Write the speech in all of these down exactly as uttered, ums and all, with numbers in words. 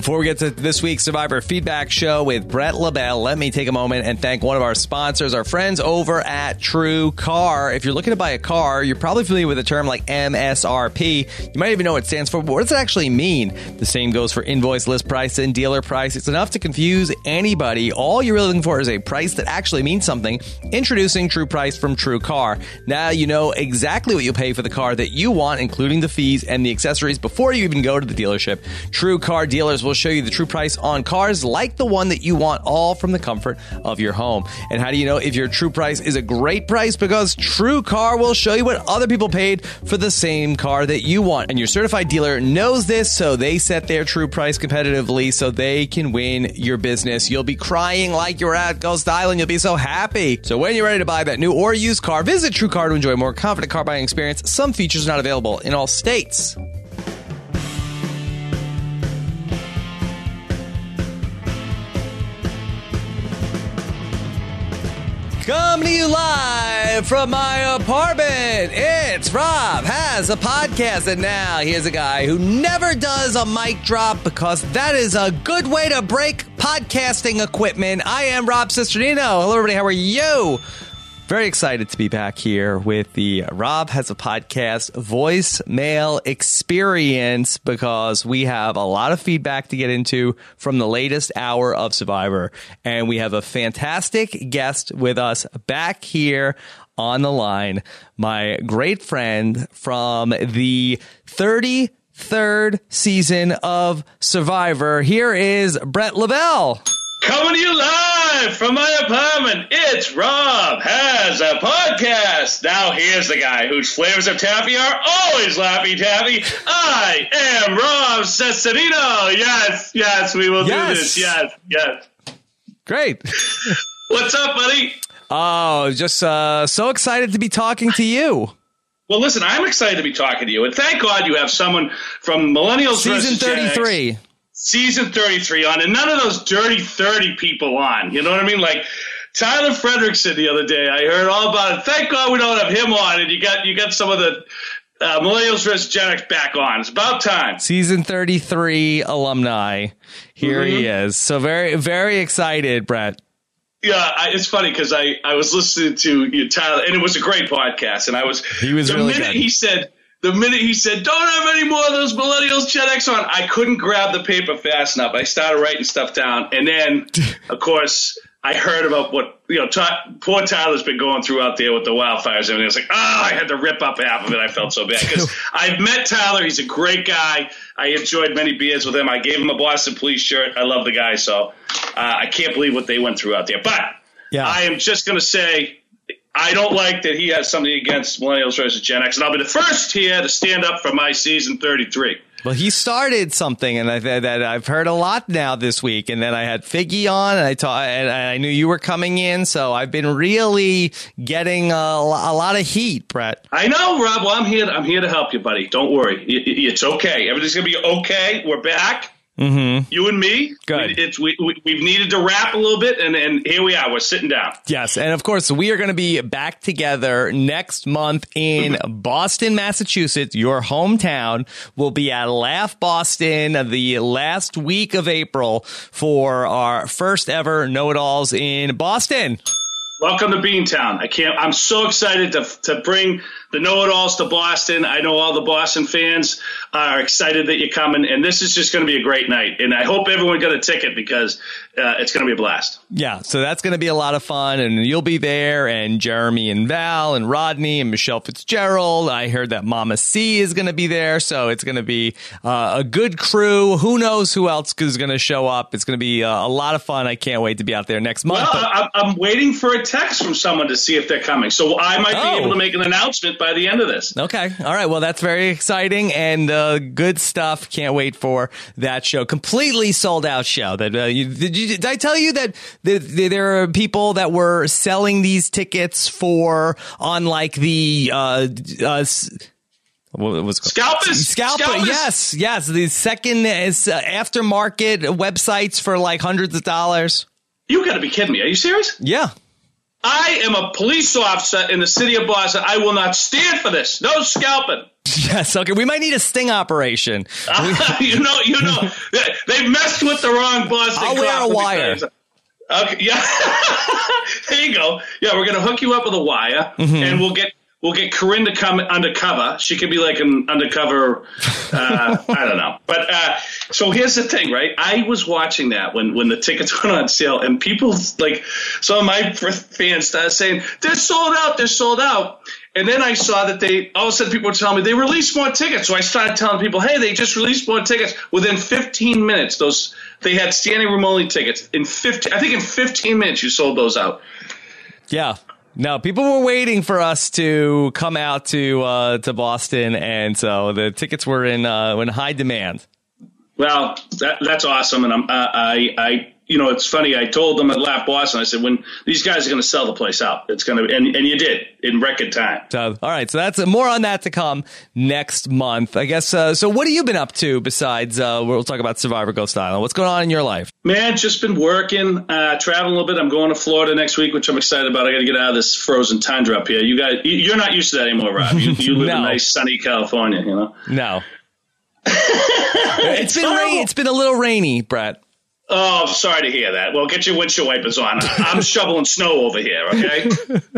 Before we get to this week's Survivor Feedback Show with Brett LaBelle, let me take a moment and thank one of our sponsors, our friends over at True Car. If you're looking to buy a car, you're probably familiar with a term like M S R P. You might even know what it stands for, but what does it actually mean? The same goes for invoice, list price, and dealer price. It's enough to confuse anybody. All you're really looking for is a price that actually means something. Introducing True Price from True Car. Now you know exactly what you'll pay for the car that you want, including the fees and the accessories, before you even go to the dealership. True Car dealers will show you the true price on cars like the one that you want, all from the comfort of your home. And how do you know if your true price is a great price? Because True Car will show you what other people paid for the same car that you want. And your certified dealer knows this, so they set their true price competitively so they can win your business. You'll be crying like you're at Ghost Island. You'll be so happy. So when you're ready to buy that new or used car, visit True Car to enjoy a more confident car buying experience. Some features not available in all states. Coming to you live from my apartment, it's Rob Has a Podcast. And now here's a guy who never does a mic drop because that is a good way to break podcasting equipment. I am Rob Cesternino. Hello, everybody. How are you? Very excited to be back here with the Rob Has a Podcast voicemail experience because we have a lot of feedback to get into from the latest hour of Survivor. And we have a fantastic guest with us back here on the line, my great friend from the thirty-third season of Survivor. Here is Brett LaBelle. Coming to you live from my apartment, it's Rob Has a Podcast. Now here's the guy whose flavors of taffy are always Laffy Taffy. I am Rob Cesternino. Yes, yes, we will yes. do this. Yes, yes. Great. What's up, buddy? Oh, just uh, so excited to be talking to you. Well, listen, I'm excited to be talking to you. And thank God you have someone from Millennials Season versus Gen X. thirty-three. Season thirty-three on, and none of those dirty thirty people on. You know what I mean? Like Tyler Frederickson the other day, I heard all about it. Thank God we don't have him on, and you got you got some of the uh, Millennials versus Gen X back on. It's about time. Season thirty-three alumni. Here mm-hmm. he is. So very, very excited, Brett. Yeah, I, it's funny because I, I was listening to you, Tyler, and it was a great podcast. And I was he was the really minute good. he said. The minute he said, don't have any more of those Millennials Gen X on, I couldn't grab the paper fast enough. I started writing stuff down. And then, of course, I heard about what, you know, Ty- poor Tyler's been going through out there with the wildfires and everything. I was like, oh, I had to rip up half of it. I felt so bad. Because I've met Tyler. He's a great guy. I enjoyed many beers with him. I gave him a Boston Police shirt. I love the guy. So uh, I can't believe what they went through out there. But yeah. I am just going to say, I don't like that he has something against Millennials versus Gen X, and I'll be the first here to stand up for my season thirty-three. Well, he started something, and I, that I've heard a lot now this week. And then I had Figgy on, and I ta- and I knew you were coming in, so I've been really getting a, a lot of heat, Brett. I know, Rob. Well, I'm here. I'm here to help you, buddy. Don't worry. It's okay. Everything's gonna be okay. We're back. Mm-hmm. You and me. Good. It's we, we we've needed to rap a little bit, and, and here we are. We're sitting down. Yes, and of course we are going to be back together next month in Boston, Massachusetts, your hometown. We'll be at Laugh Boston the last week of April for our first ever Know-It-Alls in Boston. Welcome to Beantown. I can't. I'm so excited to to bring the Know-It-Alls to Boston. I know all the Boston fans are excited that you're coming, and this is just going to be a great night. And I hope everyone got a ticket because uh, it's going to be a blast. Yeah, so that's going to be a lot of fun, and you'll be there, and Jeremy and Val and Rodney and Michelle Fitzgerald. I heard that Mama C is going to be there, so it's going to be uh, a good crew. Who knows who else is going to show up? It's going to be uh, a lot of fun. I can't wait to be out there next month. Well, I, I'm waiting for a text from someone to see if they're coming, so I might oh. be able to make an announcement by the end of this. Okay. All right. Well, that's very exciting and uh, good stuff. Can't wait for that show. Completely sold out show. That uh, you, did, you, did I tell you that the, the, there are people that were selling these tickets for on like the uh, uh, what was it Scalpers? Scalper, Scalpers? yes, yes. The second is uh, aftermarket websites for like hundreds of dollars. You got to be kidding me. Are you serious? Yeah. I am a police officer in the city of Boston. I will not stand for this. No scalping. Yes, okay. We might need a sting operation. Uh, you know, you know, they messed with the wrong Boston. I'll wear a wire. Because, okay, yeah. There you go. Yeah, we're gonna hook you up with a wire, mm-hmm. and we'll get we'll get Corinne to come undercover. She could be like an undercover. Uh, I don't know, but uh, so here's the thing, right? I was watching that when when the tickets went on sale, and people like some of my fans started saying they're sold out, they're sold out. And then I saw that they, all of a sudden people were telling me they released more tickets. So I started telling people, hey, they just released more tickets. Within fifteen minutes, those they had standing room only tickets. In fifteen, I think in fifteen minutes you sold those out. Yeah. No, people were waiting for us to come out to uh, to Boston, and so the tickets were in uh, in high demand. Well, that, that's awesome, and I'm, uh, I, I, you know, it's funny. I told them at Laugh Boston, I said, when these guys are going to sell the place out, it's going to, and, and you did in record time. So, all right, so that's more on that to come next month, I guess. Uh, so, what have you been up to besides? Uh, we'll talk about Survivor Ghost Island. What's going on in your life? Man, just been working, uh, traveling a little bit. I'm going to Florida next week, which I'm excited about. I got to get out of this frozen tundra up here. You guys, you're not used to that anymore, Rob. You, you live No. in nice, sunny California, you know. No. It's been rain, it's been a little rainy, Brett. Oh, I'm sorry to hear that. Well, get your windshield wipers on. I'm shoveling snow over here, okay?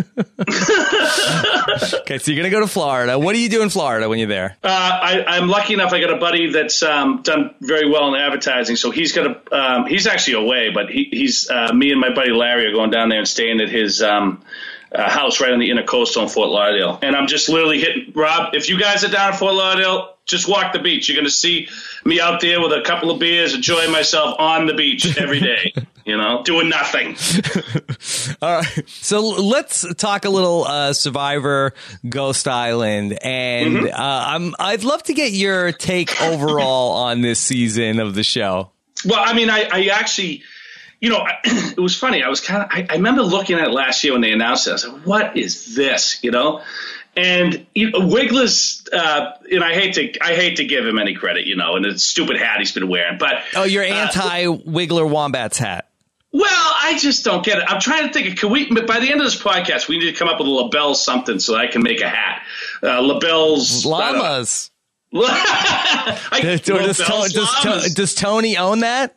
Okay, so you're going to go to Florida. What do you do in Florida when you're there? Uh, I, I'm lucky enough. I got a buddy that's um, done very well in advertising. So he's got a, um, he's actually away, but he, he's uh, me and my buddy Larry are going down there and staying at his um, uh, house right on the Intercoastal in Fort Lauderdale. And I'm just literally hitting, Rob, if you guys are down in Fort Lauderdale, just walk the beach. You're going to see me out there with a couple of beers, enjoying myself on the beach every day, you know, doing nothing. All right. So let's talk a little uh, Survivor Ghost Island. And mm-hmm. uh, I'm, I'd love to get your take overall on this season of the show. Well, I mean, I, I actually, you know, I, it was funny. I was kind of, I, I remember looking at it last year when they announced it. I was like, what is this, you know? And you know, Wiggler's, uh, and I hate to, I hate to give him any credit, you know, and the stupid hat he's been wearing. But oh, you're anti uh, Wiggler Wombats hat. Well, I just don't get it. I'm trying to think of, can we, by the end of this podcast, we need to come up with a LaBelle something so that I can make a hat. Uh, LaBelle's llamas. I, does, does, llamas. does, does Tony own that?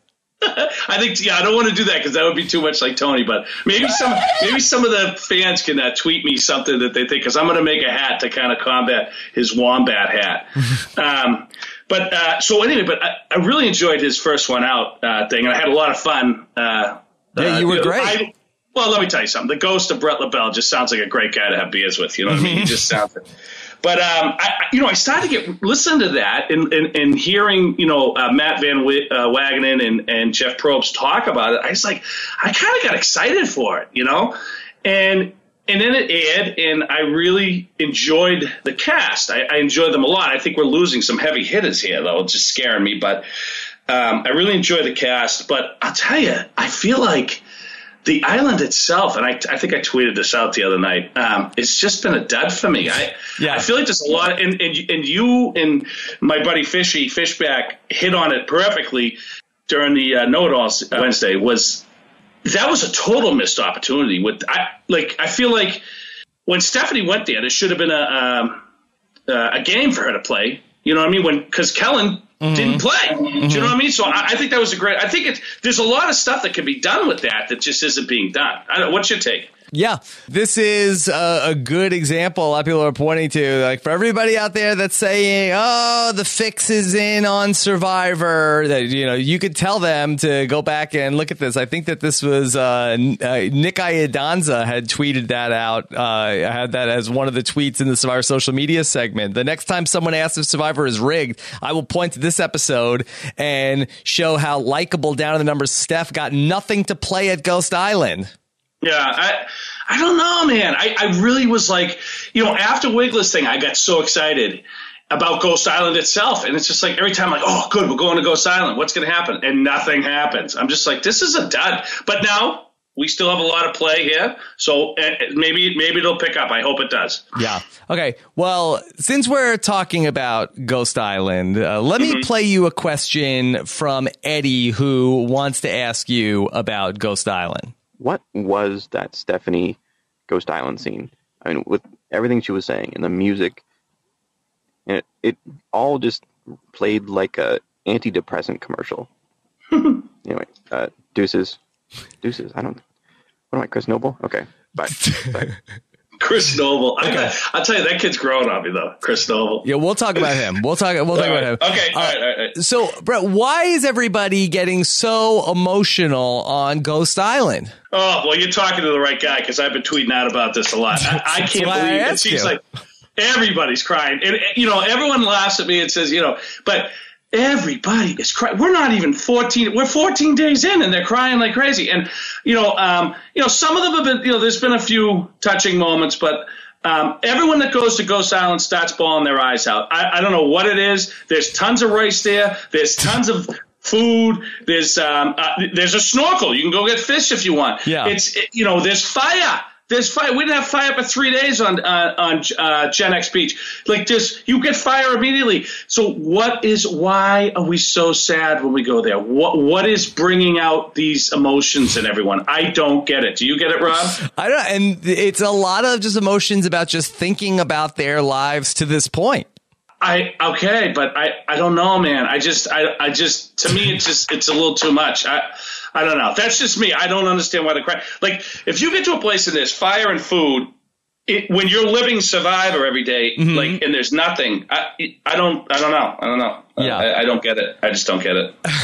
I think, yeah, I don't want to do that because that would be too much like Tony. But maybe some, maybe some of the fans can uh, tweet me something that they think, because I'm going to make a hat to kind of combat his wombat hat. um, but uh, so anyway, but I, I really enjoyed his first one out uh, thing, and I had a lot of fun. Uh, yeah, you were uh, great. I, well, let me tell you something. The ghost of Brett LaBelle just sounds like a great guy to have beers with. You know what I mean? He just sounds. But, um, I, you know, I started to get listen to that and, and, and hearing, you know, uh, Matt Van w- uh, Wagenen and, and Jeff Probst talk about it. I was like, I kind of got excited for it, you know, and and then it aired and I really enjoyed the cast. I, I enjoyed them a lot. I think we're losing some heavy hitters here, though. It's just scaring me. But um, I really enjoyed the cast. But I'll tell you, I feel like the island itself, and I, I think I tweeted this out the other night, um, it's just been a dud for me. I yeah. I feel like there's a lot, of, and, and and you and my buddy Fishy Fishback hit on it perfectly during the uh, Know-It-Alls Wednesday. Was that was a total missed opportunity. With I like I feel like when Stephanie went there, there should have been a um, uh, a game for her to play. You know what I mean? When because Kellen. Mm-hmm. Didn't play. Mm-hmm. Do you know what I mean? So I, I think that was a great. I think it's there's a lot of stuff that can be done with that that just isn't being done. I don't, what's your take? Yeah, this is a, a good example. A lot of people are pointing to, like, for everybody out there that's saying, "Oh, the fix is in on Survivor." That, you know, you could tell them to go back and look at this. I think that this was uh, uh, Nick Iadanza had tweeted that out. Uh, I had that as one of the tweets in the Survivor social media segment. The next time someone asks if Survivor is rigged, I will point to this episode and show how likable down in the numbers Steph got nothing to play at Ghost Island. Yeah, I I don't know, man. I, I really was like, you know, after Wiggler's thing, I got so excited about Ghost Island itself. And it's just like every time I'm like, oh, good, we're going to Ghost Island. What's going to happen? And nothing happens. I'm just like, this is a dud. But now we still have a lot of play here. So uh, maybe maybe it'll pick up. I hope it does. Yeah. Okay. Well, since we're talking about Ghost Island, uh, let mm-hmm. me play you a question from Eddie, who wants to ask you about Ghost Island. What was that Stephanie Ghost Island scene. I mean, with everything she was saying and the music, and it, it all just played like a antidepressant commercial. Anyway, uh, deuces, deuces. I don't. What am I, Chris Noble? Okay, bye. Bye. Chris Noble. Okay. I, I'll tell you, that kid's growing on me, though. Chris Noble. Yeah, we'll talk about him. We'll talk. We'll talk all about right. him. Okay. All right. All right. So, Brett, why is everybody getting so emotional on Ghost Island? Oh, well, you're talking to the right guy because I've been tweeting out about this a lot. I, I can't why I believe it. asked Seems you. like everybody's crying, and you know, everyone laughs at me and says, you know, but. Everybody is crying. We're not even fourteen. We're fourteen days in, and they're crying like crazy. And you know, um, you know, some of them have been. You know, there's been a few touching moments, but um, everyone that goes to Ghost Island starts bawling their eyes out. I, I don't know what it is. There's tons of rice there. There's tons of food. There's um, uh, there's a snorkel. You can go get fish if you want. Yeah. It's it, you know, there's fire. There's fire. We didn't have fire for three days on uh, on uh, Gen X Beach. Like this, you get fire immediately. So what is? Why are we so sad when we go there? What what is bringing out these emotions in everyone? I don't get it. Do you get it, Rob? I don't. And it's a lot of just emotions about just thinking about their lives to this point. I okay, but I, I don't know, man. I just I I just to me it's just it's a little too much. I I don't know. That's just me. I don't understand why the cry. Like if you get to a place and there's fire and food, it, when you're living Survivor every day, Mm-hmm. like and there's nothing. I I don't I don't know. I don't know. Yeah. I, I don't get it. I just don't get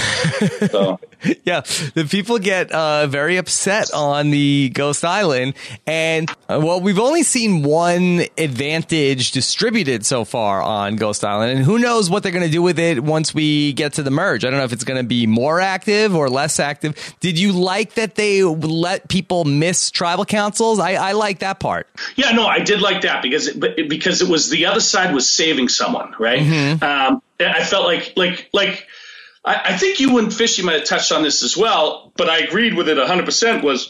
it. So. Yeah, the people get uh, very upset on the Ghost Island. And, uh, well, we've only seen one advantage distributed so far on Ghost Island. And who knows what they're going to do with it once we get to the merge. I don't know if it's going to be more active or less active. Did you like that they let people miss tribal councils? I, I like that part. Yeah, no, I did like that because it, because it was the other side was saving someone, right? Mm-hmm. Um, I felt like like like I, I think you and Fishy might have touched on this as well, but I agreed with it one hundred percent was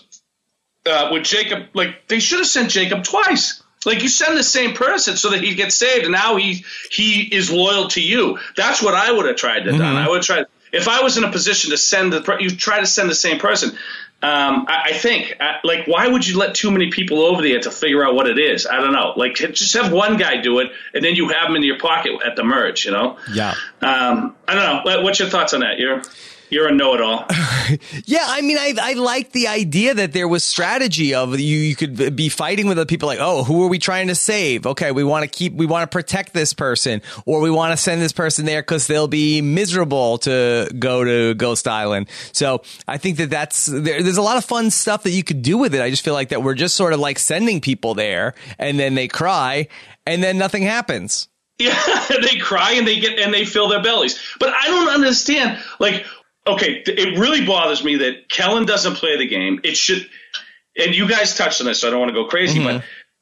uh, with Jacob. Like they should have sent Jacob twice. Like you send the same person so that he gets saved, and now he he is loyal to you. That's what I would have tried to mm-hmm. done. I would try if I was in a position to send the you try to send the same person. Um, I, I think, uh, like, why would you let too many people over there to figure out what it is? I don't know. Like, just have one guy do it, and then you have him in your pocket at the merge, you know? Yeah. Um, I don't know. What's your thoughts on that? You're you're a know-it-all. Yeah, I mean, I I like the idea that there was strategy of you you could be fighting with other people like, oh, who are we trying to save? Okay, we want to keep, we want to protect this person, or we want to send this person there because they'll be miserable to go to Ghost Island. So I think that that's, there, there's a lot of fun stuff that you could do with it. I just feel like that we're just sort of like sending people there and then they cry and then nothing happens. Yeah, they cry and they get, and they fill their bellies. But I don't understand, like, okay, it really bothers me that Kellen doesn't play the game. It should, and you guys touched on this, so I don't want to go crazy, mm-hmm. but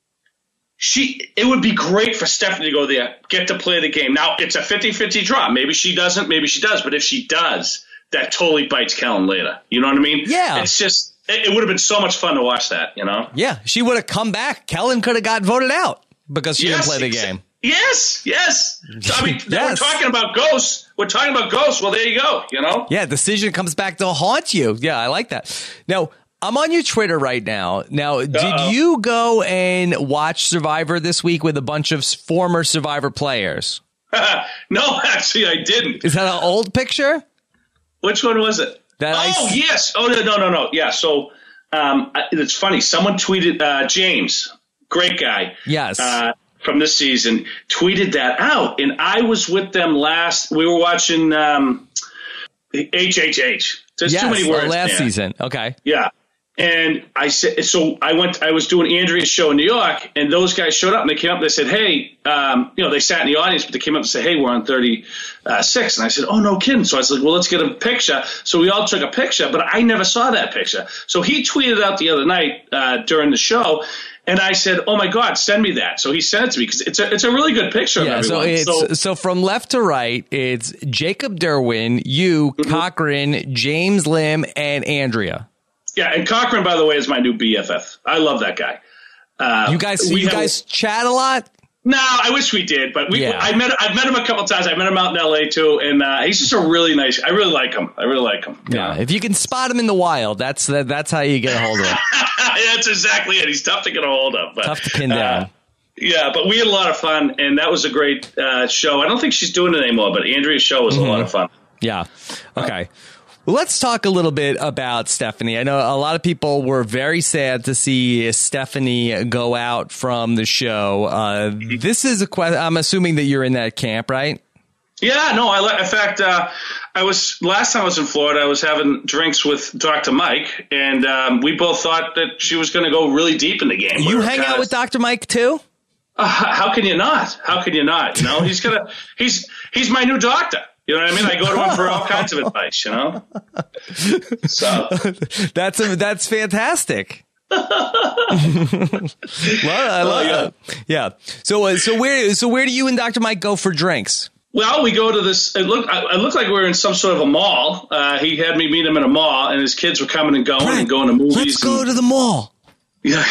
she, it would be great for Stephanie to go there, get to play the game. Now, it's a fifty-fifty draw. Maybe she doesn't, maybe she does, but if she does, that totally bites Kellen later. You know what I mean? Yeah. It's just, it, it would have been so much fun to watch that, you know? Yeah, she would have come back. Kellen could have got voted out because she yes, didn't play the game. Yes, yes. So, I mean, yes. we're talking about ghosts. We're talking about ghosts. Well, there you go, you know? Yeah, decision comes back to haunt you. Yeah, I like that. Now, I'm on your Twitter right now. Now, Uh-oh. did you go and watch Survivor this week with a bunch of former Survivor players? No, actually, I didn't. Is that an old picture? Which one was it? That oh, I... yes. Oh, no, no, no, no. Yeah, so um, it's funny. Someone tweeted, uh, James, great guy. Yes. Uh, from this season, tweeted that out. And I was with them last, we were watching um, H H H. There's yes, too many words. Last man. season. Okay. Yeah. And I said, so I went, I was doing Andrea's show in New York, and those guys showed up and they came up and they said, hey, um, you know, they sat in the audience, but they came up and said, hey, we're on thirty-six. And I said, oh, no kidding. So I was like, well, let's get a picture. So we all took a picture, but I never saw that picture. So he tweeted out the other night uh, during the show. And I said, oh, my God, send me that. So he sent it to me because it's a, it's a really good picture yeah, of everyone. So, it's, so, so from left to right, it's Jacob Derwin, you, mm-hmm. Cochran, James Lim, and Andrea. Yeah, and Cochran, by the way, is my new B F F. I love that guy. Uh, you guys, you have, guys chat a lot? No, I wish we did, but we. Yeah. I met. I've met him a couple times. I met him out in L A too, and uh, he's just a really nice. I really like him. I really like him. Yeah, if you can spot him in the wild, that's that, that's how you get a hold of him. That's exactly it. He's tough to get a hold of. But, tough to pin down. Uh, yeah, but we had a lot of fun, and that was a great uh, show. I don't think she's doing it anymore, but Andrea's show was mm-hmm. a lot of fun. Yeah. Okay. Well, let's talk a little bit about Stephanie. I know a lot of people were very sad to see Stephanie go out from the show. Uh, this is a question. I'm assuming that you're in that camp, right? Yeah, no, I like, in fact, uh, I was, last time I was in Florida, I was having drinks with Doctor Mike, and um, we both thought that she was going to go really deep in the game. You hang out with Doctor Mike too? Uh, how can you not? How can you not? You know, he's gonna, he's, he's my new doctor. You know what I mean? I go to him for all kinds of advice, you know? So that's a, that's fantastic. Well, I love yeah. it. Yeah. So, uh, so where, so where do you and Doctor Mike go for drinks? Well, we go to this. It looked, it looked like we were in some sort of a mall. Uh, he had me meet him in a mall, and his kids were coming and going Brett, and going to movies. Let's go and, to the mall. Yeah.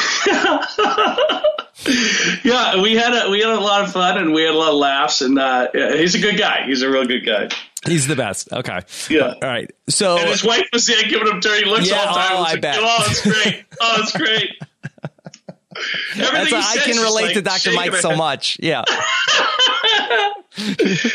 Yeah, we had a we had a lot of fun, and we had a lot of laughs, and uh, yeah, he's a good guy. He's a real good guy. He's the best. Okay. Yeah. All right. So and his wife was there giving him dirty looks yeah, all the time. Oh, I like, bet. Oh, it's great. Oh, it's great. That's why I can relate like to Doctor Mike so much. Yeah. Okay.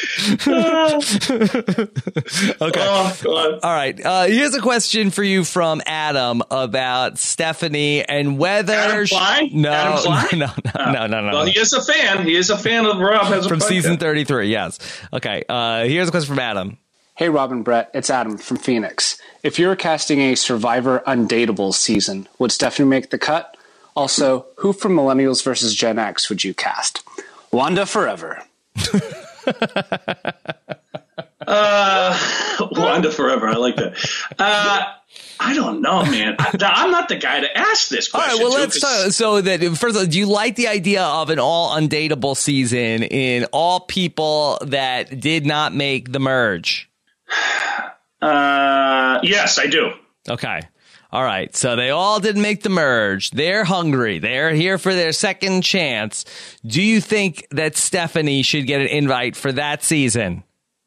Oh, God. All right. Uh, here's a question for you from Adam about Stephanie and whether Adam Fly? She, no, Adam Fly? no, no, no, no, no, no. Well, he is a fan. He is a fan of Rob has a from podcast. season thirty-three. Yes. Okay. Uh, here's a question from Adam. Hey, Rob and Brett. It's Adam from Phoenix. If you were casting a Survivor Undateable season, would Stephanie make the cut? Also, who from Millennials versus Gen X would you cast? Wanda forever. uh, Wanda forever. I like that. Uh, I don't know, man. I, I'm not the guy to ask this question. All right, well, too, let's talk. So that first of all, do you like the idea of an all undateable season in all people that did not make the merge? Uh, yes, I do. Okay. All right. So they all didn't make the merge. They're hungry. They're here for their second chance. Do you think that Stephanie should get an invite for that season?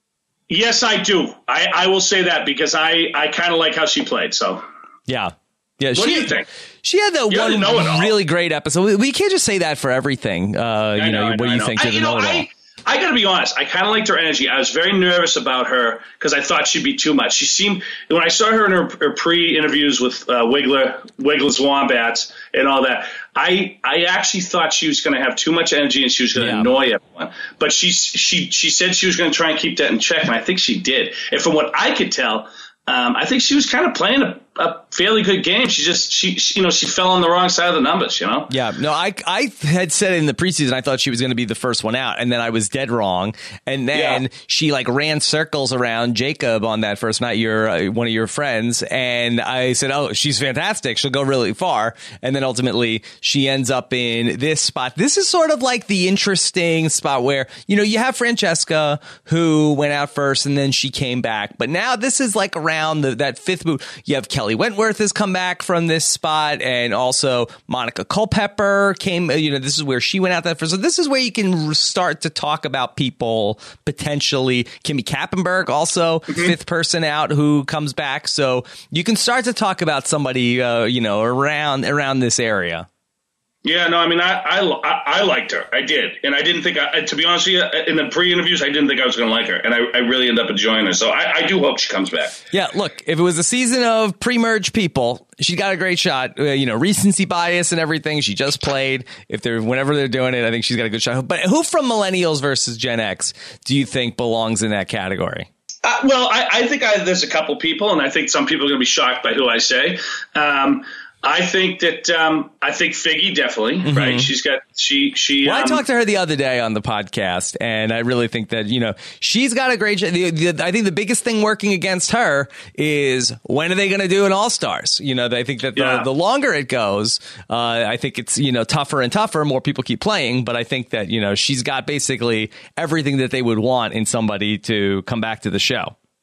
Yes, I do. I, I will say that because I, I kind of like how she played. So, yeah. Yeah. What she, do you think? She had that you one know really great episode. We, we can't just say that for everything. Uh, you know, know, what know, do you know. think? I, you know, I, I got to be honest. I kind of liked her energy. I was very nervous about her because I thought she'd be too much. She seemed, when I saw her in her, her pre-interviews with uh, Wiggler, Wiggler's Wombats and all that, I I actually thought she was going to have too much energy and she was going to yeah. annoy everyone. But she, she, she said she was going to try and keep that in check, and I think she did. And from what I could tell, um, I think she was kind of playing a, a fairly good game. She just, she, she, you know, she fell on the wrong side of the numbers, you know? Yeah. No, I, I had said in the preseason, I thought she was going to be the first one out, and then I was dead wrong. And then yeah. she like ran circles around Jacob on that first night, your, uh, one of your friends. And I said, oh, she's fantastic. She'll go really far. And then ultimately she ends up in this spot. This is sort of like the interesting spot where, you know, you have Francesca who went out first and then she came back. But now this is like around the, that fifth move. You have Kelly Wentworth has come back from this spot, and also Monica Culpepper came, you know, this is where she went out that first. So this is where you can start to talk about people potentially. Kimmy Kappenberg, also mm-hmm. fifth person out who comes back. So you can start to talk about somebody, uh, you know, around, around this area. Yeah, no, I mean, I, I, I liked her. I did. And I didn't think, I, to be honest with you, in the pre-interviews, I didn't think I was going to like her. And I, I really ended up enjoying her. So I, I do hope she comes back. Yeah, look, if it was a season of pre-merge people, she got a great shot. Uh, you know, recency bias and everything. She just played. If they're, whenever they're doing it, I think she's got a good shot. But who from Millennials versus Gen X do you think belongs in that category? Uh, well, I, I think I, there's a couple people, and I think some people are going to be shocked by who I say. Um, I think that um, I think Figgy definitely mm-hmm. right. She's got she she. Well, um, I talked to her the other day on the podcast, and I really think that you know she's got a great. The, the, I think the biggest thing working against her is when are they going to do an All Stars? You know, I think that the, yeah. the longer it goes, uh, I think it's you know tougher and tougher. More people keep playing, but I think that you know she's got basically everything that they would want in somebody to come back to the show.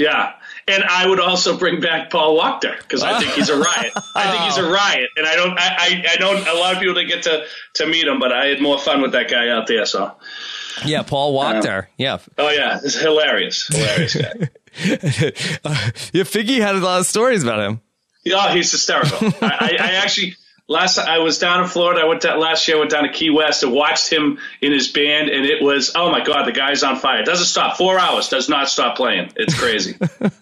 Yeah. And I would also bring back Paul Wachter because I think he's a riot. I think he's a riot. And I don't, I, I, I know a lot of people didn't get to, to meet him, but I had more fun with that guy out there. So, yeah, Paul Wachter. Um, yeah. Oh, yeah. It's hilarious. Hilarious guy. uh, yeah, Figgy had a lot of stories about him. Yeah, oh, he's hysterical. I, I, I actually. Last I was down in Florida, I went to, last year. I went down to Key West and watched him in his band, and it was, oh my God, the guy's on fire. Doesn't stop. Four hours, does not stop playing. It's crazy.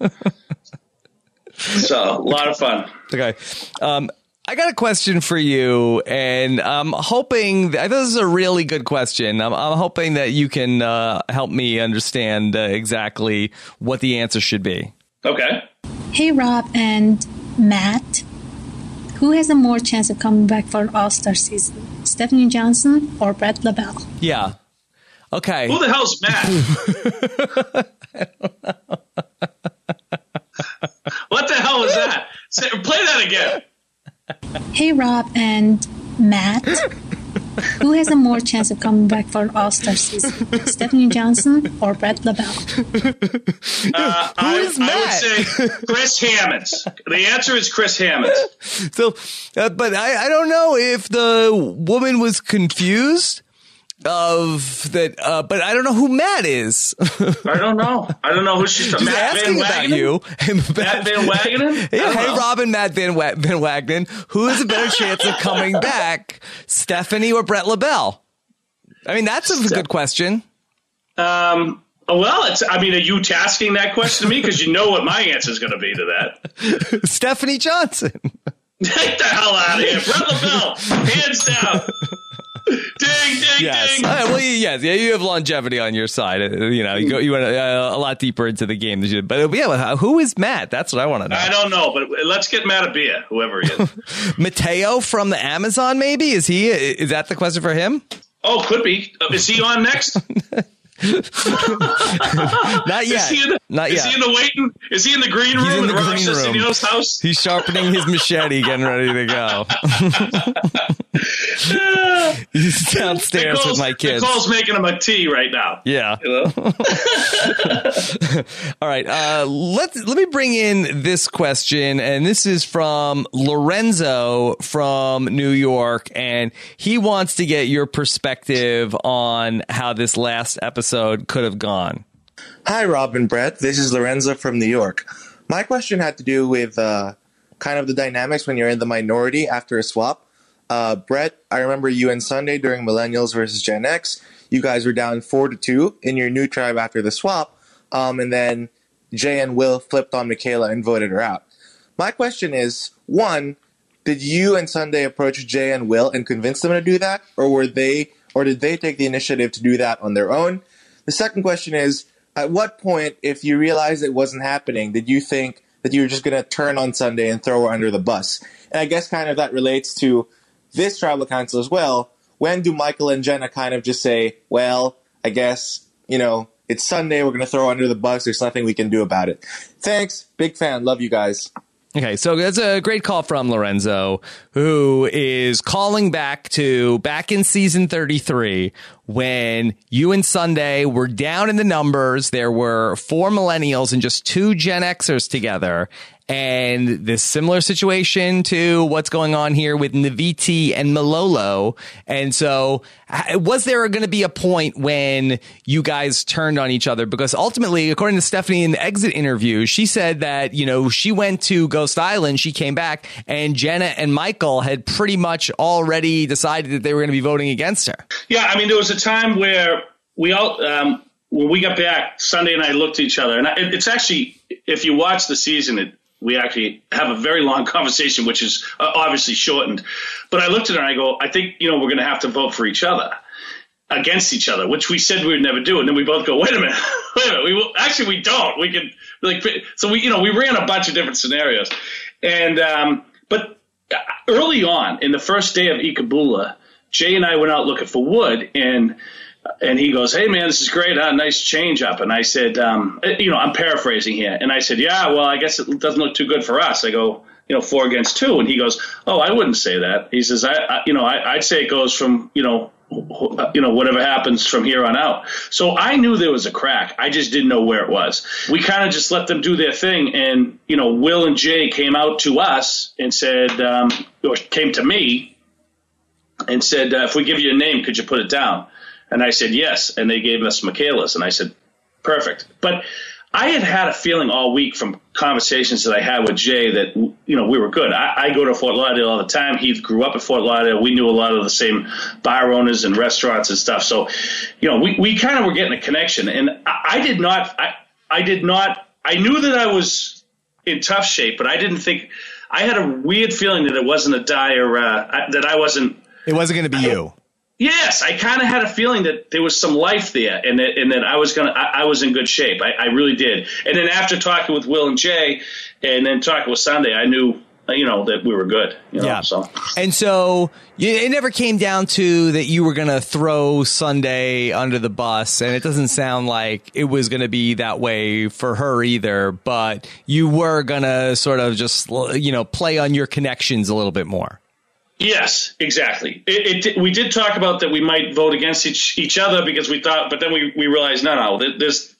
So a lot of fun. Okay, um, I got a question for you, and I'm hoping that, this is a really good question. I'm, I'm hoping that you can uh, help me understand uh, exactly what the answer should be. Okay. Hey, Rob and Matt. Who has a more chance of coming back for an All-Star season? Stephanie Johnson or Brett LaBelle? Yeah. Okay. Who the hell's Matt? I don't know. What the hell is that? Say, play that again. Hey, Rob and Matt. Who has a more chance of coming back for an All-Star season? Stephanie Johnson or Brett LaBelle? Uh, Who I, is Matt? I would say Chris Hammonds. The answer is Chris Hammonds. So, uh, but I, I don't know if the woman was confused of that, uh, but I don't know who Matt is. I don't know. I don't know who she's talking about. Matt Van about Wagenen? you. Matt Van Wagenen? Yeah, hey, know. Robin, Matt Van, Wa- Van Wagenen. Who has a better chance of coming back, Stephanie or Brett LaBelle? I mean, that's a good question. Um. Well, it's. I mean, are you tasking that question to me? Because you know what my answer is going to be to that. Stephanie Johnson. Get the hell out of here, Brett LaBelle, hands down. Ding, ding, yes. ding. All right, well, yes, yeah, you have longevity on your side. Uh, You know, you go, you went uh, a lot deeper into the game than you did. But uh, yeah, who is Matt? That's what I want to know. I don't know, but let's get Matt a beer, whoever he is. Mateo from the Amazon, maybe? Is he? Is that the question for him? Oh, could be. Uh, is he on next? Not yet. Is he in the, Not is yet. he in the waiting? Is he in the green room He's in the at Rob green room. Cesternino's house? He's sharpening his machete, getting ready to go. He's downstairs Nicole's, with my kids. Nicole's making him a tea right now. Yeah. You know? All right. Uh, let let me bring in this question, and this is from Lorenzo from New York, and he wants to get your perspective on how this last episode could have gone. Hi, Rob and Brett. This is Lorenzo from New York. My question had to do with uh, kind of the dynamics when you're in the minority after a swap. Uh, Brett, I remember you and Sunday during Millennials versus Gen X. You guys were down four to two in your new tribe after the swap, um, and then Jay and Will flipped on Michaela and voted her out. My question is, one, did you and Sunday approach Jay and Will and convince them to do that, or were they, or did they take the initiative to do that on their own? The second question is, at what point, if you realized it wasn't happening, did you think that you were just going to turn on Sunday and throw her under the bus? And I guess kind of that relates to this tribal council as well. When do Michael and Jenna kind of just say, well, I guess, you know, it's Sunday, we're going to throw her under the bus, there's nothing we can do about it. Thanks, big fan, love you guys. Okay, so that's a great call from Lorenzo, who is calling back to back in season thirty-three when you and Sunday were down in the numbers. There were four millennials and just two Gen Xers together. And this similar situation to what's going on here with Naviti and Malolo. And so was there going to be a point when you guys turned on each other? Because ultimately, according to Stephanie in the exit interview, she said that, you know, she went to Ghost Island, she came back, and Jenna and Michael had pretty much already decided that they were going to be voting against her. Yeah, I mean, there was a time where we all, um, when we got back, Sunday and I looked at each other. And I, it's actually, if you watch the season, it, we actually have a very long conversation, which is uh, obviously shortened. But I looked at her and I go, I think, you know, we're going to have to vote for each other, against each other, which we said we would never do. And then we both go, wait a minute, wait a minute. We will, actually, we don't. We can like, so we, you know, we ran a bunch of different scenarios. And, um, but early on in the first day of Ikabula, Jay and I went out looking for wood, and And he goes, hey, man, this is great. Huh? Nice change up. And I said, um, you know, I'm paraphrasing here. And I said, yeah, well, I guess it doesn't look too good for us. I go, you know, four against two. And he goes, oh, I wouldn't say that. He says, I, I you know, I, I'd say it goes from, you know, you know, whatever happens from here on out. So I knew there was a crack. I just didn't know where it was. We kind of just let them do their thing. And, you know, Will and Jay came out to us and said, um, or came to me and said, uh, if we give you a name, could you put it down? And I said, yes. And they gave us Michaela's. And I said, perfect. But I had had a feeling all week from conversations that I had with Jay that, you know, we were good. I, I go to Fort Lauderdale all the time. He grew up at Fort Lauderdale. We knew a lot of the same bar owners and restaurants and stuff. So, you know, we, we kind of were getting a connection. And I, I did not, I, I did not, I knew that I was in tough shape, but I didn't think, I had a weird feeling that it wasn't a dire, uh, that I wasn't. It wasn't going to be I, you. Yes, I kind of had a feeling that there was some life there, and that, and that I was gonna, I, I was in good shape. I, I really did. And then after talking with Will and Jay, and then talking with Sunday, I knew, you know, that we were good. You know, yeah. So and so it never came down to that you were gonna throw Sunday under the bus, and it doesn't sound like it was gonna be that way for her either. But you were gonna sort of just, you know, play on your connections a little bit more. Yes, exactly. It, it, we did talk about that we might vote against each, each other because we thought, but then we, we realized, no, no, this,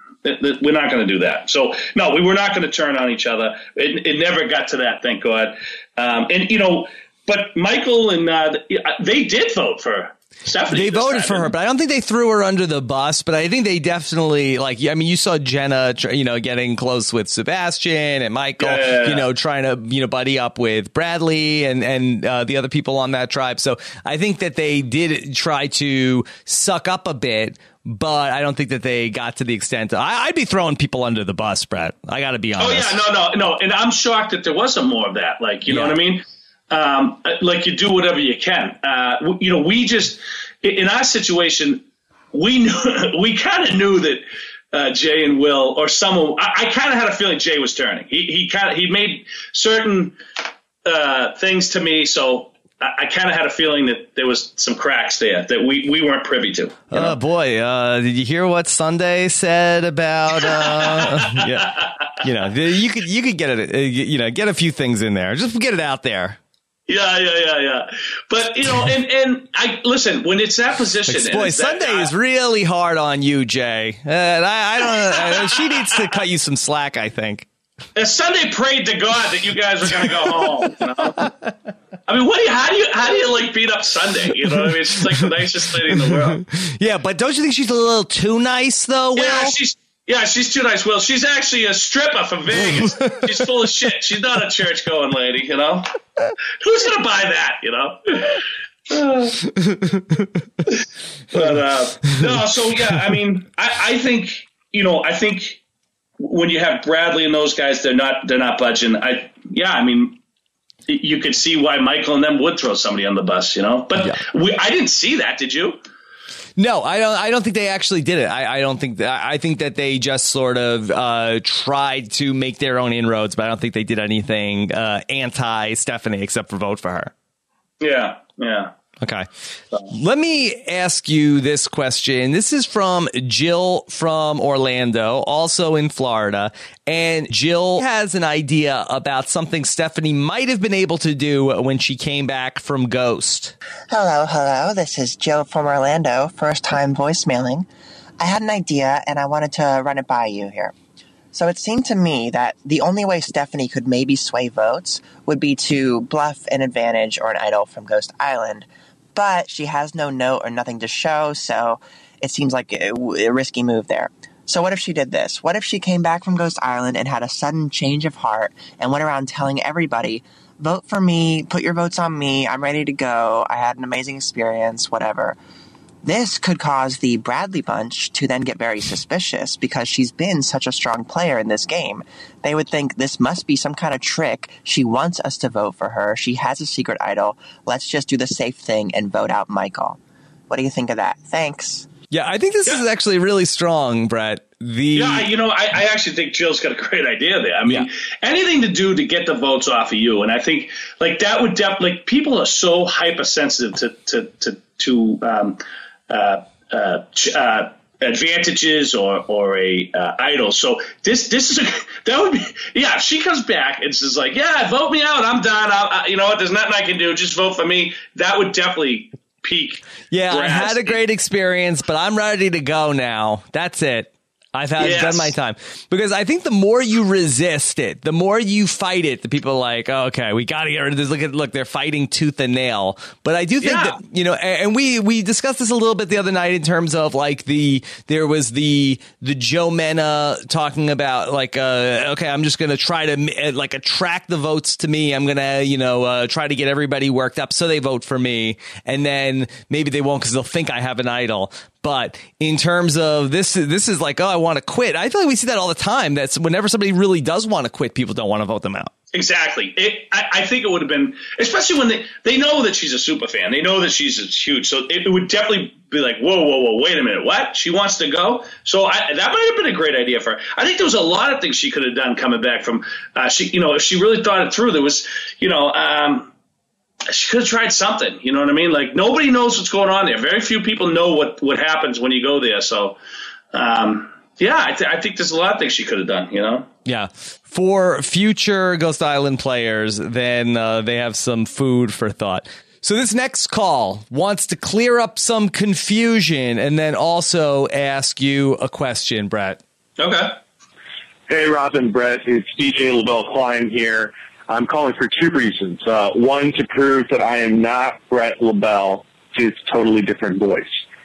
we're not going to do that. So, no, we were not going to turn on each other. It, it never got to that, thank God. Um, and, you know, but Michael and uh, they did vote for Stephanie. They voted time. for her, but I don't think they threw her under the bus. But I think they definitely, like, I mean, you saw Jenna, you know, getting close with Sebastian and Michael, yeah, yeah, yeah. you know, trying to, you know, buddy up with Bradley and, and uh, the other people on that tribe. So I think that they did try to suck up a bit, but I don't think that they got to the extent. Of, I, I'd be throwing people under the bus, Brett. I got to be honest. Oh, yeah, no, no, no. And I'm shocked that there wasn't more of that. Like, you yeah. know what I mean? Um, like you do whatever you can. Uh, you know, we just, in our situation, we knew, we kind of knew that uh, Jay and Will or someone, I, I kind of had a feeling Jay was turning. He, he kind of, he made certain uh, things to me. So I, I kind of had a feeling that there was some cracks there that we, we weren't privy to. Oh, know? boy. Uh, did you hear what Sunday said about, uh, yeah, you know, you could, you could get it, uh, you know, get a few things in there. Just get it out there. Yeah, yeah, yeah, yeah. But, you know, and, and I listen, when it's that position. Like, boy, Sunday that, uh, is really hard on you, Jay. And I, I don't know. She needs to cut you some slack, I think. Sunday prayed to God that you guys were going to go home. You know? I mean, what do you, how do you, how do you like beat up Sunday? You know what I mean? She's like the nicest lady in the world. Yeah, but don't you think she's a little too nice, though, Will? Yeah, she's. Yeah, she's too nice, Will. She's actually a stripper from Vegas. She's full of shit. She's not a church-going lady, you know? Who's going to buy that, you know? but, uh, no, so, yeah, I mean, I, I think, you know, I think when you have Bradley and those guys, they're not they're not budging. I Yeah, I mean, you could see why Michael and them would throw somebody on the bus, you know? But yeah. we, I didn't see that, did you? No, I don't. I don't think they actually did it. I, I don't think. That, I think that they just sort of uh, tried to make their own inroads, but I don't think they did anything uh, anti Stephanie except for vote for her. Yeah, yeah. Okay. Let me ask you this question. This is from Jill from Orlando, also in Florida. And Jill has an idea about something Stephanie might have been able to do when she came back from Ghost. Hello, hello. This is Jill from Orlando, first time voicemailing. I had an idea and I wanted to run it by you here. So it seemed to me that the only way Stephanie could maybe sway votes would be to bluff an advantage or an idol from Ghost Island. But she has no note or nothing to show, so it seems like a, a risky move there. So what if she did this? What if she came back from Ghost Island and had a sudden change of heart and went around telling everybody, vote for me, put your votes on me, I'm ready to go, I had an amazing experience, whatever. This could cause the Bradley bunch to then get very suspicious because she's been such a strong player in this game. They would think this must be some kind of trick. She wants us to vote for her. She has a secret idol. Let's just do the safe thing and vote out Michael. What do you think of that? Thanks. Yeah, I think this yeah. is actually really strong, Brett. The Yeah, you know, I, I actually think Jill's got a great idea there. I mean, yeah. anything to do to get the votes off of you. And I think, like, that would definitely, like, people are so hypersensitive to, to, to, to, um, Uh, uh, uh, advantages or or a uh, idol. So this this is a, that would be yeah. If she comes back and she's like, yeah, vote me out. I'm done. I'll, I, you know what? There's nothing I can do. Just vote for me. That would definitely peak. Yeah, I had a Brad's- great experience, but I'm ready to go now. That's it. I've had Yes. done my time, because I think the more you resist it, the more you fight it, the people are like, oh, okay, we got to get rid of this. Look at, look, they're fighting tooth and nail. But I do think Yeah. that, you know, and, and we, we discussed this a little bit the other night in terms of like the, there was the, the Joe Mena talking about like, uh, okay, I'm just going to try to uh, like attract the votes to me. I'm going to, you know, uh, try to get everybody worked up so they vote for me. And then maybe they won't because they'll think I have an idol. But in terms of this, this is like, oh, I want to quit. I feel like we see that all the time. That's whenever somebody really does want to quit, people don't want to vote them out. Exactly. It, I, I think it would have been, especially when they, they know that she's a super fan. They know that she's huge. So it, it would definitely be like, whoa, whoa, whoa, wait a minute. What? She wants to go? So I, that might have been a great idea for her. I think there was a lot of things she could have done coming back from, uh, she, you know, if she really thought it through, there was, you know, um, she could have tried something. You know what I mean? Like, nobody knows what's going on there. Very few people know what, what happens when you go there. So, um, yeah, I, th- I think there's a lot of things she could have done, you know? Yeah. For future Ghost Island players, then uh, they have some food for thought. So this next call wants to clear up some confusion and then also ask you a question, Brett. Okay. Hey, Rob and Brett. It's D J LaBelle Klein here. I'm calling for two reasons. Uh, one, to prove that I am not Brett LaBelle, his totally different voice.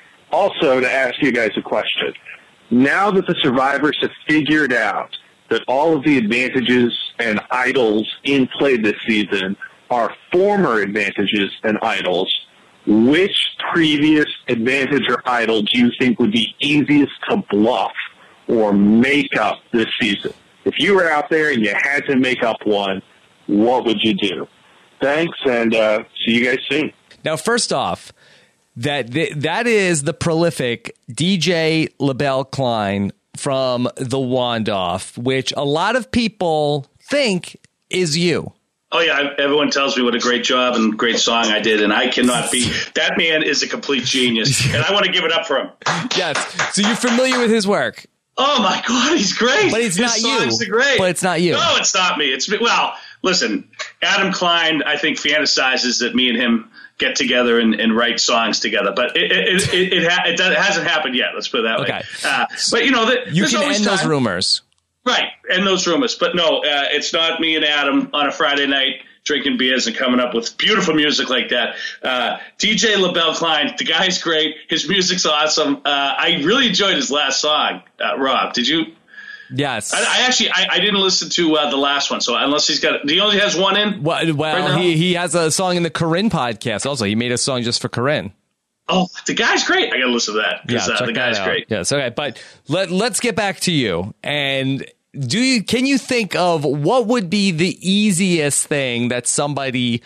Also, to ask you guys a question. Now that the survivors have figured out that all of the advantages and idols in play this season are former advantages and idols, which previous advantage or idol do you think would be easiest to bluff or make up this season? If you were out there and you had to make up one, what would you do? Thanks, and uh, see you guys soon. Now, first off, that th- that is the prolific D J LaBelle Klein from the Wandoff, which a lot of people think is you. Oh, yeah. Everyone tells me what a great job and great song I did, and I cannot be. That man is a complete genius, and I want to give it up for him. Yes. So you're familiar with his work. Oh, my God. He's great. But it's His not you. songs are great. But it's not you. No, it's not me. It's me. Well, listen, Adam Klein, I think, fantasizes that me and him get together and, and write songs together. But it it it, it, ha- it, does, it hasn't happened yet. Let's put it that Okay. way. Uh, but, you know, the, You there's can always end those time. rumors. Right, and those rumors. But no, uh, it's not me and Adam on a Friday night drinking beers and coming up with beautiful music like that. Uh, D J LaBelle Klein, the guy's great. His music's awesome. Uh, I really enjoyed his last song, uh, Rob. Did you? Yes. I, I actually, I, I didn't listen to uh, the last one. So unless he's got, he only has one in? Well, well right now? he, he has a song in the Corinne podcast also. He made a song just for Corinne. Oh, the guy's great. I got to listen to that. Yeah, because uh, check the that guy's out. great. Yes, okay. But let, let's get back to you. And do you can you think of what would be the easiest thing that somebody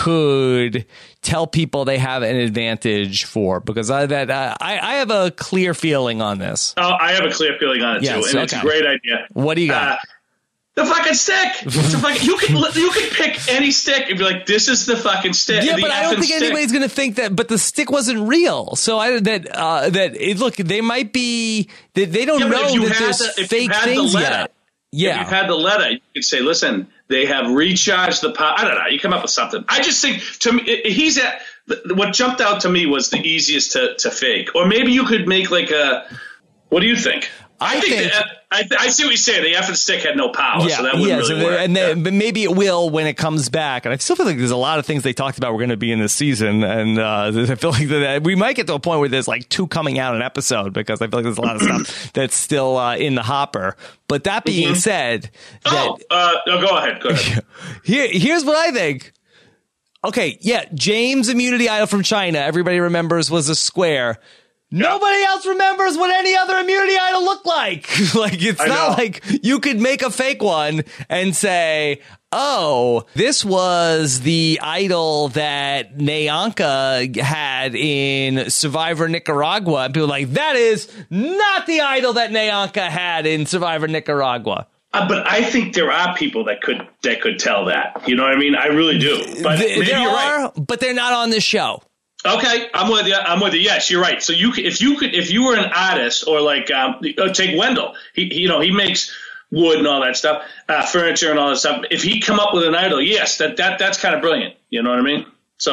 could tell people they have an advantage for? Because I that uh, I, I have a clear feeling on this. Oh, I have a clear feeling on it, Yes, too. And it's a okay. great idea. What do you got? Uh, the fucking stick. It's a fucking, you can you can pick any stick and be like, this is the fucking stick. Yeah, the but I don't effing think stick. anybody's going to think that. But the stick wasn't real, so I that uh, that it, look, they might be. They, they don't Yeah, but know if you that had there's the- if you fake had the things letter, yet. If Yeah, you had the letter, you could say, listen, they have recharged the power. I don't know. You come up with something. I just think to me, it- he's at what jumped out to me was the easiest to, to fake. Or maybe you could make like a. What do you think? I think- that, I, I see what you're saying. The effing stick had no power, yeah, so that wouldn't yeah. really so there- work. and then, Yeah. but maybe it will when it comes back. And I still feel like there's a lot of things they talked about were going to be in this season, and uh, I feel like that we might get to a point where there's like two coming out an episode because I feel like there's a lot of stuff that's still uh, in the hopper. But that being Mm-hmm. said, that Oh, uh, no, go ahead. Go ahead. Here, here's what I think. Okay, yeah, James Immunity Idol from China, everybody remembers was a square. Nobody else remembers what any other immunity idol looked like. Like, it's I not know. like you could make a fake one and say, oh, this was the idol that Nyanka had in Survivor Nicaragua. And people are like, that is not the idol that Nyanka had in Survivor Nicaragua. Uh, but I think there are people that could that could tell that. You know what I mean? I really do. But Th- maybe there you're are, right. but they're not on this show. Okay, I'm with you. I'm with you. Yes, you're right. So you, could, if you could, if you were an artist or like, um, uh, take Wendell. He, he, you know, he makes wood and all that stuff, uh, furniture and all that stuff. If he come up with an idol, yes, that that that's kind of brilliant. You know what I mean? So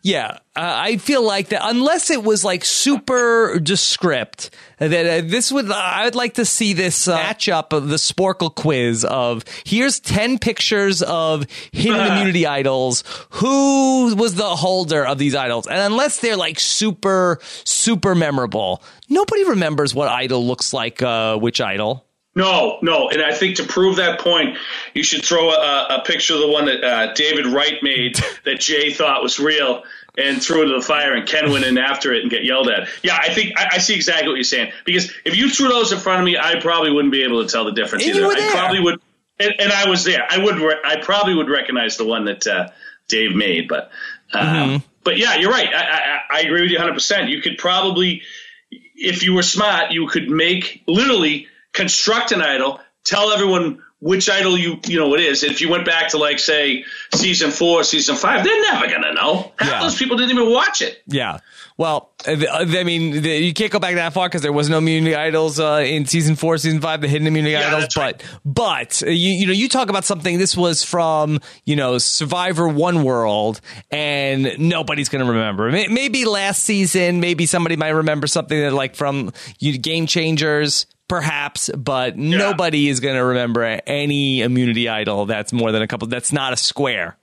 Yeah, uh, I feel like that unless it was like super descript, that uh, this would, uh, I would like to see this uh, matchup of the Sporkle quiz of here's ten pictures of hidden immunity idols. Who was the holder of these idols? And unless they're like super, super memorable, nobody remembers what idol looks like, uh, which idol. No, no. And I think to prove that point, you should throw a, a picture of the one that uh, David Wright made that Jay thought was real and threw it into the fire, and Ken went in after it and get yelled at. Yeah, I think I, I see exactly what you're saying. Because if you threw those in front of me, I probably wouldn't be able to tell the difference And either. you were I there. probably would, and, and I was there. I would. Re- I probably would recognize the one that uh, Dave made. But, um, Mm-hmm. but yeah, you're right. I, I, I agree with you one hundred percent. You could probably, if you were smart, you could make literally construct an idol. Tell everyone which idol you you know it is. If you went back to, like, say, season four, season five, they're never going to know. Half Yeah. those people didn't even watch it. Yeah. Well, uh, I mean, the, you can't go back that far because there was no immunity idols uh, in season four, season five, the hidden immunity Yeah, idols. that's But, right. but uh, you, you know, you talk about something. This was from, you know, Survivor One World, and nobody's going to remember. May- Maybe last season, maybe somebody might remember something that, like, from you, Game Changers. Perhaps, but yeah. Nobody is going to remember any immunity idol that's more than a couple. That's not a square.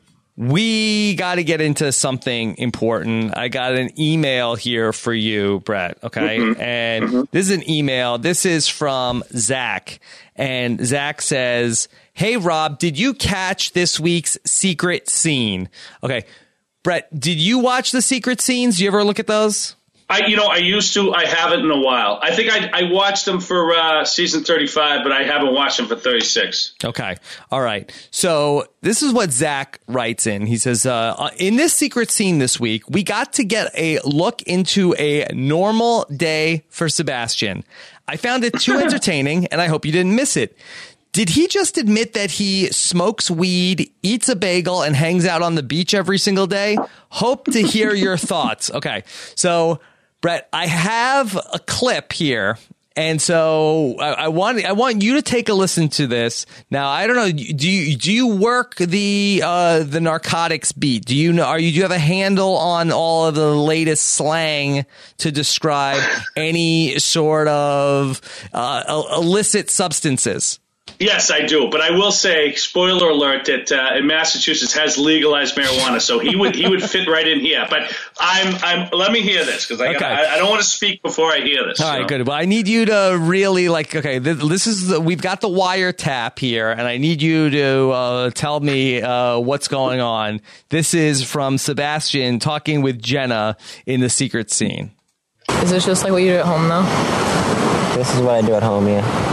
We got to get into something important. I got an email here for you, Brett. Okay. Mm-hmm. And mm-hmm. this is an email. This is from Zach. And Zach says, "Hey, Rob, did you catch this week's secret scene?" Okay. Brett, did you watch the secret scenes? Do you ever look at those? I, you know, I used to. I haven't in a while. I think I, I watched them for uh, season thirty-five, but I haven't watched them for thirty-six. Okay. All right. So this is what Zach writes in. He says, uh, in this secret scene this week, we got to get a look into a normal day for Sebastian. I found it too entertaining, and I hope you didn't miss it. Did he just admit that he smokes weed, eats a bagel, and hangs out on the beach every single day? Hope to hear your thoughts. Okay. So, Brett, I have a clip here, and so I, I want I want you to take a listen to this. Now, I don't know. Do you do you work the uh, the narcotics beat? Do you know? Are you do you have a handle on all of the latest slang to describe any sort of uh, illicit substances? Yes, I do. But I will say, spoiler alert, that uh, in Massachusetts has legalized marijuana, so he would he would fit right in here. But I'm I'm let me hear this because I, okay. I I don't want to speak before I hear this. All right, so. good. Well, I need you to really like. Okay, this, this is the, we've got the wiretap here, and I need you to uh, tell me uh, what's going on. This is from Sebastian talking with Jenna in the secret scene. Is this just like what you do at home, though? This is what I do at home, yeah.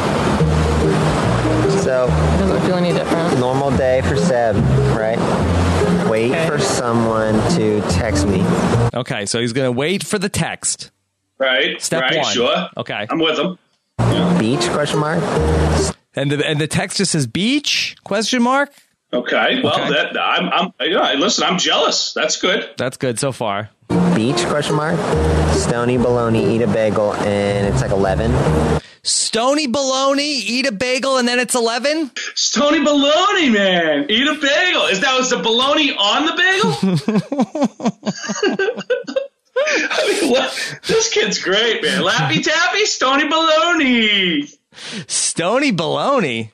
So, it doesn't feel any different. Normal day for Seb, right? Wait okay. for someone to text me. Okay, so he's going to wait for the text. Right. Step right, one. Sure. Okay. I'm with him. Yeah. Beach, question mark? And the and the text just says beach, question mark? Okay. Well, okay. that I'm, I'm, yeah, listen, I'm jealous. That's good. That's good so far. Beach, question mark? Stony bologna, eat a bagel, and it's like eleven. Stony bologna, eat a bagel, and then it's eleven? Stony bologna, man. Eat a bagel. Is that was the bologna on the bagel? I mean, what? This kid's great, man. Lappy Tappy, Stony bologna. Stony bologna?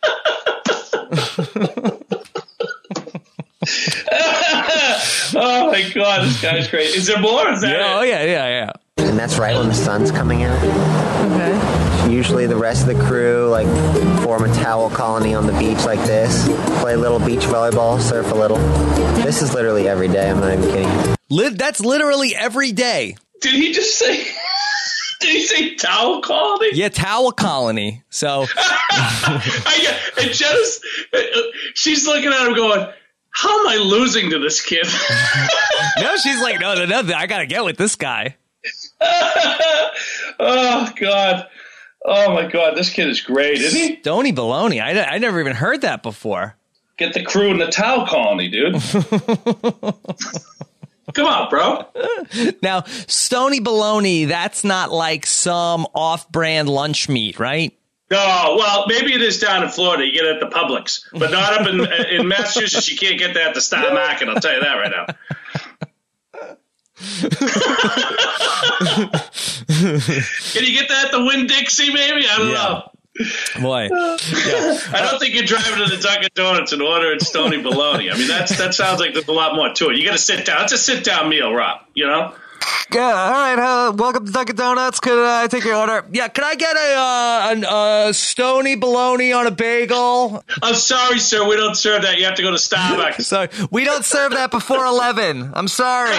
Oh, my God. This guy's great. Is there more? Is that yeah, it? Oh, yeah, yeah, yeah. And that's right when the sun's coming out. Okay. Usually the rest of the crew, like, form a towel colony on the beach like this, play a little beach volleyball, surf a little. This is literally every day. I'm not even kidding. Lit- that's literally every day. Did he just say... Did he say towel colony? Yeah, towel colony. So... I, and Jenna's... She's looking at him going... How am I losing to this kid? No, she's like, no, no, no, I got to get with this guy. Oh, God. Oh, my God. This kid is great, isn't he? Stony bologna. I, I never even heard that before. Get the crew in the towel colony, dude. Come on, bro. Now, Stony bologna, that's not like some off-brand lunch meat, right? No, well, maybe it is down in Florida. You get it at the Publix. But not up in in Massachusetts. You can't get that at the Star Market. I'll tell you that right now. Can you get that at the Winn-Dixie, maybe? I don't Yeah. know. Boy, yeah. I don't think you're driving to the Dunkin' Donuts and ordering Stony Bologna. I mean, that's that sounds like there's a lot more to it. You got to sit down. It's a sit down meal, Rob. You know. Yeah, all right. Uh, welcome to Dunkin' Donuts. Could uh, I take your order? Yeah, can I get a uh, an, uh, Stony Bologna on a bagel? I'm sorry, sir. We don't serve that. You have to go to Starbucks. Sorry, we don't serve that before eleven. I'm sorry.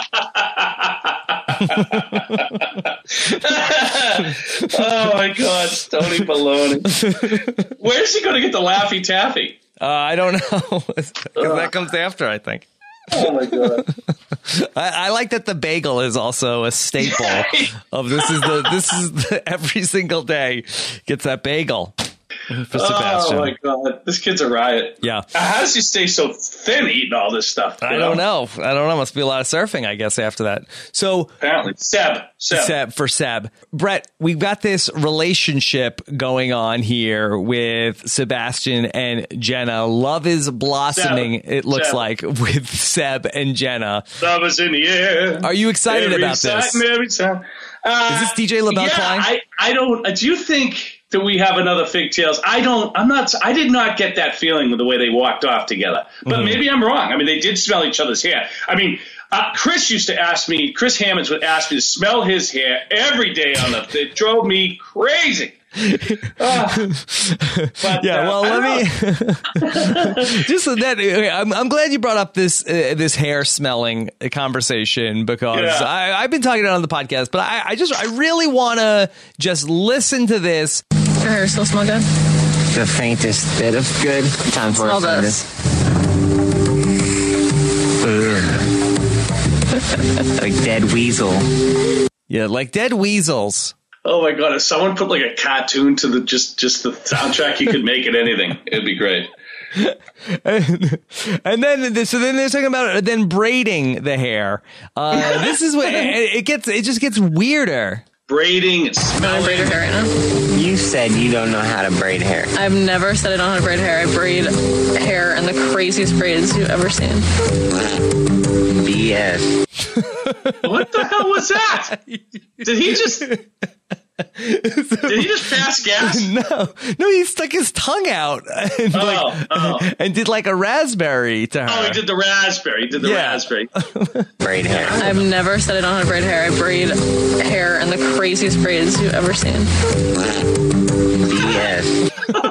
Oh my God, Stony Bologna. Where's he going to get the Laffy Taffy? Uh, I don't know. Because that comes after, I think. Oh my God. I, I like that the bagel is also a staple of this is the this is the, every single day gets that bagel for Sebastian. Oh my God, this kid's a riot. Yeah. How does he stay so thin eating all this stuff? I don't know. I don't know. Must be a lot of surfing, I guess, after that. So apparently, Seb, Seb, Seb for Seb. Brett, we've got this relationship going on here with Sebastian and Jenna. Love is blossoming. Seb. It looks Seb. like with Seb and Jenna. Love is in the air. Are you excited every about time, this? Every time. Uh, Is this D J LaBelle yeah, Klein? I, I don't. Uh, do you think that we have another Fig Tales? I don't. I'm not. I did not get that feeling with the way they walked off together. But Mm-hmm. maybe I'm wrong. I mean, they did smell each other's hair. I mean, uh, Chris used to ask me. Chris Hammonds would ask me to smell his hair every day on the. It drove me crazy. Uh, but, Yeah, uh, well, I let don't me know. just so that I'm, I'm glad you brought up this uh, this hair smelling conversation because Yeah. I, I've been talking about it on the podcast, but I, I just I really want to just listen to this. Your hair still smell good? The faintest bit of good. Time for Smell it. this. Like dead weasel. Yeah, like dead weasels. Oh my God! If someone put like a cartoon to the just just the soundtrack, you could make it anything. It'd be great. and, and then so then they're talking about then braiding the hair. Uh, this is what it, it gets. It just gets weirder. Braiding and I smelling. braid your hair right now. You said you don't know how to braid hair. I've never said I don't know how to braid hair. I braid hair in the craziest braids you've ever seen. B S. What the hell was that? Did he just? Did he just pass gas? No, no, he stuck his tongue out and, Oh, like, oh. and did like a raspberry to her. Oh, he did the raspberry. He did the Yeah. raspberry. Braid hair. I've never said I don't know how to braid hair. I braid hair in the craziest braids you've ever seen. B S.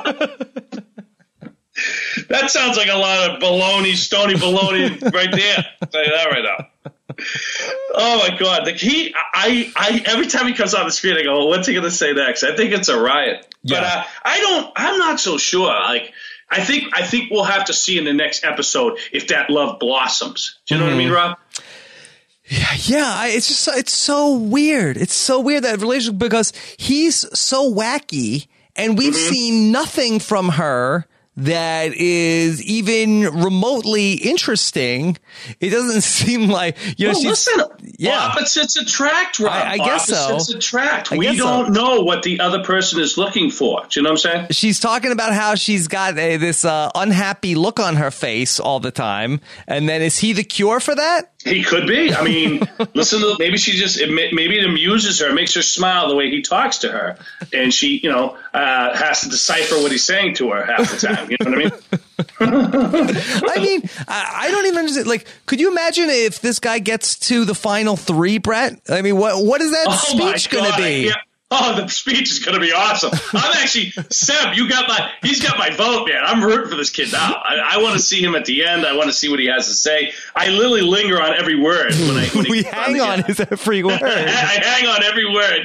That sounds like a lot of baloney, stony baloney right there. I'll tell you that right now. Oh my God! The he, I, I, every time he comes on the screen, I go, well, "What's he going to say next?" I think it's a riot. Yeah. But uh, I don't. I'm not so sure. Like, I think, I think we'll have to see in the next episode if that love blossoms. Do you know what I mean, Rob? Yeah, I- it's just it's so weird. It's so weird that relationship because he's so wacky, and we've Mm-hmm. seen nothing from her that is even remotely interesting. It doesn't seem like you know. Well, she's, listen, yeah. opposites attract, Rob. I- I guess so. Opposites attract. I we guess so. don't know what the other person is looking for. Do you know what I'm saying? She's talking about how she's got a, this uh, unhappy look on her face all the time, and then is he the cure for that? He could be. I mean, listen to maybe she just it, may- maybe it amuses her, makes her smile the way he talks to her, and she, you know, uh, has to decipher what he's saying to her half the time. You know what I mean? I mean, I, I don't even understand. Like, could you imagine if this guy gets to the final three, Brett? I mean, what what is that Oh my speech going to God, be? yeah. Oh, the speech is going to be awesome. I'm actually, Seb, you got my, he's got my vote, man. I'm rooting for this kid now. I, I want to see him at the end. I want to see what he has to say. I literally linger on every word when I, when he We comes hang on again. his every word. I hang on every word,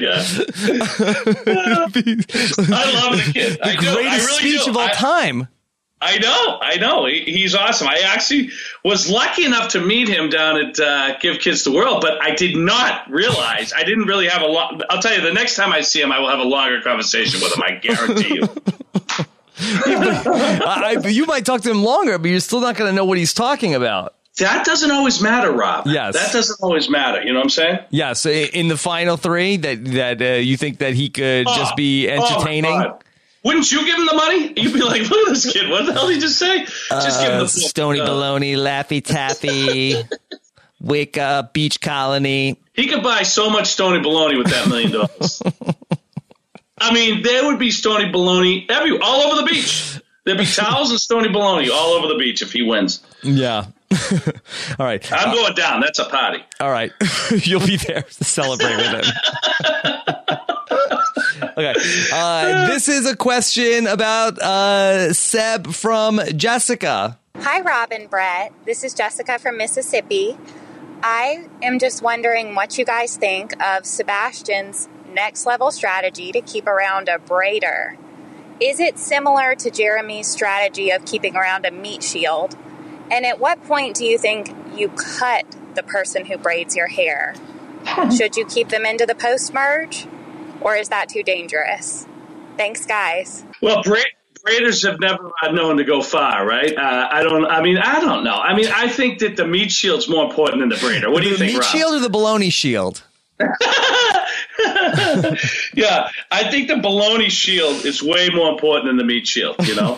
yeah. I love the kid. I do. I Greatest really speech do. of all I- time. I know, I know. He, he's awesome. I actually was lucky enough to meet him down at uh, Give Kids the World, but I did not realize, I didn't really have a lot. I'll tell you, the next time I see him, I will have a longer conversation with him, I guarantee you. I, I- you might talk to him longer, but you're still not going to know what he's talking about. That doesn't always matter, Rob. Yes. That doesn't always matter. You know what I'm saying? Yeah, so i- in the final three, that that uh, you think that he could Oh, just be oh my entertaining? God. Wouldn't you give him the money? You'd be like, look at this kid. What the hell did he just say? Just give him Uh, the Stony uh, baloney, Laffy Taffy, Wake Up, Beach Colony. He could buy so much Stony Baloney with that million dollars. I mean, there would be Stony Baloney every all over the beach. There'd be towels and Stony Baloney all over the beach if he wins. Yeah. All right. I'm uh, going down. That's a party. All right. You'll be there to celebrate with him. Okay. Uh, this is a question about uh, Seb from Jessica. Hi, Rob and Brett. This is Jessica from Mississippi. I am just wondering what you guys think of Sebastian's next level strategy to keep around a braider. Is it similar to Jeremy's strategy of keeping around a meat shield? And at what point do you think you cut the person who braids your hair? Should you keep them into the post-merge? Or is that too dangerous? Thanks, guys. Well, bra- braiders have never uh, known to go far, right? Uh, I don't. I mean, I don't know. I mean, I think that the meat shield's more important than the braider. What do you the think, meat Rob? shield or the baloney shield? Yeah, I think the baloney shield is way more important than the meat shield. You know.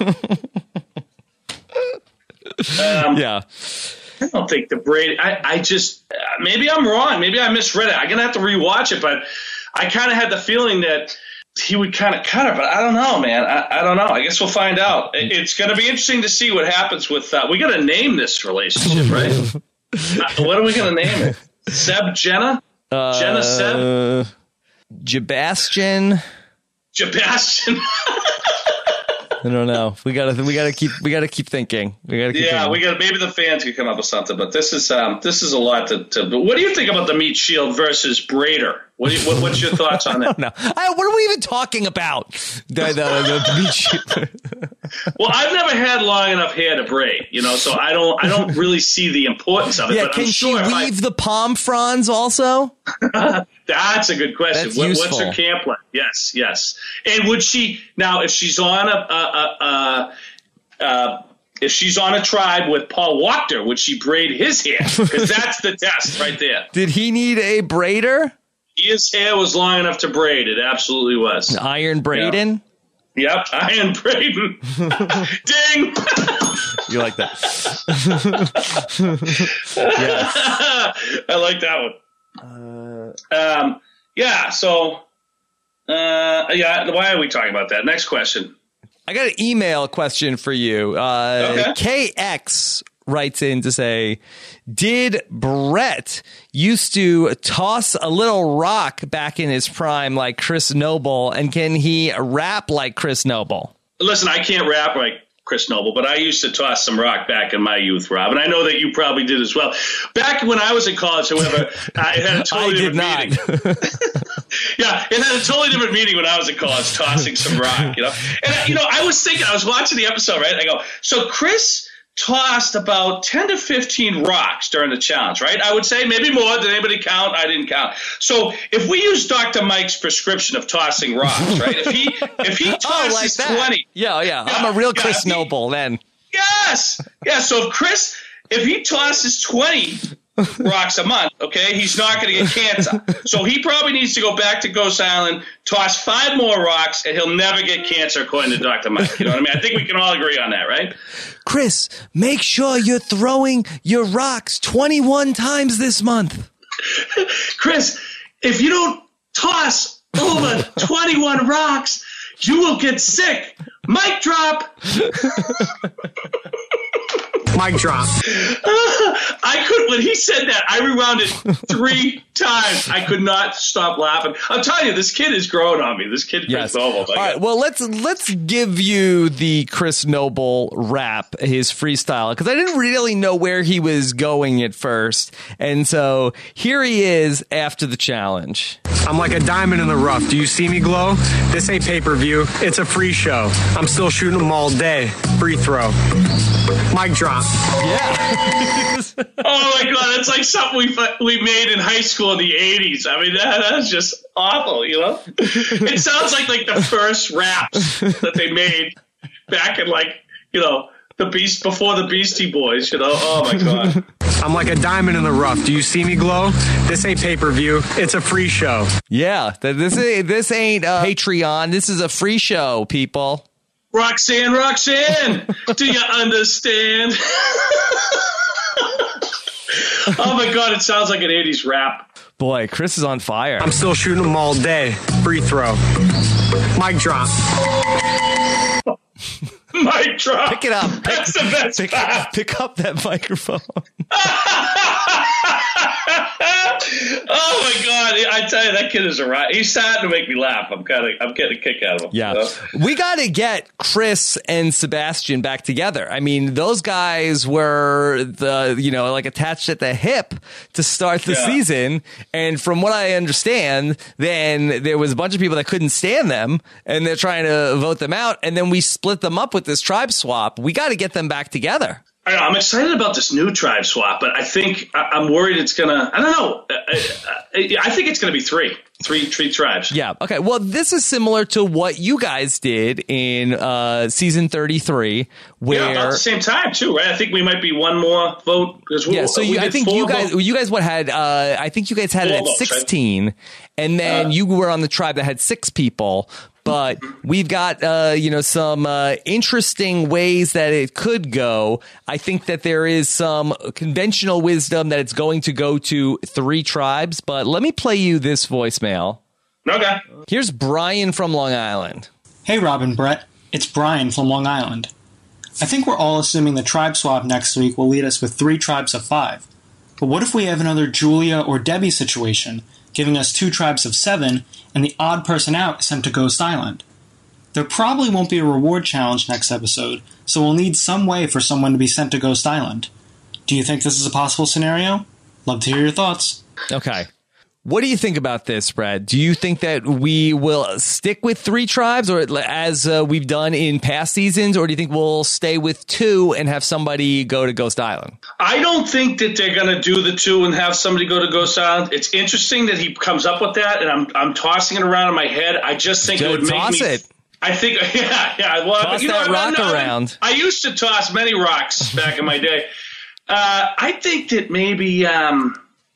um, yeah. I don't think the braid. I, I just uh, maybe I'm wrong. Maybe I misread it. I'm gonna have to rewatch it, but I kind of had the feeling that he would kind of cut it, but I don't know, man. I, I don't know. I guess we'll find out. It, it's going to be interesting to see what happens with. Uh, we got to name this relationship, right? uh, what are we going to name it? Seb Jenna? Uh, Jenna Seb? Jabastian? Jabastian. I don't know. We gotta, we gotta keep, we gotta keep thinking. We gotta keep yeah, thinking. we got. Maybe the fans could come up with something, but this is, um, this is a lot to. to but what do you think about the meat shield versus braider? What, do you, what what's your thoughts on that? No, I, what are we even talking about? The, the, the meat shield. Well, I've never had long enough hair to braid, you know, so I don't, I don't really see the importance of it. Yeah, but can I'm sure she weave I, the palm fronds also? That's a good question. That's What, useful. what's her camp plan? Yes, yes. And would she now, if she's on a, a, a, a uh, if she's on a tribe with Paul Wachter, would she braid his hair? Because that's the test right there. Did he need a braider? His hair was long enough to braid. It absolutely was. Iron Braden? Yeah. Yep, Iron Braden. Ding! You like that? Yes. I like that one. Uh, um, yeah, so, uh, yeah, why are we talking about that? Next question. I got an email question for you. Uh, Okay. K X writes in to say, did Brett used to toss a little rock back in his prime like Chris Noble, and can he rap like Chris Noble? Listen, I can't rap like Chris Noble, but I used to toss some rock back in my youth, Rob, and I know that you probably did as well. Back when I was in college, however, uh, it had a totally I did different not. meaning. Yeah, it had a totally different meaning when I was in college, tossing some rock, you know. And, uh, you know, I was thinking, I was watching the episode, right? I go, so Chris tossed about ten to fifteen rocks during the challenge, right? I would say maybe more. Did anybody count? I didn't count. So if we use Doctor Mike's prescription of tossing rocks, right? If he if he tosses Oh, like that. twenty. Yeah, yeah, I'm a real yeah, Chris he- Noble then. Yes. Yeah. So if Chris, if he tosses twenty rocks a month, okay, he's not going to get cancer. So he probably needs to go back to Ghost Island, toss five more rocks, and he'll never get cancer, according to Doctor Mike. You know what I mean? I think we can all agree on that, right? Chris, make sure you're throwing your rocks twenty-one times this month. Chris, if you don't toss over twenty-one rocks, you will get sick. Mic drop. Mic drop. I could, when he said that, I rewound it three times. I could not stop laughing. I'm telling you, this kid is growing on me. This kid, Yes. Chris Noble. All right. Well, let's let's give you the Chris Noble rap, his freestyle, because I didn't really know where he was going at first, and so here he is after the challenge. I'm like a diamond in the rough. Do you see me glow? This ain't pay-per-view. It's a free show. I'm still shooting them all day. Free throw. Mic drop. Yeah. Oh my God, that's like something we we made in high school in the eighties. I mean, that, that's just awful, you know? It sounds like like the first raps that they made back in like, you know, the Beast before the Beastie Boys, you know? Oh my God. I'm like a diamond in the rough. Do you see me glow? This ain't pay-per-view. It's a free show. Yeah. th- This ain't, this ain't uh, Patreon. This is a free show, people. Roxanne, Roxanne, do you understand? Oh my God, it sounds like an eighties rap. Boy, Chris is on fire. I'm still shooting them all day. Free throw. Mic drop. Mic drop. Pick it up. Pick, That's the best pick, part. pick up that microphone. Oh my God! I tell you, that kid is a riot. He's starting to make me laugh. I'm kind of, I'm getting a kick out of him. Yeah, you know? we got to get Chris and Sebastian back together. I mean, those guys were the, you know, like attached at the hip to start the Yeah. season. And from what I understand, then there was a bunch of people that couldn't stand them, and they're trying to vote them out. And then we split them up with this tribe swap. We got to get them back together. I know, I'm excited about this new tribe swap, but I think I, I'm worried it's gonna. I don't know. I, I, I think it's gonna be three, three, three tribes. Yeah. Okay. Well, this is similar to what you guys did in uh, season thirty-three, where Yeah, about the same time too, right? I think we might be one more vote because we, yeah. So we you, I did think four you guys, votes. you guys, what had? Uh, I think you guys had it Four at votes, right? sixteen, and then Uh, you were on the tribe that had six people. But we've got, uh, you know, some uh, interesting ways that it could go. I think that there is some conventional wisdom that it's going to go to three tribes. But let me play you this voicemail. Okay. Here's Brian from Long Island. Hey, Rob and Brett. It's Brian from Long Island. I think we're all assuming the tribe swap next week will lead us with three tribes of five. But what if we have another Julia or Debbie situation, giving us two tribes of seven, and the odd person out is sent to Ghost Island? There probably won't be a reward challenge next episode, so we'll need some way for someone to be sent to Ghost Island. Do you think this is a possible scenario? Love to hear your thoughts. Okay. What do you think about this, Brad? Do you think that we will stick with three tribes, or as uh, we've done in past seasons, or do you think we'll stay with two and have somebody go to Ghost Island? I don't think that they're going to do the two and have somebody go to Ghost Island. It's interesting that he comes up with that, and I'm I'm tossing it around in my head. I just think it would make Toss me. it. I think, yeah, yeah. Well, Toss you know, that rock I, I, around. I used to toss many rocks back in my day. Uh, I think that maybe, um,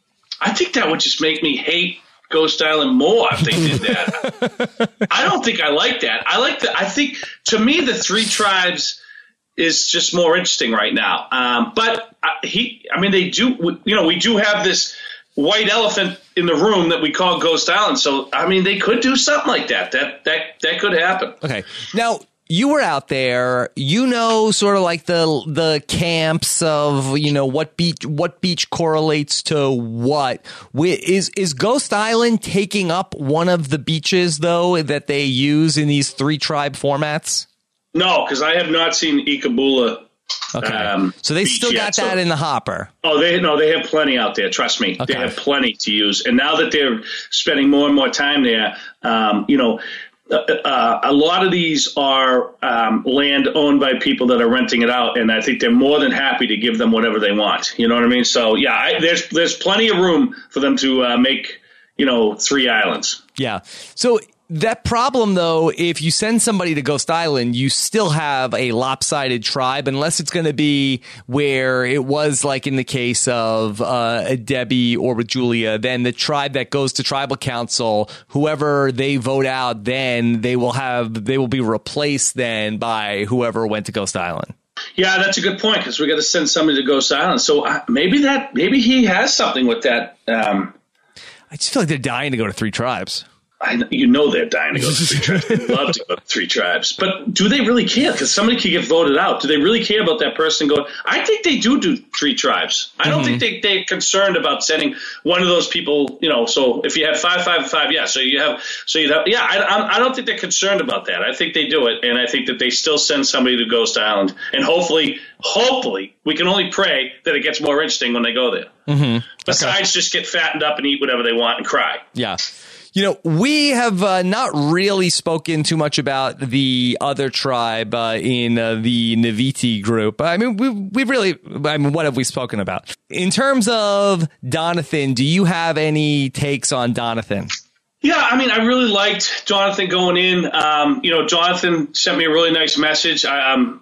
I think that would just make me hate Ghost Island more if they did that. I don't think I like that. I like that. I think, to me, the three tribes is just more interesting right now. Um, but uh, he, I mean, they do, you know, we do have this white elephant in the room that we call Ghost Island. So, I mean, they could do something like that. That that that could happen. Okay. Now, you were out there, you know, sort of like the the camps of, you know, what beach what beach correlates to what. Is is Ghost Island taking up one of the beaches, though, that they use in these three tribe formats? No, because I have not seen Ikabula. Okay. Um, so they beach still got yet, that so- in the hopper. Oh, they no, they have plenty out there. Trust me, Okay. they have plenty to use. And now that they're spending more and more time there, um, you know, uh, uh, a lot of these are um, land owned by people that are renting it out, and I think they're more than happy to give them whatever they want. You know what I mean? So yeah, I, there's there's plenty of room for them to uh, make, you know, three islands. Yeah. So that problem, though, if you send somebody to Ghost Island, you still have a lopsided tribe, unless it's going to be where it was like in the case of uh, Debbie or with Julia. Then the tribe that goes to tribal council, whoever they vote out, then they will have they will be replaced then by whoever went to Ghost Island. Yeah, that's a good point, because we got to send somebody to Ghost Island. So uh, maybe that maybe he has something with that. Um, I just feel like they're dying to go to three tribes. I, you know they're dying to go to three tribes. They'd love to go to three tribes. But do they really care? Because somebody could get voted out. Do they really care about that person going? I think they do do three tribes. I don't Mm-hmm. think they, they're concerned about sending one of those people, you know, so if you have five, five, five, yeah. So you have, so you have, yeah, I, I, I don't think they're concerned about that. I think they do it. And I think that they still send somebody to Ghost Island. And hopefully, hopefully, we can only pray that it gets more interesting when they go there. Mm-hmm. Besides just get fattened up and eat whatever they want and cry. Yeah. You know, we have uh, not really spoken too much about the other tribe uh, in uh, the Naviti group. I mean, we we really, I mean, what have we spoken about? In terms of Donathan, do you have any takes on Donathan? Yeah, I mean, I really liked Jonathan going in. Um, you know, Jonathan sent me a really nice message I, um,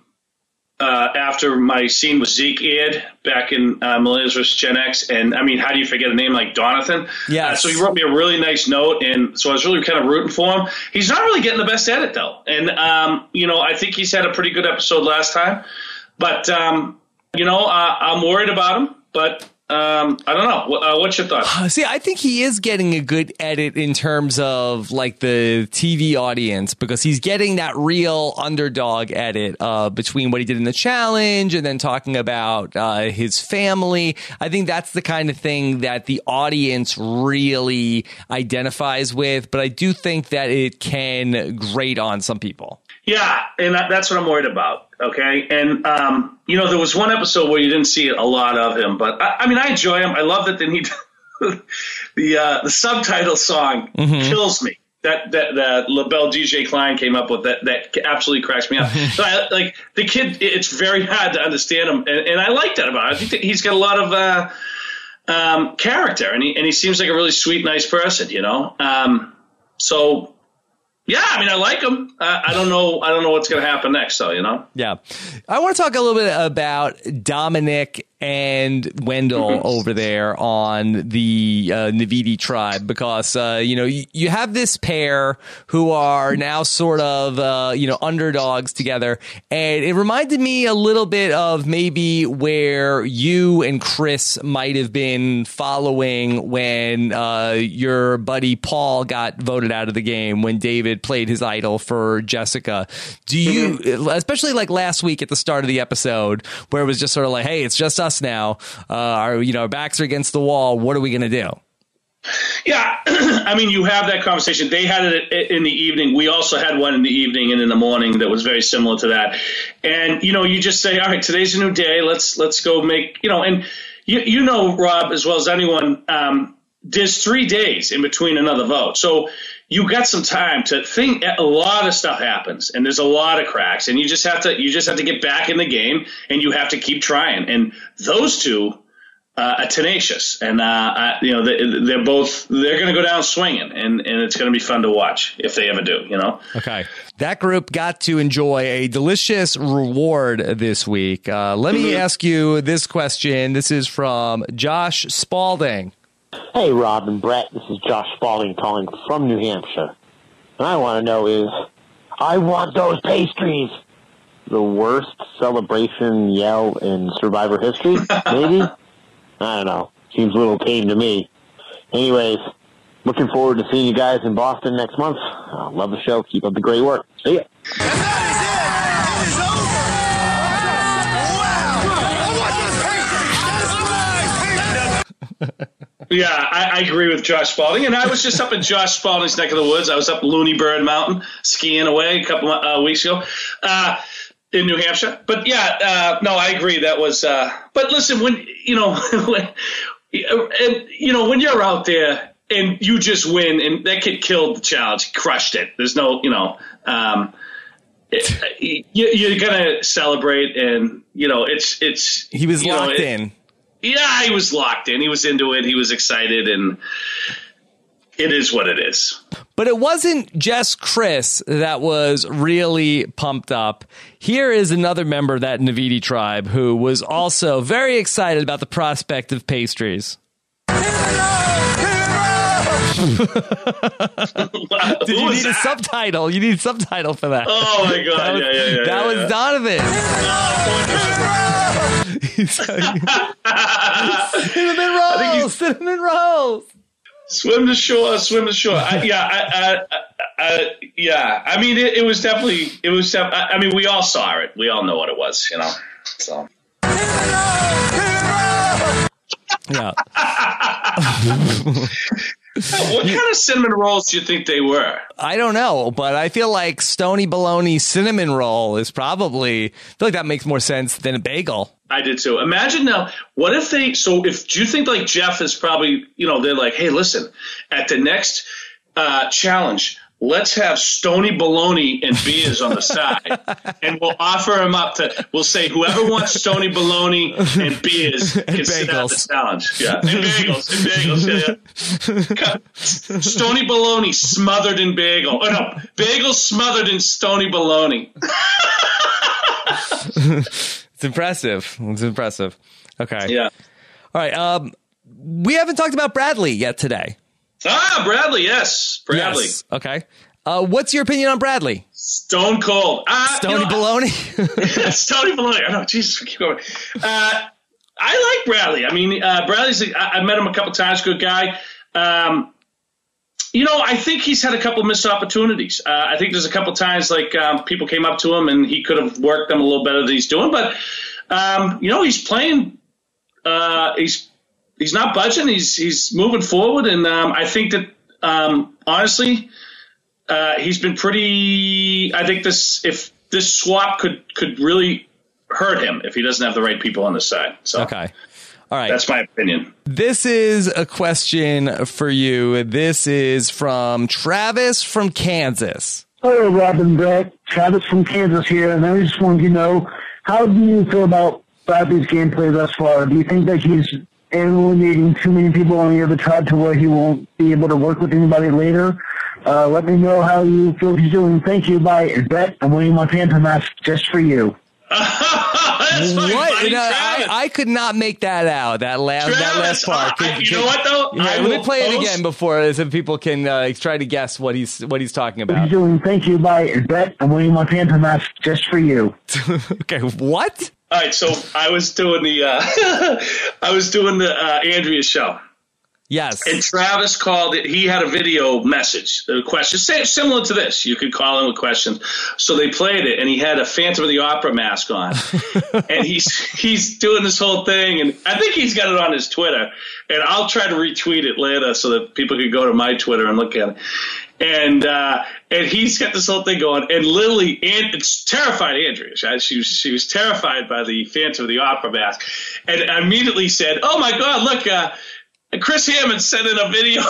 uh, after my scene with Zeke aired back in uh, Millennials versus Gen X. And, I mean, how do you forget a name like Donathan? Yeah. Uh, so he wrote me a really nice note, and so I was really kind of rooting for him. He's not really getting the best edit, though. And, um, you know, I think he's had a pretty good episode last time. But, um, you know, uh, I'm worried about him. But Um, I don't know. Uh, what's your thoughts? See, I think he is getting a good edit in terms of like the T V audience because he's getting that real underdog edit uh, between what he did in the challenge and then talking about uh, his family. I think that's the kind of thing that the audience really identifies with. But I do think that it can grate on some people. Yeah, and that's what I'm worried about. Okay, and um, you know, there was one episode where you didn't see a lot of him, but I, I mean, I enjoy him. I love that. Then he the uh, the subtitle song mm-hmm. kills me. That that that LaBelle D J Klein came up with that that absolutely cracks me up. So I, like the kid, it's very hard to understand him, and, and I like that about him. I think that he's got a lot of uh, um, character, and he and he seems like a really sweet, nice person. You know, um, so. Yeah, I mean, I like him. Uh, I don't know. I don't know what's going to happen next, though. You know. Yeah, I want to talk a little bit about Dominic and Wendell mm-hmm. over there on the uh, Navidi tribe because uh, you know you, you have this pair who are now sort of uh, you know underdogs together, and it reminded me a little bit of maybe where you and Chris might have been following when uh, your buddy Paul got voted out of the game when David played his idol for Jessica. Do you, mm-hmm. especially like last week at the start of the episode, where it was just sort of like, hey, it's just us now. Uh, our, you know, our backs are against the wall. What are we going to do? Yeah, I mean, you have that conversation. They had it in the evening. We also had one in the evening and in the morning that was very similar to that. And you know, you just say, all right, today's a new day. Let's let's go make, you know, and you you know, Rob, as well as anyone, um, there's three days in between another vote. So you got some time to think. A lot of stuff happens, and there's a lot of cracks, and you just have to you just have to get back in the game, and you have to keep trying. And those two uh, are tenacious, and uh, I, you know they, they're both they're going to go down swinging, and and it's going to be fun to watch if they ever do. You know. Okay, that group got to enjoy a delicious reward this week. Uh, let me mm-hmm. ask you this question. This is from Josh Spalding. Hey, Rob and Brett, this is Josh Spalding calling from New Hampshire. And I want to know is, I want those pastries! The worst celebration yell in Survivor history, maybe? I don't know. Seems a little tame to me. Anyways, looking forward to seeing you guys in Boston next month. I love the show. Keep up the great work. See ya. Yeah, I, I agree with Josh Spalding. And I was just up in Josh Spalding's neck of the woods. I was up Looney Bird Mountain skiing away a couple of uh, weeks ago uh, in New Hampshire. But yeah, uh, no, I agree. That was uh, – but listen, when – you know, when, and, you know, when you're out there and you just win, and that kid killed the challenge, crushed it. There's no – you know um, – you, you're going to celebrate, and, you know, it's – it's he was you locked know, it, in. Yeah, he was locked in. He was into it. He was excited, and it is what it is. But it wasn't just Chris that was really pumped up. Here is another member of that Navidi tribe who was also very excited about the prospect of pastries. Did you need that? a subtitle? You need a subtitle for that. Oh my god! That was, yeah, yeah, yeah. That yeah, was yeah. Donovan. Cinnamon rolls, cinnamon rolls. Swim to shore, swim to shore. I, yeah, I, I, I, yeah. I mean, it, it was definitely. It was. I, I mean, we all saw it. We all know what it was. You know. So. Yeah. What kind of cinnamon rolls do you think they were? I don't know, but I feel like Stony Bologna cinnamon roll is probably, I feel like that makes more sense than a bagel. I did too. Imagine now, what if they, so if, do you think like Jeff is probably, you know, they're like, hey, listen, at the next uh, challenge, let's have Stony Bologna and beers on the side, and we'll offer them up to, we'll say whoever wants Stony Bologna and beers can and sit out the challenge. Yeah, and bagels, and bagels, yeah, yeah. Stony Bologna smothered in bagel. Oh, no, bagel smothered in Stony Bologna. It's impressive. It's impressive. Okay. Yeah. All right. Um, we haven't talked about Bradley yet today. Ah, Bradley, yes. Bradley. Yes. Okay. Uh, what's your opinion on Bradley? Stone cold. Uh, Stony you know, Bologna? Stony Bologna. Oh, no, Jesus, keep going. Uh, I like Bradley. I mean, uh, Bradley's. A, I, I met him a couple times. Good guy. Um, you know, I think he's had a couple missed opportunities. Uh, I think there's a couple times like um, people came up to him and he could have worked them a little better than he's doing. But um, you know, he's playing. Uh, he's he's not budging. He's he's moving forward, and um, I think that um, honestly, uh, he's been pretty. I think this if this swap could could really hurt him if he doesn't have the right people on the side. So okay. All right. That's my opinion. This is a question for you. This is from Travis from Kansas. Hello, Rob and Brett. Travis from Kansas here, and I just wanted to know, how do you feel about Bradley's gameplay thus far? Do you think that he's alienating too many people on the other tribe to where he won't be able to work with anybody later? Uh, let me know how you feel he's doing. Thank you. Bye. And Brett, I'm waiting my Phantom mask just for you. That's my what? buddy, You know, Travis. I, I could not make that out. That last that Travis, last part. uh, Could- I- you could- know what, though? Yeah, I let me will play it post- again before so people can uh, try to guess what he's what he's talking What about. he's doing. Thank you. Bye. And Brett, I'm waiting my Phantom mask just for you. Okay, what? All right, so I was doing the uh, I was doing the uh, Andrea show. Yes. And Travis called it. He had a video message, a question same, similar to this. You could call him with questions. So they played it, and he had a Phantom of the Opera mask on, and he's he's doing this whole thing, and I think he's got it on his Twitter, and I'll try to retweet it later so that people can go to my Twitter and look at it. And uh, and he's got this whole thing going, and Lily, and it's terrified Andrea. She was she was terrified by the Phantom of the Opera mask, and I immediately said, "Oh my God, look." Uh, Chris Hammond sent in a video,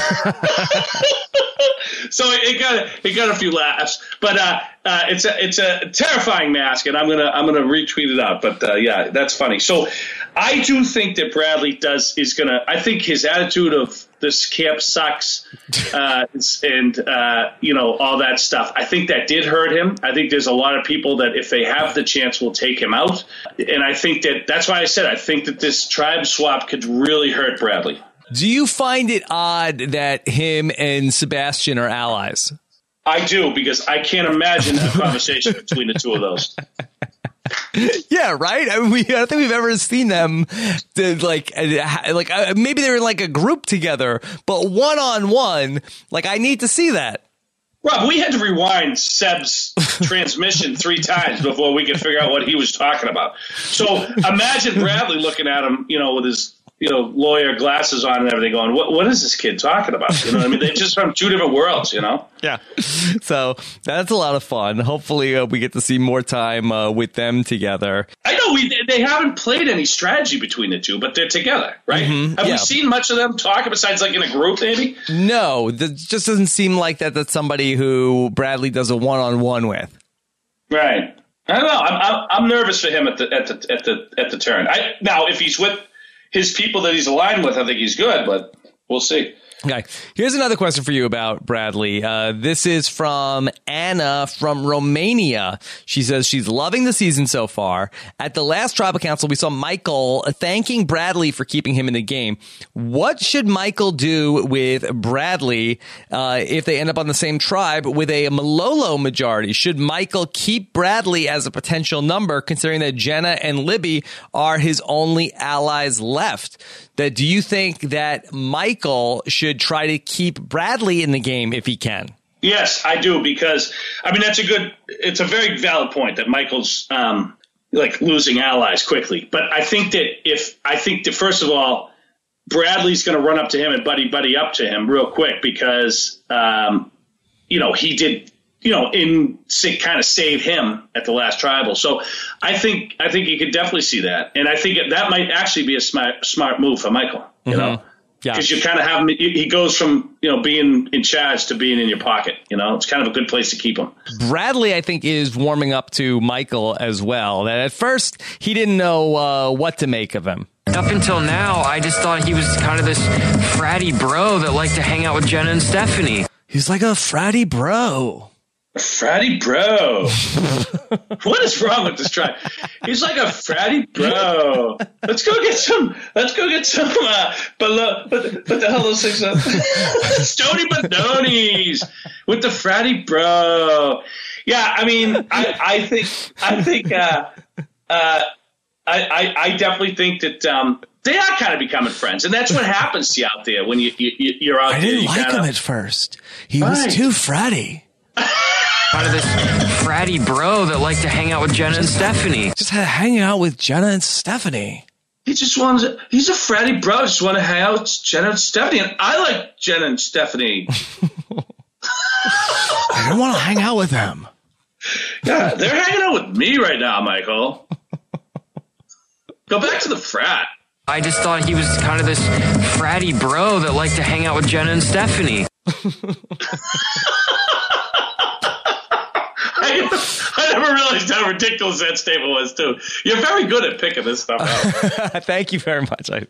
so it got it got a few laughs. But uh, uh, it's a it's a terrifying mask, and I'm gonna I'm gonna retweet it out. But uh, yeah, that's funny. So I do think that Bradley does is gonna. I think his attitude of this camp sucks, uh, and uh, you know all that stuff. I think that did hurt him. I think there's a lot of people that if they have the chance will take him out, and I think that that's why I said I think that this tribe swap could really hurt Bradley. Do you find it odd that him and Sebastian are allies? I do, because I can't imagine a conversation between the two of those. Yeah, right. I mean, we, I don't think we've ever seen them to, like, uh, like uh, maybe they're in like a group together, but one on one. Like, I need to see that. Rob, we had to rewind Seb's transmission three times before we could figure out what he was talking about. So imagine Bradley looking at him, you know, with his you know lawyer glasses on and everything, going, "What? What is this kid talking about?" You know, what I mean, they're just from two different worlds. You know. Yeah. So that's a lot of fun. Hopefully, uh, we get to see more time uh, with them together. I know we they haven't played any strategy between the two, but they're together, right? Mhm, Have yeah. we seen much of them talk besides like in a group, maybe? No, that just doesn't seem like that. That's somebody who Bradley does a one on one with. Right. I don't know. I'm, I'm I'm nervous for him at the at the at the at the turn. I now if he's with his people that he's aligned with, I think he's good, but we'll see. Okay. Here's another question for you about Bradley. Uh, this is from Anna from Romania. She says she's loving the season so far. At the last Tribal Council, we saw Michael thanking Bradley for keeping him in the game. What should Michael do with Bradley uh, if they end up on the same tribe with a Malolo majority? Should Michael keep Bradley as a potential number, considering that Jenna and Libby are his only allies left? That do you think that Michael should try to keep Bradley in the game if he can? Yes, I do, because I mean that's a good, it's a very valid point that Michael's um, like losing allies quickly. But I think that if I think that first of all, Bradley's going to run up to him and buddy buddy up to him real quick because um, you know he did. You know, in kind of save him at the last tribal. So I think I think you could definitely see that, and I think that might actually be a smart smart move for Michael. You Mm-hmm. know, Yeah. because you kind of have him. He goes from you know being in charge to being in your pocket. You know, it's kind of a good place to keep him. Bradley, I think, is warming up to Michael as well. That at first he didn't know uh, what to make of him. Up until now, I just thought he was kind of this fratty bro that liked to hang out with Jenna and Stephanie. He's like a fratty bro. A fratty bro. What is wrong with this tribe? He's like a fratty bro. Let's go get some. Let's go get some. Uh, below, what, what the hell those things are? Stony Banonis with the fratty bro. Yeah, I mean, I, I think, I think, uh, uh, I, I, I definitely think that um, they are kind of becoming friends, and that's what happens to you out there when you, you you're out I there. didn't you like kinda, him at first. He Right. was too fratty. Part of this fratty bro that liked to hang out with Jenna and Stephanie. Just had hanging out with Jenna and Stephanie. He just wants. He's a fratty bro. Just want to hang out with Jenna and Stephanie, and I like Jenna and Stephanie. I don't want to hang out with them. Yeah, they're hanging out with me right now, Michael. Go back to the frat. I just thought he was kind of this fratty bro that liked to hang out with Jenna and Stephanie. I, I never realized how ridiculous that statement was, too. You're very good at picking this stuff out. Thank you very much. I,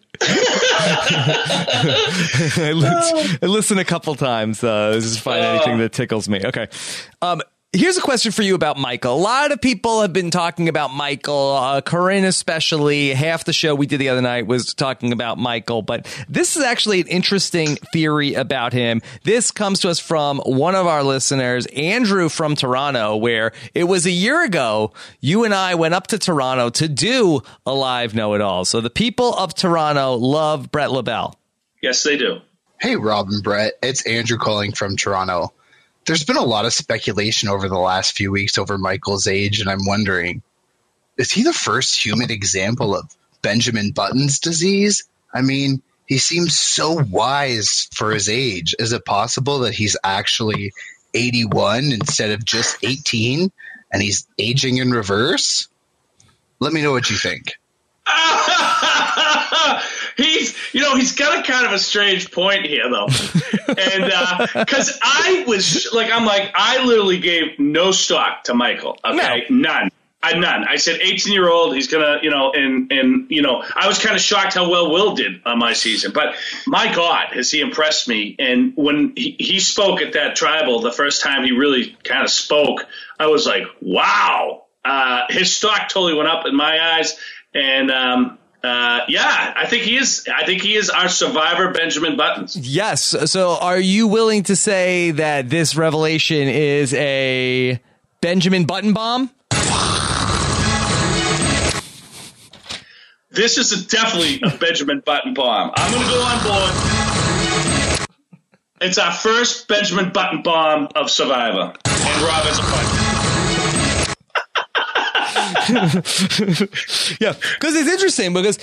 I, li- I listen a couple times. Uh, just find anything that tickles me. Okay. Um, Here's a question for you about Michael. A lot of people have been talking about Michael, uh, Corinne especially. Half the show we did the other night was talking about Michael, but this is actually an interesting theory about him. This comes to us from one of our listeners, Andrew from Toronto, where it was a year ago, you and I went up to Toronto to do a live Know-It-All. So the people of Toronto love Brett LaBelle. Yes, they do. Hey, Rob and Brett. It's Andrew calling from Toronto. There's been a lot of speculation over the last few weeks over Michael's age, and I'm wondering, is he the first human example of Benjamin Button's disease? I mean, he seems so wise for his age. Is it possible that he's actually eighty-one instead of just eighteen, and he's aging in reverse? Let me know what you think. He's, you know, he's got a kind of a strange point here, though. And because uh, I was like, I'm like, I literally gave no stock to Michael. Okay, no. none. I none. I said eighteen year old. He's gonna, you know, and and you know, I was kind of shocked how well Will did on my season. But my God, has he impressed me? And when he, he spoke at that tribal, the first time he really kind of spoke, I was like, wow. Uh, his stock totally went up in my eyes, and um, uh, yeah, I think he is. I think he is our survivor, Benjamin Buttons. Yes. So, are you willing to say that this revelation is a Benjamin Button bomb? This is a, definitely a Benjamin Button bomb. I'm going to go on board. It's our first Benjamin Button bomb of Survivor, and Rob is a Button. Yeah, because it's interesting because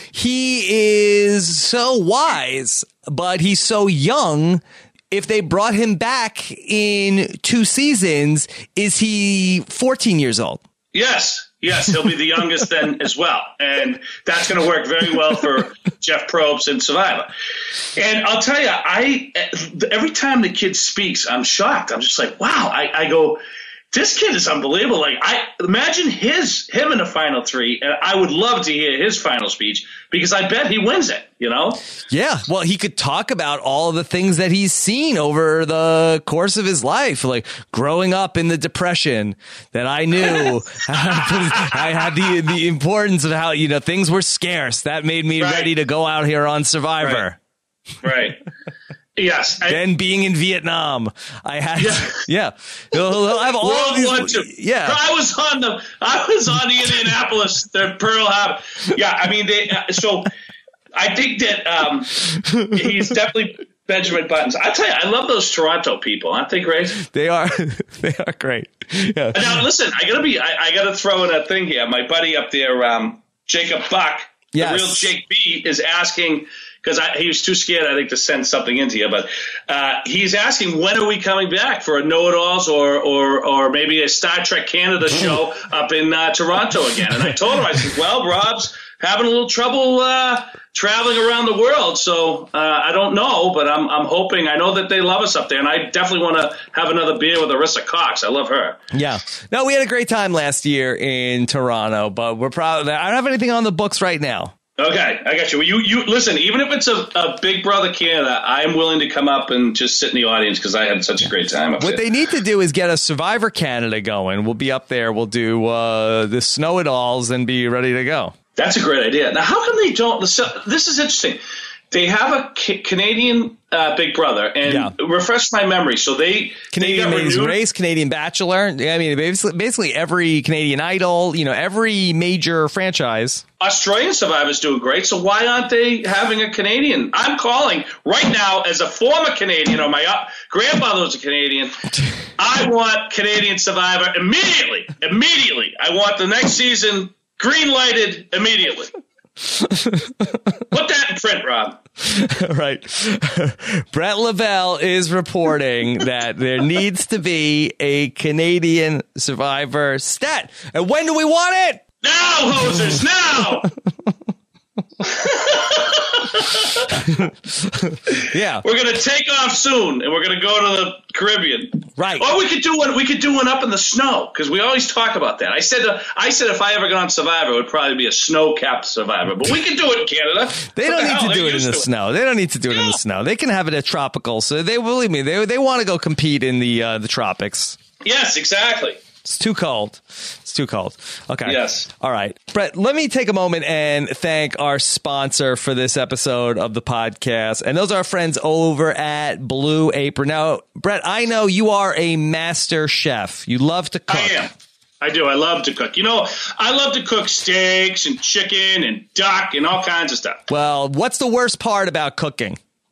he is so wise, but he's so young. If they brought him back in two seasons, is he fourteen years old? Yes, yes, he'll be the youngest then as well. And that's going to work very well for Jeff Probst and Survivor. And I'll tell you, I every time the kid speaks, I'm shocked. I'm just like, wow. I, I go, this kid is unbelievable. Like, I imagine his him in the final three, and I would love to hear his final speech because I bet he wins it, you know? Yeah. Well, he could talk about all the things that he's seen over the course of his life, like growing up in the Depression that I knew. I had the the importance of how, you know, things were scarce. That made me right. ready to go out here on Survivor. Right. right. Yes. I, then being in Vietnam, I had, yeah, yeah. He'll, he'll have all World these, War Two. Yeah. I was on the, I was on the Indianapolis, the Pearl Harbor. Yeah. I mean, they, uh, so I think that, um, he's definitely Benjamin Buttons. I tell you, I love those Toronto people. Aren't they great? They are, they are great. Yeah. Now listen, I gotta be, I, I gotta throw in a thing here. My buddy up there, um, Jacob Buck, yes. the real Jake B, is asking, because he was too scared, I think, to send something into you. But uh, he's asking, when are we coming back for a Know-It-Alls or, or or maybe a Star Trek Canada show up in uh, Toronto again? And I told him, I said, well, Rob's having a little trouble uh, traveling around the world. So uh, I don't know, but I'm I'm hoping. I know that they love us up there. And I definitely want to have another beer with Arissa Cox. I love her. Yeah. No, we had a great time last year in Toronto, but we're probably, I don't have anything on the books right now. Okay, I got you. You, you listen. Even if it's a, a Big Brother Canada, I am willing to come up and just sit in the audience because I had such a great time up what there. They need to do is get a Survivor Canada going. We'll be up there. We'll do uh, the Know-It-Alls and be ready to go. That's a great idea. Now, how come they don't? This is interesting. They have a ca- Canadian uh, Big Brother, and Yeah. refresh my memory. So they Canadian they got Amazing renewed- Race, Canadian Bachelor. I mean, basically, basically every Canadian Idol, you know, every major franchise. Australian Survivor's doing great, so why aren't they having a Canadian? I'm calling right now as a former Canadian, or my uh, grandfather was a Canadian. I want Canadian Survivor immediately. Immediately. I want the next season green lighted immediately. Put that in print, Rob. Right. Brett LaBelle is reporting that there needs to be a Canadian Survivor stat. And when do we want it? Now, hosers, now! Yeah. We're going to take off soon, and we're going to go to the Caribbean. Right. Or we could do one. We could do one up in the snow, because we always talk about that. I said, uh, I said, if I ever got on Survivor, it would probably be a snow-capped Survivor. But we can do it in Canada. They What don't the need hell? to do They're it in used the to snow. They don't need to do it in the snow. They can have it at tropical. So they believe me. They they want to go compete in the uh, the tropics. Yes, exactly. It's too cold. It's too cold. Okay. Yes. All right. Brett, let me take a moment and thank our sponsor for this episode of the podcast. And those are our friends over at Blue Apron. Now, Brett, I know you are a master chef. You love to cook. I am. I do. I love to cook. You know, I love to cook steaks and chicken and duck and all kinds of stuff. Well, what's the worst part about cooking?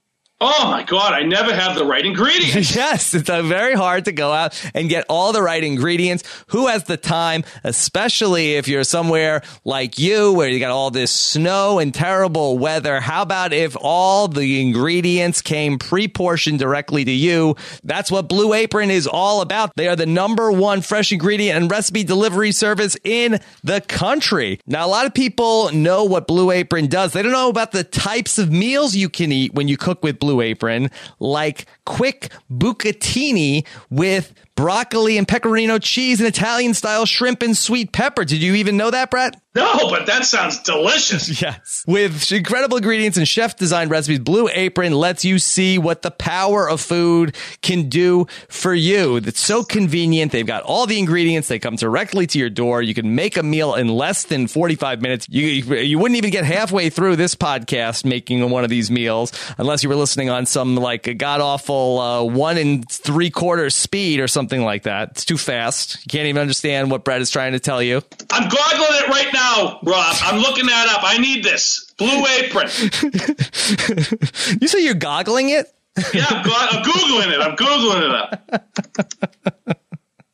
Oh, my God. I never have the right ingredients. Yes, it's uh, very hard to go out and get all the right ingredients. Who has the time, especially if you're somewhere like you where you got all this snow and terrible weather? How about if all the ingredients came pre-portioned directly to you? That's what Blue Apron is all about. They are the number one fresh ingredient and recipe delivery service in the country. Now, a lot of people know what Blue Apron does. They don't know about the types of meals you can eat when you cook with Blue Blue Apron, like quick bucatini with broccoli and pecorino cheese and Italian-style shrimp and sweet pepper. Did you even know that, Brett? No, but that sounds delicious. Yes. With incredible ingredients and chef-designed recipes, Blue Apron lets you see what the power of food can do for you. It's so convenient. They've got all the ingredients. They come directly to your door. You can make a meal in less than forty-five minutes. You, you wouldn't even get halfway through this podcast making one of these meals unless you were listening on some like a god-awful uh, one and three-quarters speed or something like that. It's too fast. You can't even understand what Brett is trying to tell you. I'm goggling it right now, Rob. I'm looking that up. I need this. Blue Apron. You say you're goggling it? Yeah, I'm, go- I'm Googling it. I'm Googling it up.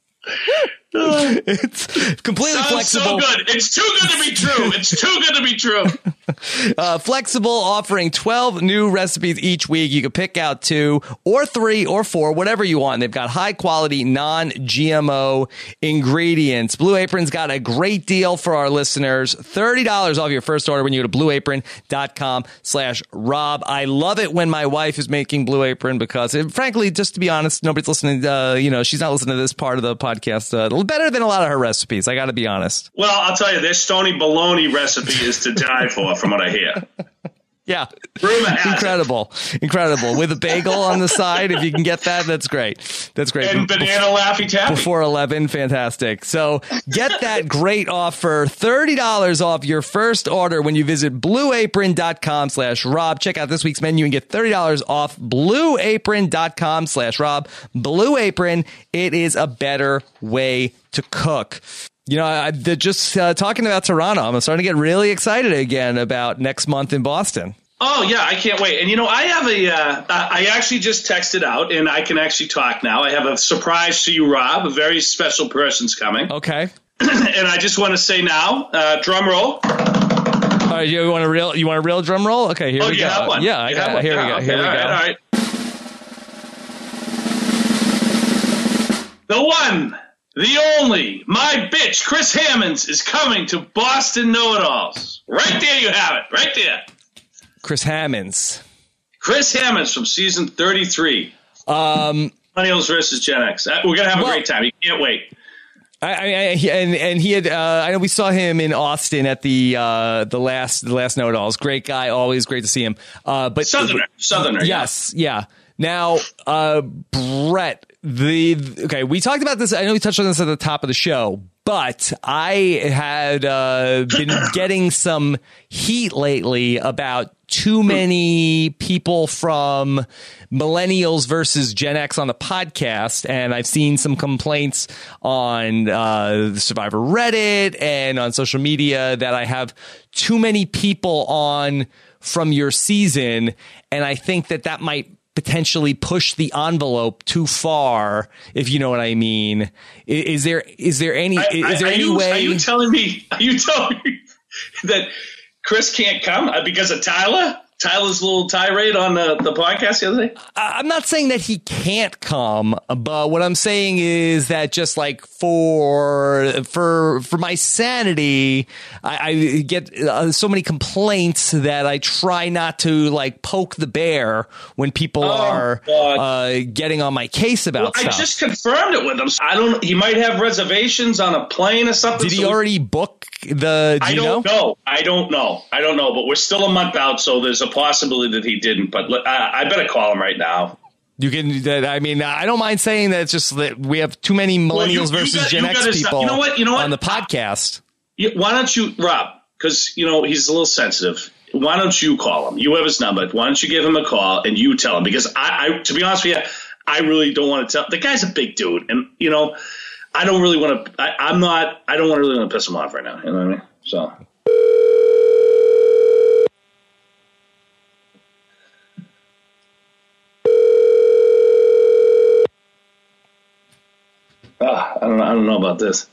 It's completely Sounds flexible. so good. It's too good to be true. It's too good to be true. Uh, flexible, offering twelve new recipes each week. You can pick out two or three or four, whatever you want. They've got high quality, non G M O ingredients. Blue Apron's got a great deal for our listeners. thirty dollars off your first order when you go to blueapron.com slash Rob. I love it when my wife is making Blue Apron because, it, frankly, just to be honest, nobody's listening. Uh, you know, she's not listening to this part of the podcast. Uh, better than a lot of her recipes. I got to be honest. Well, I'll tell you, their Stony Bologna recipe is to die for, from what I hear. Yeah. Rumor has Incredible. It. Incredible. With a bagel on the side, if you can get that, that's great. That's great. And banana Laffy Taffy. Before eleven, fantastic. So get that great offer, thirty dollars off your first order when you visit blueapron.com slash Rob. Check out this week's menu and get thirty dollars off blueapron.com slash Rob. Blue Apron, it is a better way to cook. You know, I, they're just uh, talking about Toronto. I'm starting to get really excited again about next month in Boston. Oh, yeah, I can't wait. And, you know, I have a, uh, I actually just texted out, and I can actually talk now. I have a surprise to you, Rob. A very special person's coming. Okay. And I just want to say now, uh, drum roll. All right, you want a real, you want a real drum roll? Okay, here oh, we you go. Have one? Yeah, I you got it. Here we go. Okay, Here we all go. Right, all right. The one, the only, my bitch, Chris Hammonds is coming to Boston Know-It-Alls. Right there you have it. Right there. Chris Hammonds. Chris Hammonds from season thirty-three. Um, Millennials versus Gen X. We're going to have a well, great time. You can't wait. I, I, and and he had uh, I know we saw him in Austin at the uh, the last the last Know-It-Alls. Great guy, always great to see him. Uh, but Southerner, Southerner. Yes, yeah. yeah. Now, uh, Brett, the okay, we talked about this. I know we touched on this at the top of the show, But I had uh, been getting some heat lately about too many people from Millennials versus Gen X on the podcast. And I've seen some complaints on uh, the Survivor Reddit and on social media that I have too many people on from your season. And I think that that might potentially push the envelope too far, if you know what I mean. Is, is there is there any I, is there I, any you, way? Are you telling me? Are you telling me that Chris can't come because of Tyler? Tyler's little tirade on the, the podcast the other day? I'm not saying that he can't come, but what I'm saying is that just like for for for my sanity, I, I get uh, so many complaints that I try not to like poke the bear when people Oh, are uh, getting on my case about Well, I stuff. just confirmed it with him. I don't. He might have reservations on a plane or something. Did he so we- already book the? Do I you don't know? know? I don't know. I don't know. But we're still a month out, so there's a possibility that he didn't. But uh, I better call him right now. You can. that- I mean, I don't mind saying that. It's just that we have too many Well, you- millennials you versus got- Gen you X gotta stop. people. You know what? You know what? On the podcast. Yeah, why don't you, Rob? Because you know he's a little sensitive. Why don't you call him? You have his number. Why don't you give him a call and you tell him? Because I, I to be honest with you, I really don't want to tell. The guy's a big dude, and you know, I don't really want to. I, I'm not. I don't want to really want to piss him off right now. You know what I mean? So. Ah, I don't know. I don't know about this.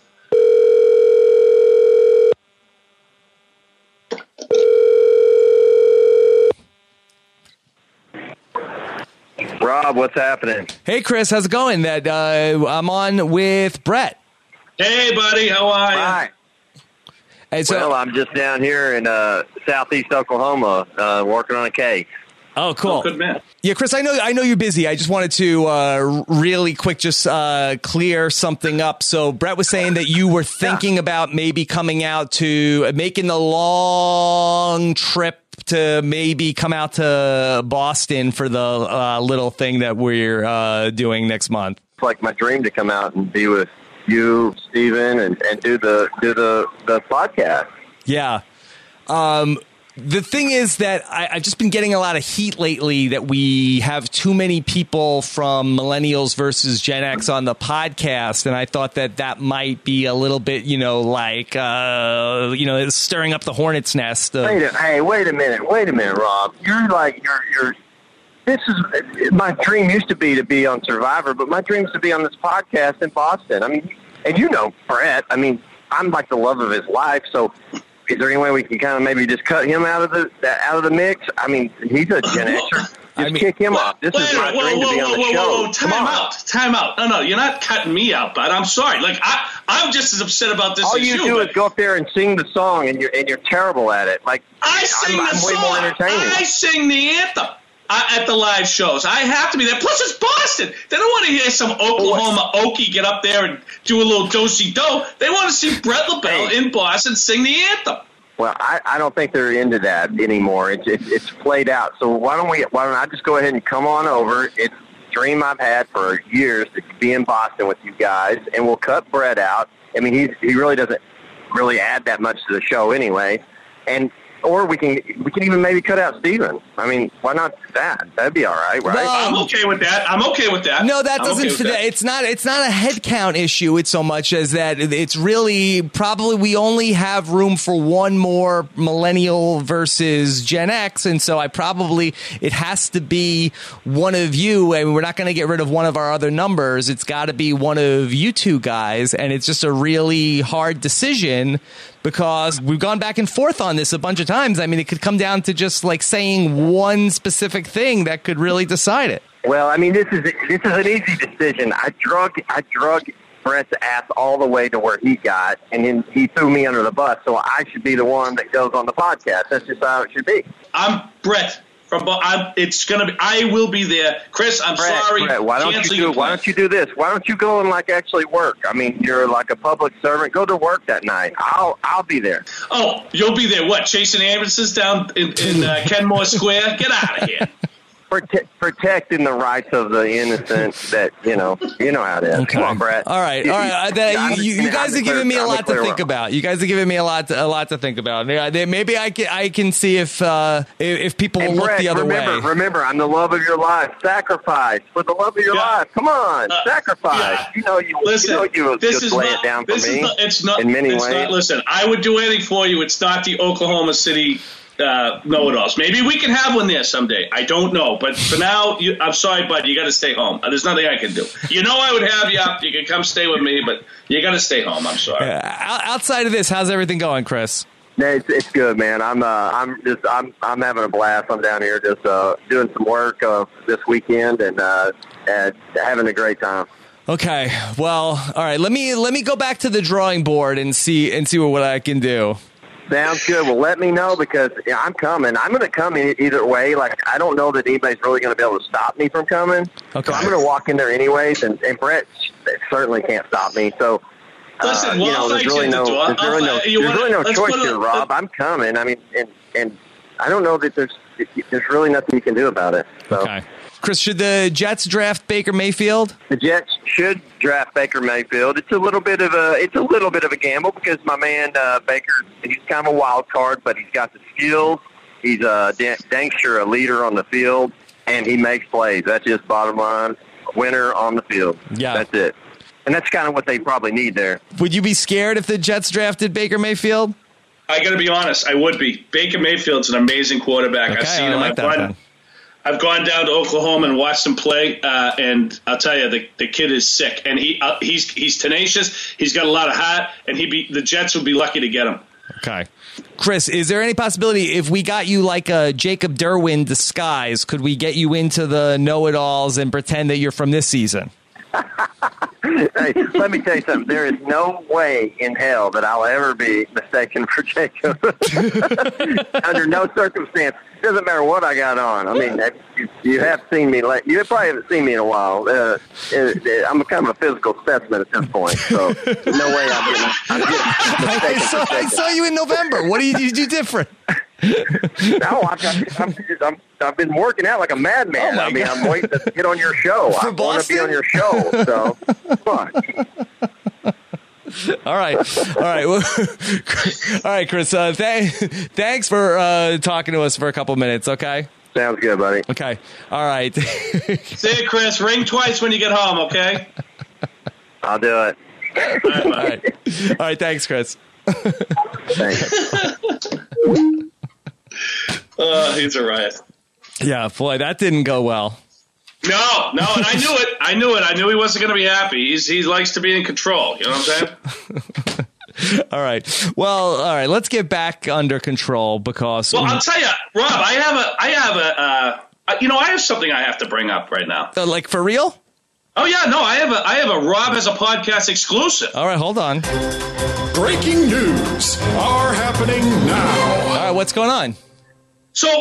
Rob, what's happening? Hey, Chris, how's it going? That uh, I'm on with Brett. Hey, buddy, how are you? Hi. Hey, so, well, I'm just down here in uh, southeast Oklahoma, uh, working on a case. Oh, cool. Oh, good man. Yeah, Chris, I know I know you're busy. I just wanted to uh, really quick just uh, clear something up. So Brett was saying that you were thinking yeah. about maybe coming out to making the long trip to maybe come out to Boston for the uh, little thing that we're uh, doing next month. It's like my dream to come out and be with you, Steven, and, and do the do the, the podcast. Yeah. Um, the thing is that I, I've just been getting a lot of heat lately that we have too many people from Millennials versus Gen X on the podcast, and I thought that that might be a little bit, you know, like, uh, you know, stirring up the hornet's nest. Of, wait a, hey, wait a minute, wait a minute, Rob. You're like, you're, you're, this is, my dream used to be to be on Survivor, but my dream is to be on this podcast in Boston. I mean, and you know Brett, I mean, I'm like the love of his life, so is there any way we can kind of maybe just cut him out of the out of the mix? I mean, he's a Gen Xer. Just I mean, kick him off. This wait, is my whoa, dream whoa, to be on the whoa, show. Whoa, whoa, time out, time out. No, no, you're not cutting me out, bud. I'm sorry. Like I, I'm just as upset about this All as you, you do but is go up there and sing the song, and you're and you're terrible at it. Like I sing I'm, the I'm way song. more entertaining. I sing the anthem. I, at the live shows. I have to be there. Plus, it's Boston. They don't want to hear some Oklahoma Okie get up there and do a little do-si-do. They want to see Brett LaBelle in Boston sing the anthem. Well, I, I don't think they're into that anymore. It's, it's it's played out. So why don't we? Why don't I just go ahead and come on over? It's a dream I've had for years to be in Boston with you guys, and we'll cut Brett out. I mean, he's he really doesn't really add that much to the show anyway, and. Or we can we can even maybe cut out Steven. I mean, why not that? That'd be all right, right? Well, I'm okay with that. I'm okay with that. No, that I'm doesn't. okay with that. It's not. It's not a head count issue. It's so much as that it's really probably we only have room for one more millennial versus Gen X, and so I probably it has to be one of you. I mean, we're not going to get rid of one of our other numbers. It's got to be one of you two guys, and it's just a really hard decision. Because we've gone back and forth on this a bunch of times. I mean, it could come down to just like saying one specific thing that could really decide it. Well, I mean, this is this is an easy decision. I drug I drug Brett's ass all the way to where he got, and then he threw me under the bus. So I should be the one that goes on the podcast. That's just how it should be. I'm Brett. From I'm, it's gonna be. I will be there, Chris. I'm Brett, sorry. Brett, why don't Cancel you do? your Why plan. don't you do this? Why don't you go and like actually work? I mean, you're like a public servant. Go to work that night. I'll I'll be there. Oh, you'll be there. What? Chasing ambulances down in, in uh, Kenmore Square? Get out of here. prote- protecting the rights of the innocent. That you know, you know how it is. Okay. Come on, Brett. All right, all right. Uh, that, I'm you, you, just- you guys I'm are giving me a clear- I'm lot to clear think one. about. You guys are giving me a lot, to, a lot to think about. Yeah, they- Maybe I can, I can see if uh, if if people will And look Brett, the other remember, way. remember, I'm the love of your life. Sacrifice for the love of your life. Come on, Uh, sacrifice. yeah. You know, you, Listen, you know, you would this just is lay not, it down for this me. Is not, it's not. in many it's ways. Not, listen, I would do anything for you. It's not the Oklahoma City uh, know-it-alls. Maybe we can have one there someday. I don't know, but for now, you, I'm sorry, bud. You got to stay home. There's nothing I can do. You know, I would have you up. You can come stay with me, but you got to stay home. I'm sorry. Uh, outside of this, how's everything going, Chris? No, it's, it's good, man. I'm uh, I'm just I'm I'm having a blast. I'm down here just uh, doing some work uh, this weekend and uh, and having a great time. Okay, well, all right. Let me let me go back to the drawing board and see and see what I can do. Sounds good. Well, let me know because yeah, I'm coming. I'm going to come e- either way. Like, I don't know that anybody's really going to be able to stop me from coming. Okay. So I'm going to walk in there anyways, and, and Brett certainly can't stop me. So, uh, Listen, you we'll know, there's fight really you no, at the door. there's I'll really no, fight- you there's wanna- really no let's choice put a- here, Rob. I'm coming. I mean, and and I don't know that there's there's really nothing you can do about it. So. Okay. Chris, should the Jets draft Baker Mayfield? The Jets should draft Baker Mayfield. It's a little bit of a it's a little bit of a gamble because my man uh, Baker, he's kind of a wild card, but he's got the skills. He's a da- dang sure a leader on the field, and he makes plays. That's just bottom line. Winner on the field. Yeah. That's it. And that's kind of what they probably need there. Would you be scared if the Jets drafted Baker Mayfield? I got to be honest. I would be. Baker Mayfield's an amazing quarterback. Okay, I've seen I him. like I've that gone, then. I've gone down to Oklahoma and watched him play, uh, and I'll tell you, the, the kid is sick, and he uh, he's he's tenacious. He's got a lot of heart, and he be the Jets would be lucky to get him. Okay. Chris, is there any possibility if we got you like a Jacob Derwin disguise, could we get you into the know-it-alls and pretend that you're from this season? Hey, let me tell you something. There is no way in hell that I'll ever be mistaken for Jacob. Under no circumstance. Doesn't matter what I got on. I mean, you, you have seen me. Like, you probably haven't seen me in a while. Uh, uh, I'm kind of a physical specimen at this point, so no way I'm getting, I'm getting I, mistaken saw, for I Jacob. saw you in November. What do you, you do different? No, I've, got, I'm, I'm, I've been working out like a madman. Oh, my I mean, God. I'm waiting to get on your show. For I want to be Boston? on your show. So, fuck. All right. All right. Well, all right, Chris. Uh, th- thanks for uh, talking to us for a couple minutes, okay? Sounds good, buddy. Okay. All right. See you, Chris. Ring twice when you get home, okay? I'll do it. All right. All right. Thanks, Chris. Thanks. Uh, he's a riot. Yeah, boy, that didn't go well. No, no, and I knew it. I knew it. I knew he wasn't going to be happy. He's he likes to be in control. You know what I'm saying? All right. Well, all right. Let's get back under control because. Well, I'll tell you, Rob. I have a. I have a. Uh, you know, I have something I have to bring up right now. Uh, like for real? Oh yeah, no, I have a. I have a Rob has a podcast exclusive. All right, hold on. Breaking news are happening now. All right, what's going on? So.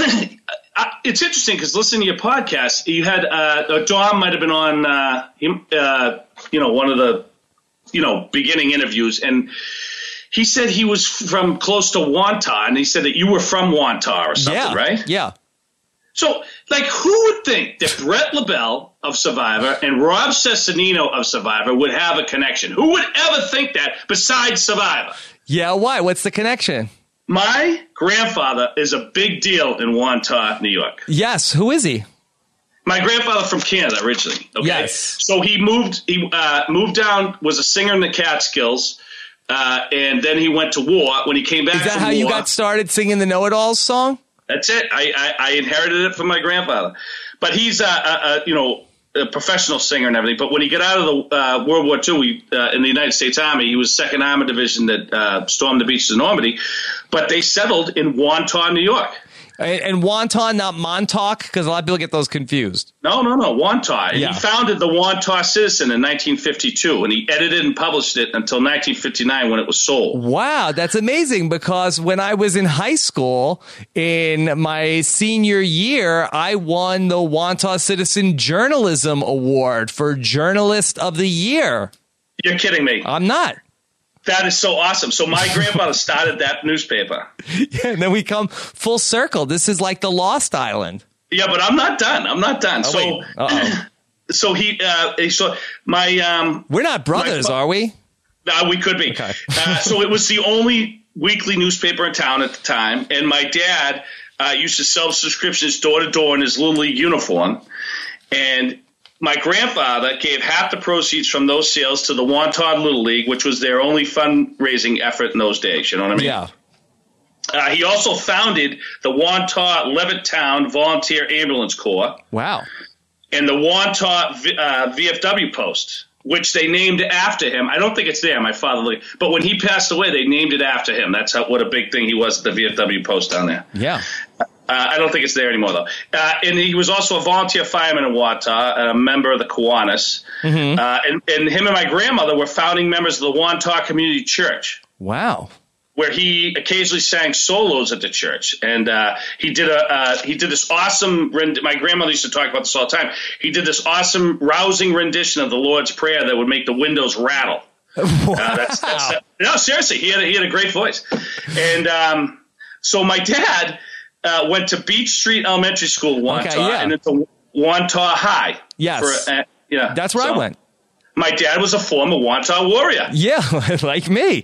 It's interesting because listening to your podcast, you had uh, Dom might have been on, uh, him, uh, you know, one of the, you know, beginning interviews, and he said he was from close to Wantagh, and he said that you were from Wantagh or something, Yeah. right? Yeah. So, like, who would think that Brett LaBelle of Survivor and Rob Cesternino of Survivor would have a connection? Who would ever think that besides Survivor? Yeah. Why? What's the connection? My grandfather is a big deal in Wantagh, New York. Yes. Who is he? My grandfather from Canada originally. Okay? Yes. So he moved. He uh, moved down. Was a singer in the Catskills, uh, and then he went to war. When he came back, Is that from how war, you got started singing the Know-It-Alls song? That's it. I, I, I inherited it from my grandfather. But he's, uh, uh, uh, you know, a professional singer and everything. But when he got out of the uh, World War Two, he, uh, in the United States Army, he was Second Armored Division that uh, stormed the beaches of Normandy. But they settled in Wantagh, New York. And, and Wantagh, not Montauk, because a lot of people get those confused. No, no, no, Wantagh. And Yeah. He founded the Wantagh Citizen in nineteen fifty-two, and he edited and published it until nineteen fifty-nine when it was sold. Wow, that's amazing because when I was in high school in my senior year, I won the Wantagh Citizen Journalism Award for Journalist of the Year. You're kidding me. I'm not. That is so awesome. So my grandfather started that newspaper. Yeah, and then we come full circle. This is like the Lost Island. Yeah, but I'm not done. I'm not done. Oh, so, wait. Uh-oh. so he, uh, so my, um, we're not brothers, my, are we? No, we could be. Okay. uh, so it was the only weekly newspaper in town at the time, and my dad uh, used to sell subscriptions door to door in his Little League uniform, and my grandfather gave half the proceeds from those sales to the Wantagh Little League, which was their only fundraising effort in those days. You know what I mean? Yeah. Uh, he also founded the Wantagh Levittown Volunteer Ambulance Corps. Wow. And the Wantagh v, uh, V F W Post, which they named after him. I don't think it's there, my father. But when he passed away, they named it after him. That's how, what a big thing he was at the V F W Post down there. Yeah. Uh, I don't think it's there anymore, though. Uh, and he was also a volunteer fireman in Wantagh, a member of the Kiwanis. Mm-hmm. Uh, and, and him and my grandmother were founding members of the Wantagh Community Church. Wow. Where he occasionally sang solos at the church, and uh, he did a uh, he did this awesome. Rend- my grandmother used to talk about this all the time. He did this awesome, rousing rendition of the Lord's Prayer that would make the windows rattle. Wow. Uh, that's, that's, that, no, seriously, he had a, he had a great voice, and um, so my dad uh, went to Beach Street Elementary School, Wantagh, okay, yeah. and into Wantagh High. Yes, for, uh, yeah, that's where so, I went. My dad was a former Wantagh Warrior. Yeah, like me.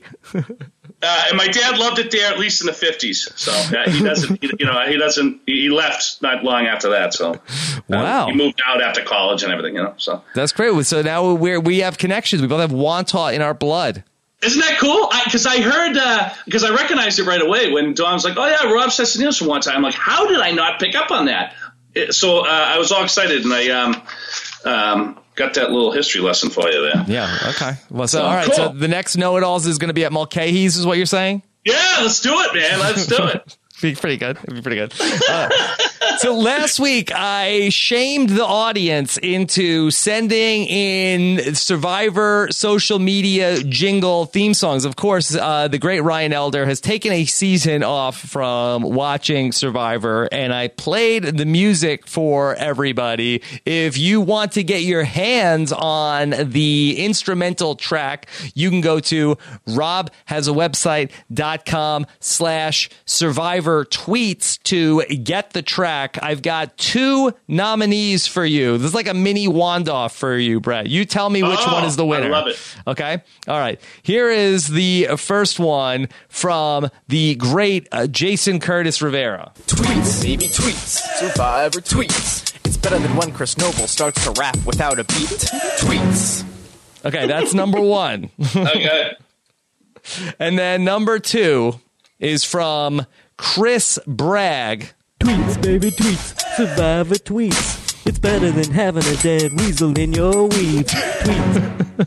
Uh, and my dad loved it there, at least in the fifties. So uh, he doesn't, he, you know, he doesn't. He left not long after that. So uh, wow, he moved out after college and everything. You know, so that's great. So now we're we have connections. We both have Wantagh in our blood. Isn't that cool? Because I, I heard, because uh, I recognized it right away when Don was like, "Oh yeah, Rob Sesaninos from one time." I'm like, how did I not pick up on that? It, so uh, I was all excited, and I um um. got that little history lesson for you there. Yeah, okay. Well, so, Oh, all right, cool. so the next Know-It-Alls is going to be at Mulcahy's, is what you're saying? Yeah, let's do it, man. Let's do it. Be pretty good. It'd be pretty good. Uh, so last week, I shamed the audience into sending in Survivor social media jingle theme songs. Of course, uh, the great Ryan Elder has taken a season off from watching Survivor, and I played the music for everybody. If you want to get your hands on the instrumental track, you can go to robhasawebsite.com slash survivor tweets to get the track. I've got two nominees for you. This is like a mini wand-off for you, Brett. You tell me which Oh, one is the winner. I love it. Okay? All right. Here is the first one from the great uh, Jason Curtis Rivera. Tweets, baby, tweets. Survivor tweets. It's better than when Chris Noble starts to rap without a beat. Tweets. Okay, that's number one. Okay. And then number two is from Chris Bragg. Tweets, baby, tweets. Survivor tweets. It's better than having a dead weasel in your weave. Tweets.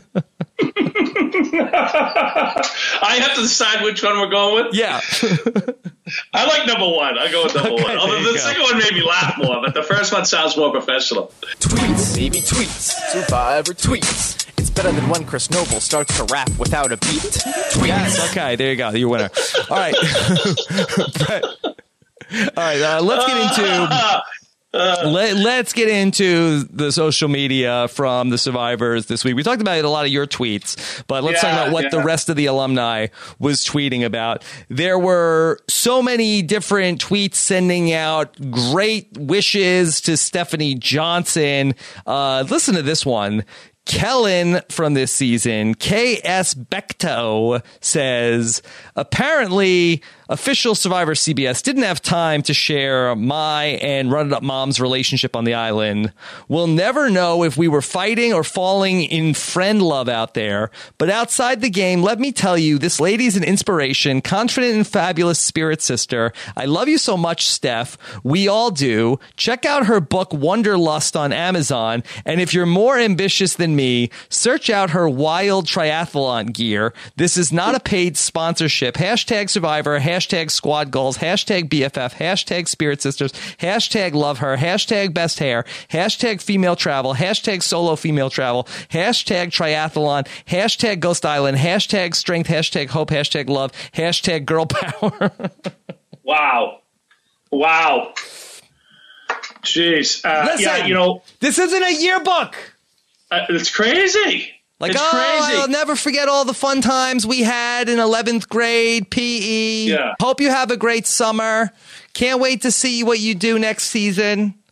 I have to decide which one we're going with? Yeah. I like number one. I'll go with number Okay, one. Although there the you second go. one made me laugh more, but the first one sounds more professional. Tweets, baby, tweets. Survivor tweets. It's better than when Chris Noble starts to rap without a beat. Tweets. Yes, okay, there you go. Your winner. All right. Brett. All right, uh, let's get into... Let, let's get into the social media from the survivors this week. We talked about a lot of your tweets, but let's Yeah, talk about what yeah. the rest of the alumni was tweeting about. There were so many different tweets sending out great wishes to Stephanie Johnson. Uh, listen to this one. Kellen from this season, K S Becto, says, apparently official Survivor C B S didn't have time to share my and Run It Up Mom's relationship on the island. We'll never know if we were fighting or falling in friend love out there. But outside the game, let me tell you, this lady's an inspiration, confident and fabulous spirit sister. I love you so much, Steph. We all do. Check out her book, Wanderlust, on Amazon. And if you're more ambitious than me, search out her wild triathlon gear. This is not a paid sponsorship. Hashtag Survivor, hashtag Squad Goals, hashtag B F F, hashtag Spirit Sisters, hashtag Love Her, hashtag Best Hair, hashtag Female Travel, hashtag Solo Female Travel, hashtag Triathlon, hashtag Ghost Island, hashtag Strength, hashtag Hope, hashtag Love, hashtag Girl Power. Wow. Wow. Jeez. Uh, Listen, yeah, you know, this isn't a yearbook. Uh, it's crazy. Like, it's oh, crazy. I'll never forget all the fun times we had in eleventh grade P E. Yeah. Hope you have a great summer. Can't wait to see what you do next season.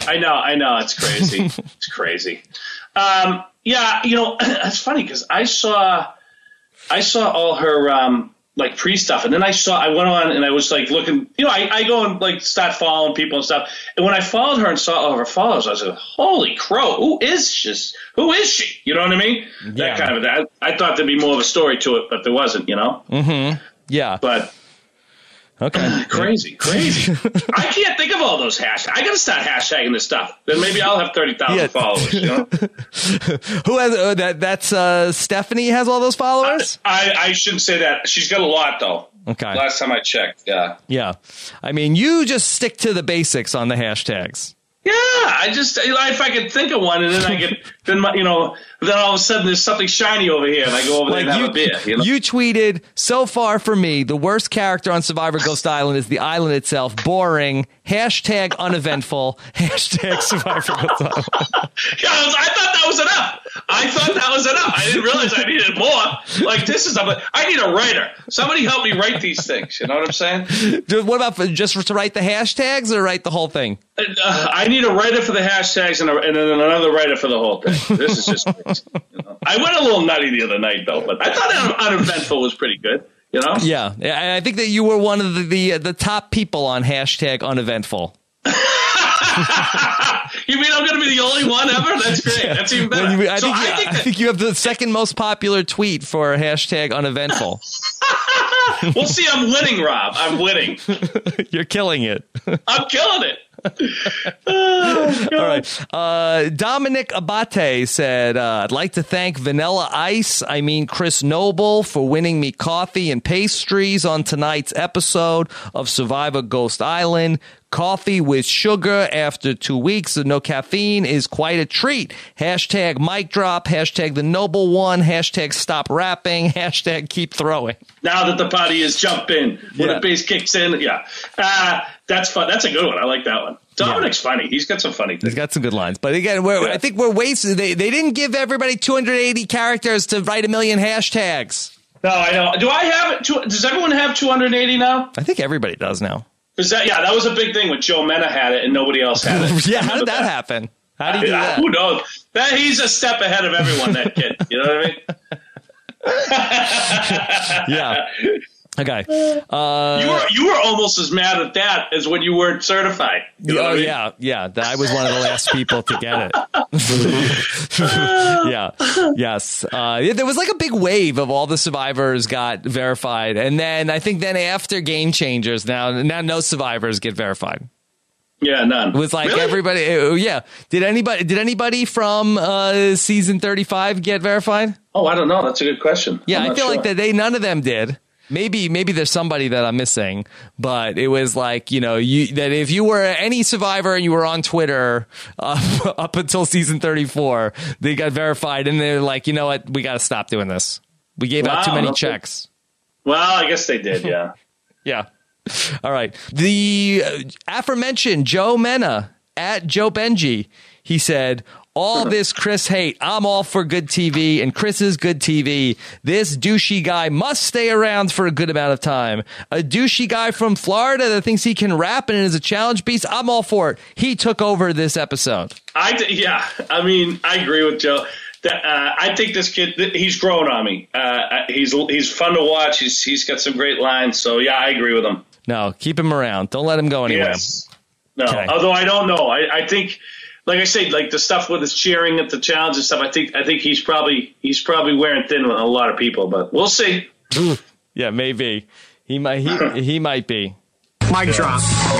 I know, I know. It's crazy. It's crazy. Um, yeah, you know, it's funny because I saw, I saw all her um, like pre stuff, and then I saw, I went on and I was like looking, you know, I, I go and like start following people and stuff, and when I followed her and saw all of her followers, I was like, holy crow, who is she? Who is she? You know what I mean? Yeah. That kind of that. I thought there'd be more of a story to it, but there wasn't. You know? Mm-hmm. Yeah. But. Okay. Crazy, crazy. I can't think of all those hashtags. I got to start hashtagging this stuff. Then maybe I'll have thirty thousand yeah. followers. You know? Who has uh, that? That's uh, Stephanie has all those followers. I, I I shouldn't say that. She's got a lot though. Okay. Last time I checked, yeah. Yeah. I mean, you just stick to the basics on the hashtags. Yeah, I just if I could think of one, and then I get then my, you know then all of a sudden there's something shiny over here, and I go over like there and you, have a beer. You know? You tweeted, so far for me, the worst character on Survivor Ghost Island is the island itself. Boring. Hashtag uneventful. Hashtag Survivor Ghost Island. Yeah, I, was, I thought that was enough. I thought that was enough. I didn't realize I needed more. Like this is a, I need a writer. Somebody help me write these things. You know what I'm saying? What about for, just to write the hashtags or write the whole thing? Uh, I need a writer for the hashtags and, a, and then another writer for the whole thing. This is just crazy, you know? I went a little nutty the other night, though, but I thought uneventful was pretty good. You know? Yeah, and I think that you were one of the the, the top people on hashtag uneventful. You mean I'm going to be the only one ever? That's great. That's even better. You, I, so think, I, you, think I that, think you have the second most popular tweet for hashtag uneventful. Well, see, I'm winning, Rob. I'm winning. You're killing it. I'm killing it. Oh, all right. Uh, Dominic Abate said, uh, I'd like to thank Vanilla Ice, I mean Chris Noble, for winning me coffee and pastries on tonight's episode of Survivor Ghost Island. Coffee with sugar after two weeks of no caffeine is quite a treat. Hashtag mic drop. Hashtag the noble one. Hashtag stop rapping. Hashtag keep throwing. Now that the party is jumping, when Yeah. the bass kicks in, yeah. Uh, that's fun. That's a good one. I like that one. Dominic's yeah. funny. He's got some funny things. He's got some good lines. But again, we're, yeah. I think we're wasting. They, they didn't give everybody two hundred eighty characters to write a million hashtags. No, I know. Do I have two, does everyone have two hundred eighty now? I think everybody does now. Is that, yeah, that was a big thing when Joe Mena had it and nobody else had it. Yeah, how did that, that happen? How do you do that? Who knows? That he's a step ahead of everyone, that kid. You know what I mean? Yeah. Okay. Uh, you were you were almost as mad at that as when you weren't certified. You know oh what I mean? yeah, yeah. I was one of the last people to get it. Yeah. Yes. Uh, yeah, there was like a big wave of all the survivors got verified, and then I think then after Game Changers, now now no survivors get verified. Yeah, none. It was like really? everybody. Uh, yeah. Did anybody? Did anybody from uh, season thirty-five get verified? Oh, I don't know. That's a good question. Yeah, I'm I feel sure. like that they none of them did. Maybe maybe there's somebody that I'm missing, but it was like, you know, you that if you were any survivor and you were on Twitter uh, up until season thirty-four, they got verified and they're like, you know what, we got to stop doing this. We gave wow, out too many okay. checks. Well, I guess they did, yeah. Yeah. All right. The uh, aforementioned Joe Mena at Joe Benji, he said, all this Chris hate, I'm all for good T V, and Chris is good T V. This douchey guy must stay around for a good amount of time. A douchey guy from Florida that thinks he can rap and is a challenge beast, I'm all for it. He took over this episode. I d- yeah, I mean, I agree with Joe. That, uh, I think this kid, he's grown on me. Uh, he's he's fun to watch. He's He's got some great lines. So, yeah, I agree with him. No, keep him around. Don't let him go anywhere. Yes. No, okay. Although I don't know. I, I think... Like I say, like the stuff with his cheering at the challenge and stuff, I think I think he's probably he's probably wearing thin with a lot of people, but we'll see. Yeah, maybe he might he he might be. Mic drop.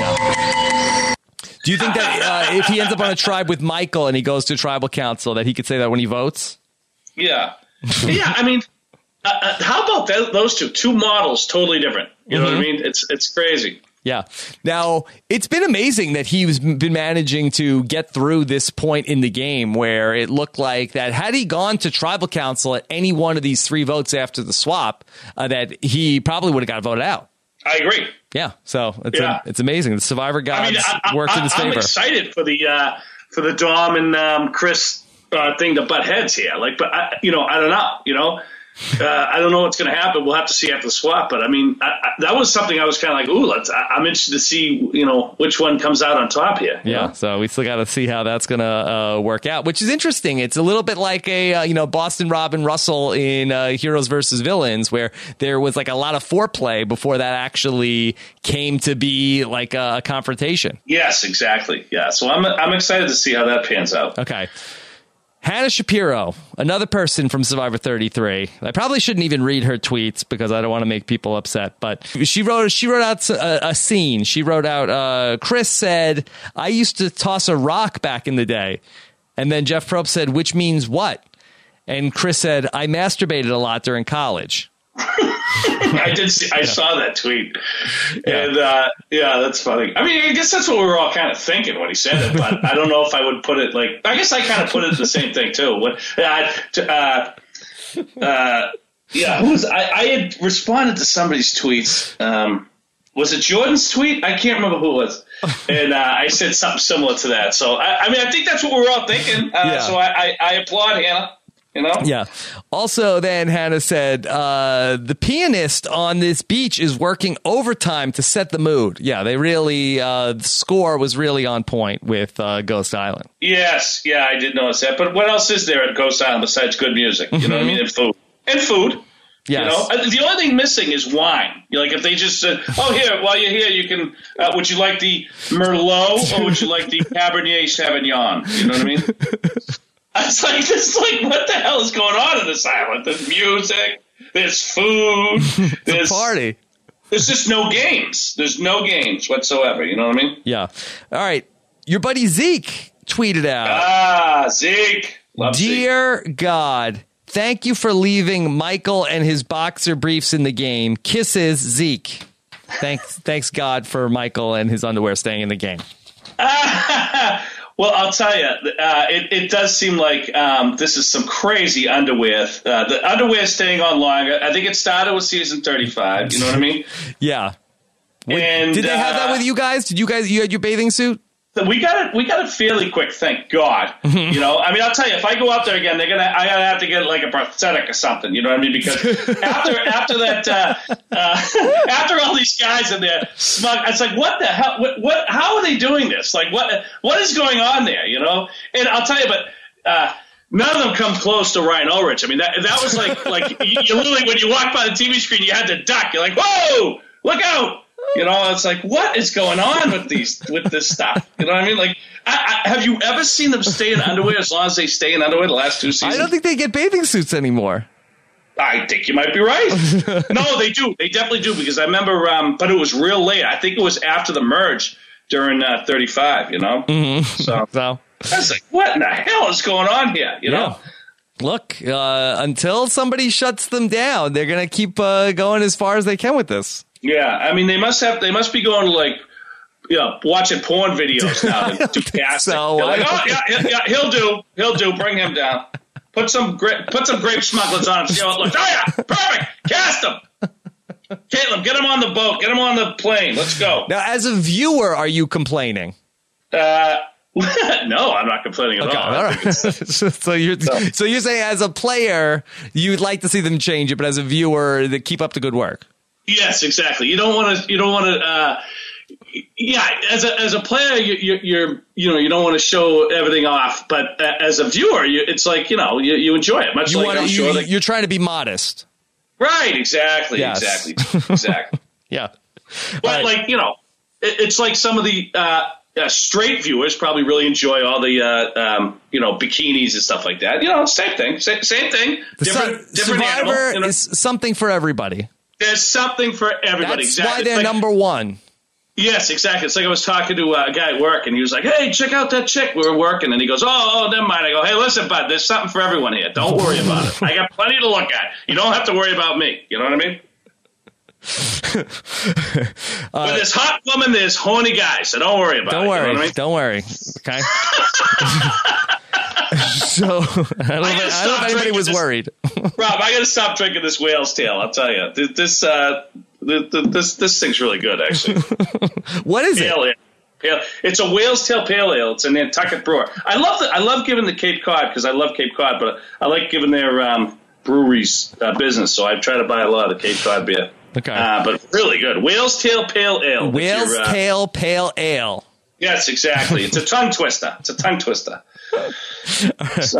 Yeah. Do you think that uh, if he ends up on a tribe with Michael and he goes to tribal council, that he could say that when he votes? Yeah, yeah. I mean, uh, uh, how about that, those two? Two models, totally different. You know mm-hmm. what I mean? It's it's crazy. Yeah. Now, it's been amazing that he's been managing to get through this point in the game where it looked like that had he gone to tribal council at any one of these three votes after the swap, uh, that he probably would have got voted out. I agree. Yeah. So it's yeah. a, it's amazing. The Survivor gods I mean, I, I, worked in his favor. I'm excited for the uh, for the Dom and um, Chris uh, thing to butt heads here. Like, but I, you know, I don't know. You know, uh, I don't know what's going to happen. We'll have to see after the swap. But I mean, I, I, that was something I was kind of like, ooh, let's. I, I'm interested to see, you know, which one comes out on top here. Yeah, know? So we still got to see how that's going to uh, work out, which is interesting. It's a little bit like a uh, you know Boston Rob and Russell in uh, Heroes versus Villains, where there was like a lot of foreplay before that actually came to be like a, a confrontation. Yes, exactly. Yeah, so I'm I'm excited to see how that pans out. Okay. Hannah Shapiro, another person from Survivor thirty-three. I probably shouldn't even read her tweets because I don't want to make people upset. But she wrote she wrote out a, a scene. She wrote out, uh, Chris said, I used to toss a rock back in the day. And then Jeff Probst said, which means what? And Chris said, I masturbated a lot during college. I did see, I yeah. saw that tweet. Yeah. And uh, yeah, that's funny. I mean, I guess that's what we were all kind of thinking when he said it, but I don't know if I would put it like, I guess I kind of put it the same thing too. When, uh, uh, uh, yeah, who was, I, I had responded to somebody's tweets. Um, was it Jordan's tweet? I can't remember who it was. And uh, I said something similar to that. So, I, I mean, I think that's what we were all thinking. Uh, yeah. So I, I, I applaud Hannah. You know? Yeah. Also, then Hannah said, uh, the pianist on this beach is working overtime to set the mood. Yeah, they really, uh, the score was really on point with uh, Ghost Island. Yes. Yeah, I did notice that. But what else is there at Ghost Island besides good music? You know what I mean? And food. And food. Yes. You know, the only thing missing is wine. Like if they just said, "Oh, here, while you're here, you can. Uh, would you like the Merlot or would you like the Cabernet Sauvignon?" You know what I mean? It's like, it's like, what the hell is going on in this island? There's music, there's food, there's a party. There's just no games. There's no games whatsoever. You know what I mean? Yeah. All right. Your buddy Zeke tweeted out. Ah, Zeke. Love Dear Zeke. God, thank you for leaving Michael and his boxer briefs in the game. Kisses, Zeke. Thanks, thanks God for Michael and his underwear staying in the game. Well, I'll tell you, uh, it, it does seem like um, this is some crazy underwear. Uh, the underwear is staying on longer. I think it started with season thirty-five. You know what I mean? Yeah. And, Did they have uh, that with you guys? Did you guys, you had your bathing suit? We got it. We got it fairly quick, thank God. You know, I mean, I'll tell you, if I go out there again, they're gonna. I gotta have to get like a prosthetic or something. You know what I mean? Because after after that, uh, uh, after all these guys in there smug, it's like, what the hell? What, what? How are they doing this? Like, what? What is going on there? You know? And I'll tell you, but. Uh, None of them come close to Ryan Ulrich. I mean, that that was like like you, you literally when you walked by the T V screen, you had to duck. You're like, whoa, look out! You know, it's like, what is going on with these with this stuff? You know what I mean? Like, I, I, have you ever seen them stay in underwear as long as they stay in underwear the last two seasons? I don't think they get bathing suits anymore. I think you might be right. No, they do. They definitely do because I remember, um, but it was real late. I think it was after the merge during uh, thirty-five. You know, mm-hmm. so. so. I was like, what in the hell is going on here? You know? Yeah. Look, uh, until somebody shuts them down, they're going to keep uh, going as far as they can with this. Yeah. I mean, they must have, they must be going to like, you know, watching porn videos now to do casting. So, they're like, oh, yeah, yeah, yeah, he'll do. He'll do. Bring him down. Put some, gra- put some grape smugglers on him. See how it looks. Oh, yeah. Perfect. Cast him. Caleb, get him on the boat. Get him on the plane. Let's go. Now, as a viewer, are you complaining? Uh, no, I'm not complaining at okay, all. all right. so you're so. so you're saying as a player you'd like to see them change it, but as a viewer, they keep up the good work. Yes, exactly. You don't want to. You don't want to. Uh, yeah, as a as a player, you, you, you're you know you don't want to show everything off, but as a viewer, you, it's like you know you, you enjoy it much you like wanna, I'm you, sure that, you're trying to be modest. Right. Exactly. Yes. Exactly. Exactly. Yeah. But right. like you know, it, it's like some of the. Uh, Uh, straight viewers probably really enjoy all the, uh, um, you know, bikinis and stuff like that. You know, same thing. Same, same thing. The different, su- different Survivor animal, you know? is something for everybody. There's something for everybody. That's exactly. why they're like, number one. Yes, exactly. It's like I was talking to a guy at work, and he was like, hey, check out that chick. We were working. And he goes, oh, oh, never mind. I go, hey, listen, bud, there's something for everyone here. Don't worry about it. I got plenty to look at. You don't have to worry about me. You know what I mean? uh, When there's hot woman, there's horny guys, so don't worry about don't it. Worry, you know what I mean? Don't worry. Okay. So I don't, I I don't know if anybody was this, worried. Rob, I got to stop drinking this whale's tail. I'll tell you, this uh, this this thing's really good, actually. What is pale it? Ale. Pale. It's a whale's tail pale ale. It's a Nantucket brewer. I love the, I love giving the Cape Cod because I love Cape Cod, but I like giving their um, brewery's uh, business, so I try to buy a lot of Cape Cod beer. Okay. Uh, but really good. Whale's Tail Pale Ale. Whale's your, uh, Tail Pale Ale. Yes, exactly. It's a tongue twister. It's a tongue twister. So.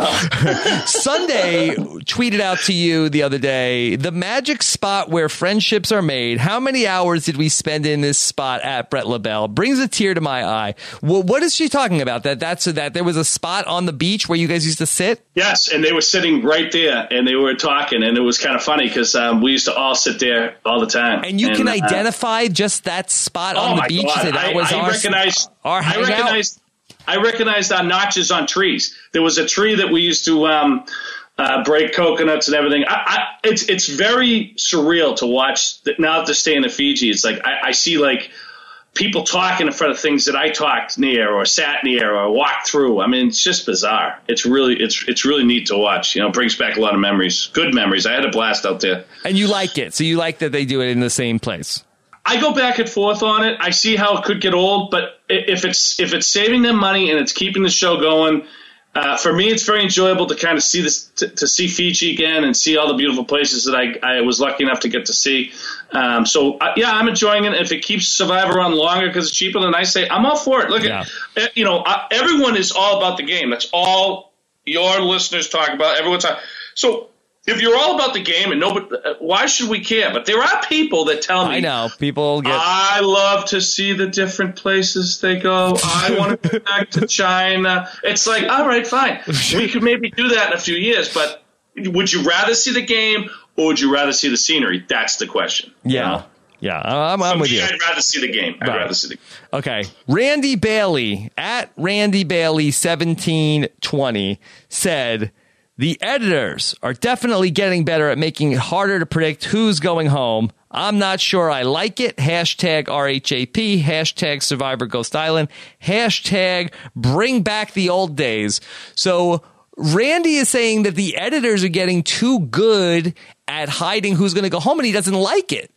Sunday tweeted out to you the other day, the magic spot where friendships are made. How many hours did we spend in this spot at Brett LaBelle? Brings a tear to my eye. Well, what is she talking about? That that's that there was a spot on the beach where you guys used to sit? Yes, and they were sitting right there, and they were talking, and it was kind of funny because um, we used to all sit there all the time. And you and, can uh, identify just that spot oh on the my beach? God. That I, was I our, recognized, our I hangout? recognized I recognized our notches on trees. There was a tree that we used to um, uh, break coconuts and everything. I, I, it's it's very surreal to watch. That now that they're staying in Fiji, it's like I, I see like people talking in front of things that I talked near or sat near or walked through. I mean, it's just bizarre. It's really it's it's really neat to watch. You know, it brings back a lot of memories, good memories. I had a blast out there. And you like it, so you like that they do it in the same place. I go back and forth on it. I see how it could get old, but if it's if it's saving them money and it's keeping the show going, uh, for me, it's very enjoyable to kind of see this, to, to see Fiji again and see all the beautiful places that I, I was lucky enough to get to see. Um, so uh, yeah, I'm enjoying it. If it keeps Survivor on longer because it's cheaper than I say, I'm all for it. Look yeah. at you know uh, everyone is all about the game. That's all your listeners talk about. Everyone's talking. So. If you're all about the game and nobody, why should we care? But there are people that tell me, I know people get. I love to see the different places they go. I want to go back to China. It's like, all right, fine. We could maybe do that in a few years. But would you rather see the game or would you rather see the scenery? That's the question. Yeah. You know? Yeah, I'm, I'm For with me, you. I'd rather see the game. I'd Right. rather see the game. Okay. Randy Bailey at Randy Bailey seventeen twenty said, the editors are definitely getting better at making it harder to predict who's going home. I'm not sure I like it. Hashtag R H A P. Hashtag Survivor Ghost Island. Hashtag bring back the old days. So Randy is saying that the editors are getting too good at hiding who's going to go home, and he doesn't like it.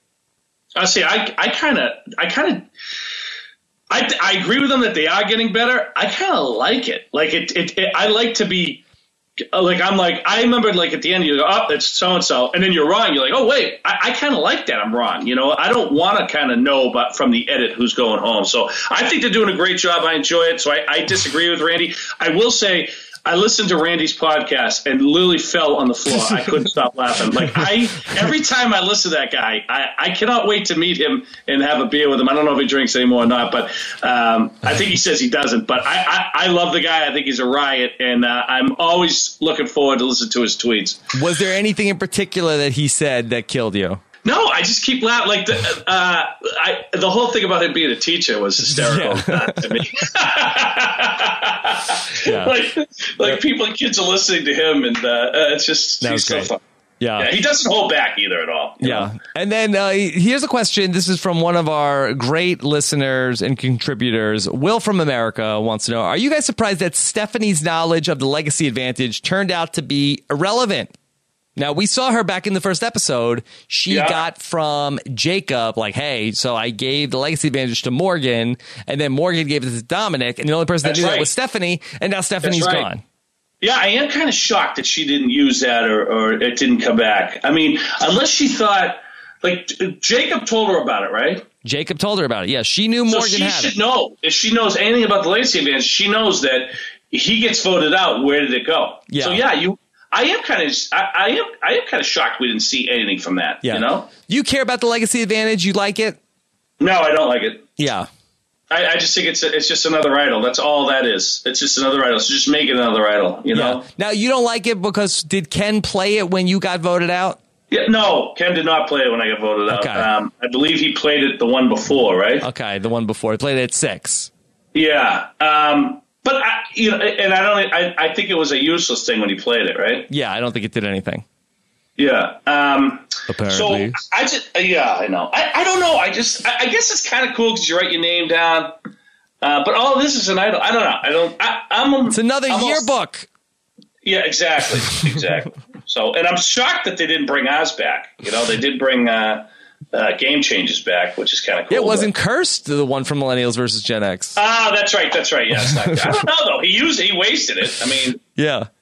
I see. I I kind of I kind of. I, I agree with them that they are getting better. I kind of like it. Like it, it, it. I like to be. Like, I'm like, I remember, like, at the end, you go, oh, it's so-and-so, and then you're wrong. You're like, oh, wait, I, I kind of like that. I'm wrong. You know, I don't want to kind of know about from the edit who's going home. So I think they're doing a great job. I enjoy it. So I, I disagree with Randy. I will say I listened to Randy's podcast and literally fell on the floor. I couldn't stop laughing. Like, I every time I listen to that guy, I, I cannot wait to meet him and have a beer with him. I don't know if he drinks anymore or not, but um, I think he says he doesn't. But I, I, I love the guy. I think he's a riot, and uh, I'm always looking forward to listen to his tweets. Was there anything in particular that he said that killed you? No, I just keep laughing. Like the, uh, I, the whole thing about him being a teacher was hysterical Yeah. uh, to me. Yeah. Like, like people, kids are listening to him, and uh, uh, it's just That he's was so great. fun. Yeah. Yeah, he doesn't hold back either at all. you Yeah. know? And then uh, here's a question. This is from one of our great listeners and contributors. Will from America wants to know, are you guys surprised that Stephanie's knowledge of the legacy advantage turned out to be irrelevant? Now, we saw her back in the first episode. She Yeah. got from Jacob, like, hey, so I gave the legacy advantage to Morgan, and then Morgan gave it to Dominic, and the only person That's that knew right. that was Stephanie, and now Stephanie's right. gone. Yeah, I am kind of shocked that she didn't use that or, or it didn't come back. I mean, unless she thought, like, Jacob told her about it, right? Jacob told her about it. Yeah, she knew So Morgan she had should it. know. If she knows anything about the legacy advantage, she knows that he gets voted out. Where did it go? Yeah. So yeah, you. I am kind of. I, I am. I am kind of shocked we didn't see anything from that. Yeah. You know. You care about the legacy advantage? You like it? No, I don't like it. Yeah. I, I just think it's it's just another idol. That's all that is. It's just another idol. So just make it another idol. You know. Yeah. Now, you don't like it because did Ken play it when you got voted out? Yeah. No, Ken did not play it when I got voted out. Okay. Um, I believe he played it the one before, right? Okay, the one before. He played it at six. Yeah. Um, but I, you know, and I don't. I, I think it was a useless thing when he played it, right? Yeah, I don't think it did anything. Yeah. Um, Apparently. So I just, yeah, I know. I, I don't know. I just, I, I guess it's kind of cool because you write your name down. Uh, but all this is an idol. I don't know. I don't. I, I'm. It's another I'm yearbook. Also, yeah, exactly, exactly. So, and I'm shocked that they didn't bring Oz back. You know, they did bring uh, uh, Game Changers back, which is kind of cool. It wasn't but, cursed, the one from Millennials versus Gen X. Ah, that's right. That's right. Yeah, it's not, I don't know though. He used, he wasted it. I mean, Yeah.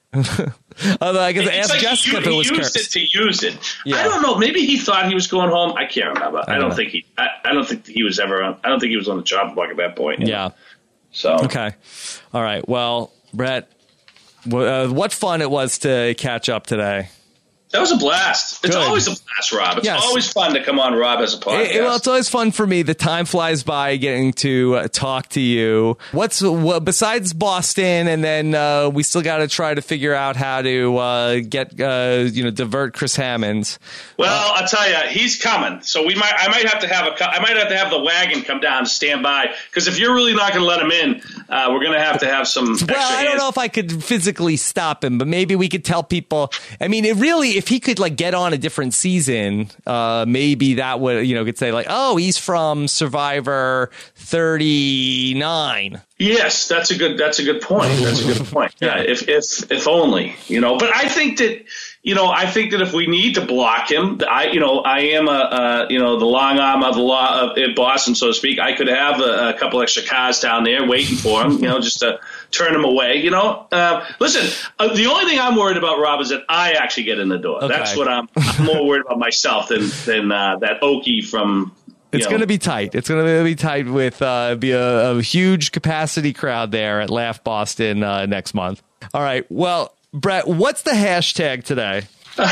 Although I guess It's ask like Jessica he, if it was he used Kirk's. it to use it. Yeah. I don't know. Maybe he thought he was going home. I can't remember. I, I don't don't know. think he. I, I don't think he was ever. On, I don't think he was on the chopping block at that point. you know? Yeah. So okay. All right. Well, Brett, w- uh, what fun it was to catch up today. That was a blast. It's Good. always a blast, Rob. It's Yes. always fun to come on Rob as a podcast. It- it- well, it's always fun for me. The time flies by getting to uh, talk to you. What's what, besides Boston, and then uh, we still got to try to figure out how to uh, get uh, you know divert Chris Hammond. Well, I'll tell you, he's coming. So we might. I might have to have a. co- I might have to have the wagon come down and stand by, because if you're really not going to let him in, uh, we're going to have to have some. Extra Well, I don't hands. know if I could physically stop him, but maybe we could tell people. I mean, it really, if he could like get on a different season, uh, maybe that would, you know, could say like, oh, he's from Survivor thirty-nine. Yes, that's a good. That's a good point. That's a good point. Yeah, if if if only, you know. But I think that, you know, I think that if we need to block him, I, you know, I am a, uh, you know, the long arm of the law of in Boston, so to speak. I could have a, a couple extra cars down there waiting for him, you know, just to turn him away. You know, uh, listen, uh, the only thing I'm worried about, Rob, is that I actually get in the door. Okay. That's what I'm, I'm more worried about myself than than uh, that Okie from. It's going to be tight. It's going to be tight with uh, be a, a huge capacity crowd there at Laugh Boston uh, next month. All right. Well, Brett, what's the hashtag today?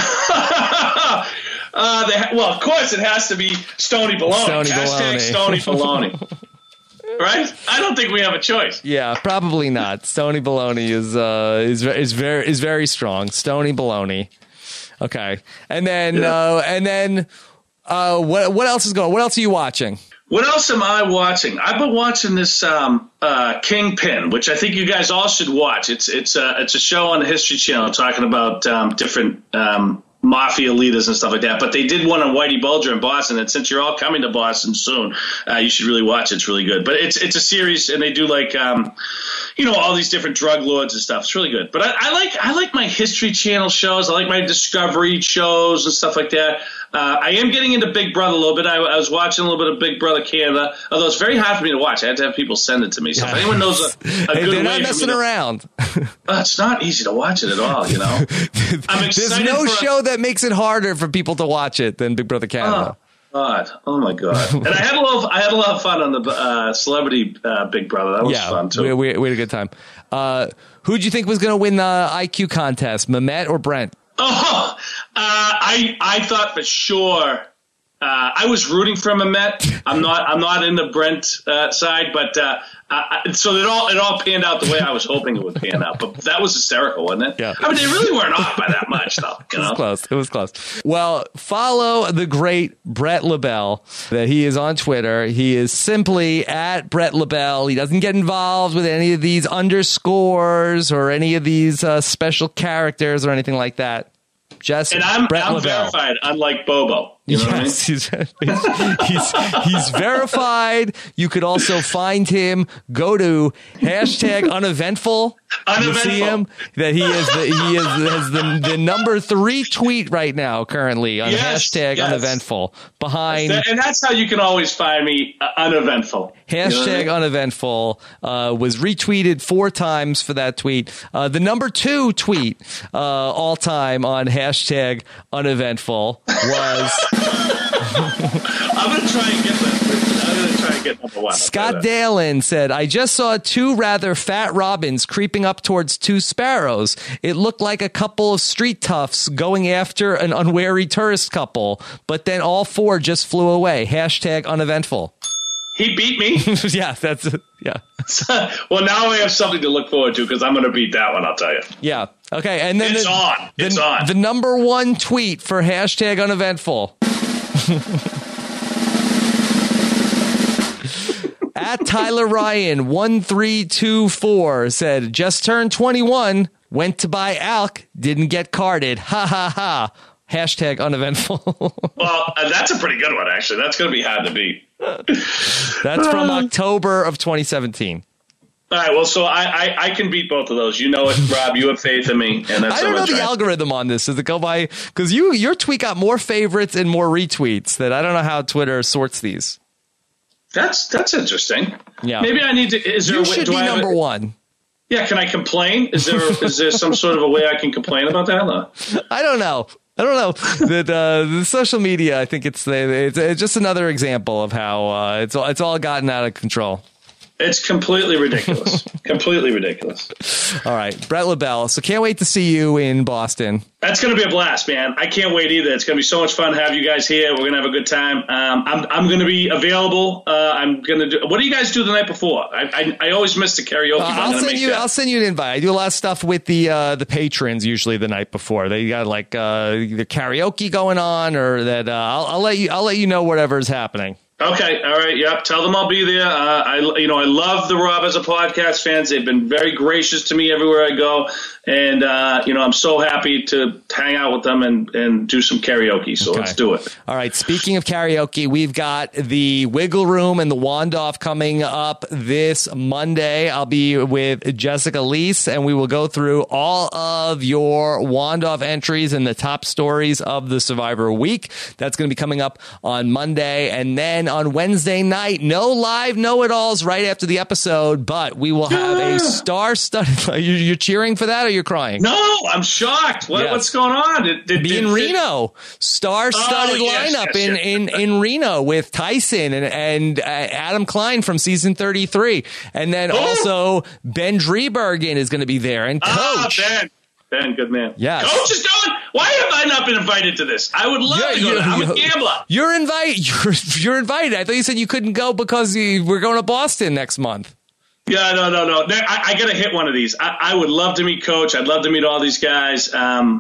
uh, the, well, of course, it has to be Stony Baloney. Stony Hashtag baloney. Stony Baloney. Right? I don't think we have a choice. Yeah, probably not. Stony Baloney is uh, is is very is very strong. Stony Baloney. Okay, and then Yeah. uh, and then uh, what what else is going? What else are you watching? What else am I watching? I've been watching this um, uh, Kingpin, which I think you guys all should watch. It's it's a it's a show on the History Channel talking about um, different um, mafia leaders and stuff like that. But they did one on Whitey Bulger in Boston, and since you're all coming to Boston soon, uh, you should really watch it. It's really good. But it's it's a series, and they do like um, you know, all these different drug lords and stuff. It's really good. But I, I like I like my History Channel shows. I like my Discovery shows and stuff like that. Uh, I am getting into Big Brother a little bit. I, I was watching a little bit of Big Brother Canada, although it's very hard for me to watch. I had to have people send it to me. So if anyone knows a, a Hey, good they're way not for messing me to, around. Uh, it's not easy to watch it at all, you know. I'm There's excited no for a- show that makes it harder for people to watch it than Big Brother Canada. Oh God! Oh my God! And I had a lot. Of, I had a lot of fun on the uh, Celebrity uh, Big Brother. That was yeah, fun too. We, we, we had a good time. Uh, who'd you think was going to win the I Q contest, Mehmet or Brent? Oh, uh, I I thought for sure. Uh, I was rooting for Mehmet. I'm not. I'm not in the Brent uh, side, but uh, I, so it all it all panned out the way I was hoping it would pan out. But that was hysterical, wasn't it? Yeah. I mean, they really weren't off by that much, though. You It was know? close. It was close. Well, follow the great Brett LaBelle. That he is on Twitter. He is simply at Brett LaBelle. He doesn't get involved with any of these underscores or any of these uh, special characters or anything like that. Just And I'm Brett I'm LaBelle. verified, unlike Bobo. You know Yes, what I mean? he's, he's he's verified. You could also find him. Go to hashtag uneventful. You see him that he is the, he is has the the number three tweet right now currently on Yes, hashtag yes. uneventful behind That- and that's how you can always find me uh, uneventful. You know what I hashtag mean? uneventful. Uh, was retweeted four times for that tweet. Uh, the number two tweet uh, all time on hashtag uneventful was. I'm gonna try and get that. I'm gonna try and get number one. Scott Dalen said, I just saw two rather fat robins creeping up towards two sparrows. It looked like a couple of street toughs going after an unwary tourist couple, but then all four just flew away. Hashtag uneventful. He beat me. yeah, that's it. Yeah. Well, now I have something to look forward to because I'm going to beat that one. I'll tell you. Yeah. Okay. And then It's the, on. It's the, on. The number one tweet for hashtag uneventful. At Tyler Ryan one three two four said, just turned twenty-one, went to buy Alk, didn't get carded. Ha ha ha. Hashtag uneventful. Well, uh, that's a pretty good one, actually. That's going to be hard to beat. That's from October of twenty seventeen. All right. Well, so I, I, I can beat both of those. You know it, Rob. You have faith in me, and that's I don't how know much the I- algorithm on this. Does it go by? Because you your tweet got more favorites and more retweets. That I don't know how Twitter sorts these. That's that's interesting. Yeah. Maybe I need to. Is there You a way, should do be I have number a, one. Yeah, can I complain? Is there is there some sort of a way I can complain about that? No? I don't know. I don't know that uh, the social media. I think it's, it's it's just another example of how uh, it's all it's all gotten out of control. It's completely ridiculous. completely ridiculous. All right, Brett LaBelle. So can't wait to see you in Boston. That's going to be a blast, man. I can't wait either. It's going to be so much fun to have you guys here. We're going to have a good time. Um, I'm I'm going to be available. Uh, I'm going to do. What do you guys do the night before? I I, I always miss the karaoke. Uh, I'll send you. That. I'll send you an invite. I do a lot of stuff with the uh, the patrons usually the night before. They got like uh, either karaoke going on or that. Uh, I'll, I'll let you. I'll let you know whatever's happening. Okay, all right, yep. Tell them I'll be there. Uh, I, you know, I love the Rob as a Podcast fans. They've been very gracious to me everywhere I go, and uh, you know, I'm so happy to hang out with them and, and do some karaoke. So okay. Let's do it. All right. Speaking of karaoke, we've got the Wiggle Room and the Wand-Off coming up this Monday. I'll be with Jessica Leese, and we will go through all of your Wand-Off entries and the top stories of the Survivor week. That's going to be coming up on Monday, and then on Wednesday night, no live know-it-alls right after the episode, but we will have a star-studded. You're cheering for that, or you're crying? No, I'm shocked. What, yes. What's going on? Did, did, be did, in Reno, star-studded oh, yes, lineup yes, in, yes. in in Reno with Tyson and and uh, Adam Klein from season thirty-three, and then oh. also Ben Driebergen is going to be there, and Coach. Ah, Ben. Ben, good man. Yes. Coach is going. Why have I not been invited to this? I would love yeah, to go. To I'm a gambler. You're invited. You're, you're invited. I thought you said you couldn't go because you, we're going to Boston next month. Yeah, no, no, no. I, I got to hit one of these. I, I would love to meet Coach. I'd love to meet all these guys. Um,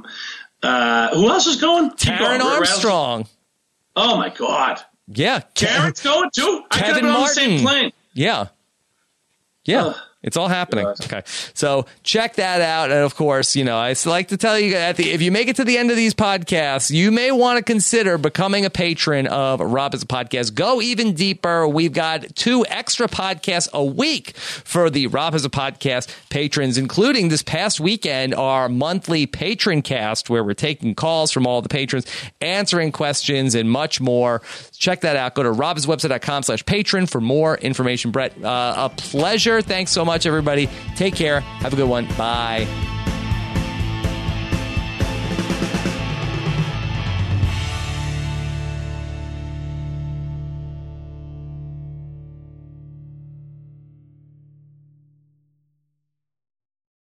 uh, who else is going? Karen Armstrong. Oh my God. Yeah, Karen's going too. I could have been on the same plane. Yeah. Yeah. Uh, It's all happening. Okay. So check that out. And of course, you know, I like to tell you at the, if you make it to the end of these podcasts, you may want to consider becoming a patron of Rob as a Podcast. Go even deeper. We've got two extra podcasts a week for the Rob as a Podcast patrons, including this past weekend, our monthly patron cast, where we're taking calls from all the patrons, answering questions and much more. Check that out. Go to robhasawebsite.com slash patron for more information. Brett, uh, a pleasure. Thanks so much, everybody. Take care. Have a good one. Bye.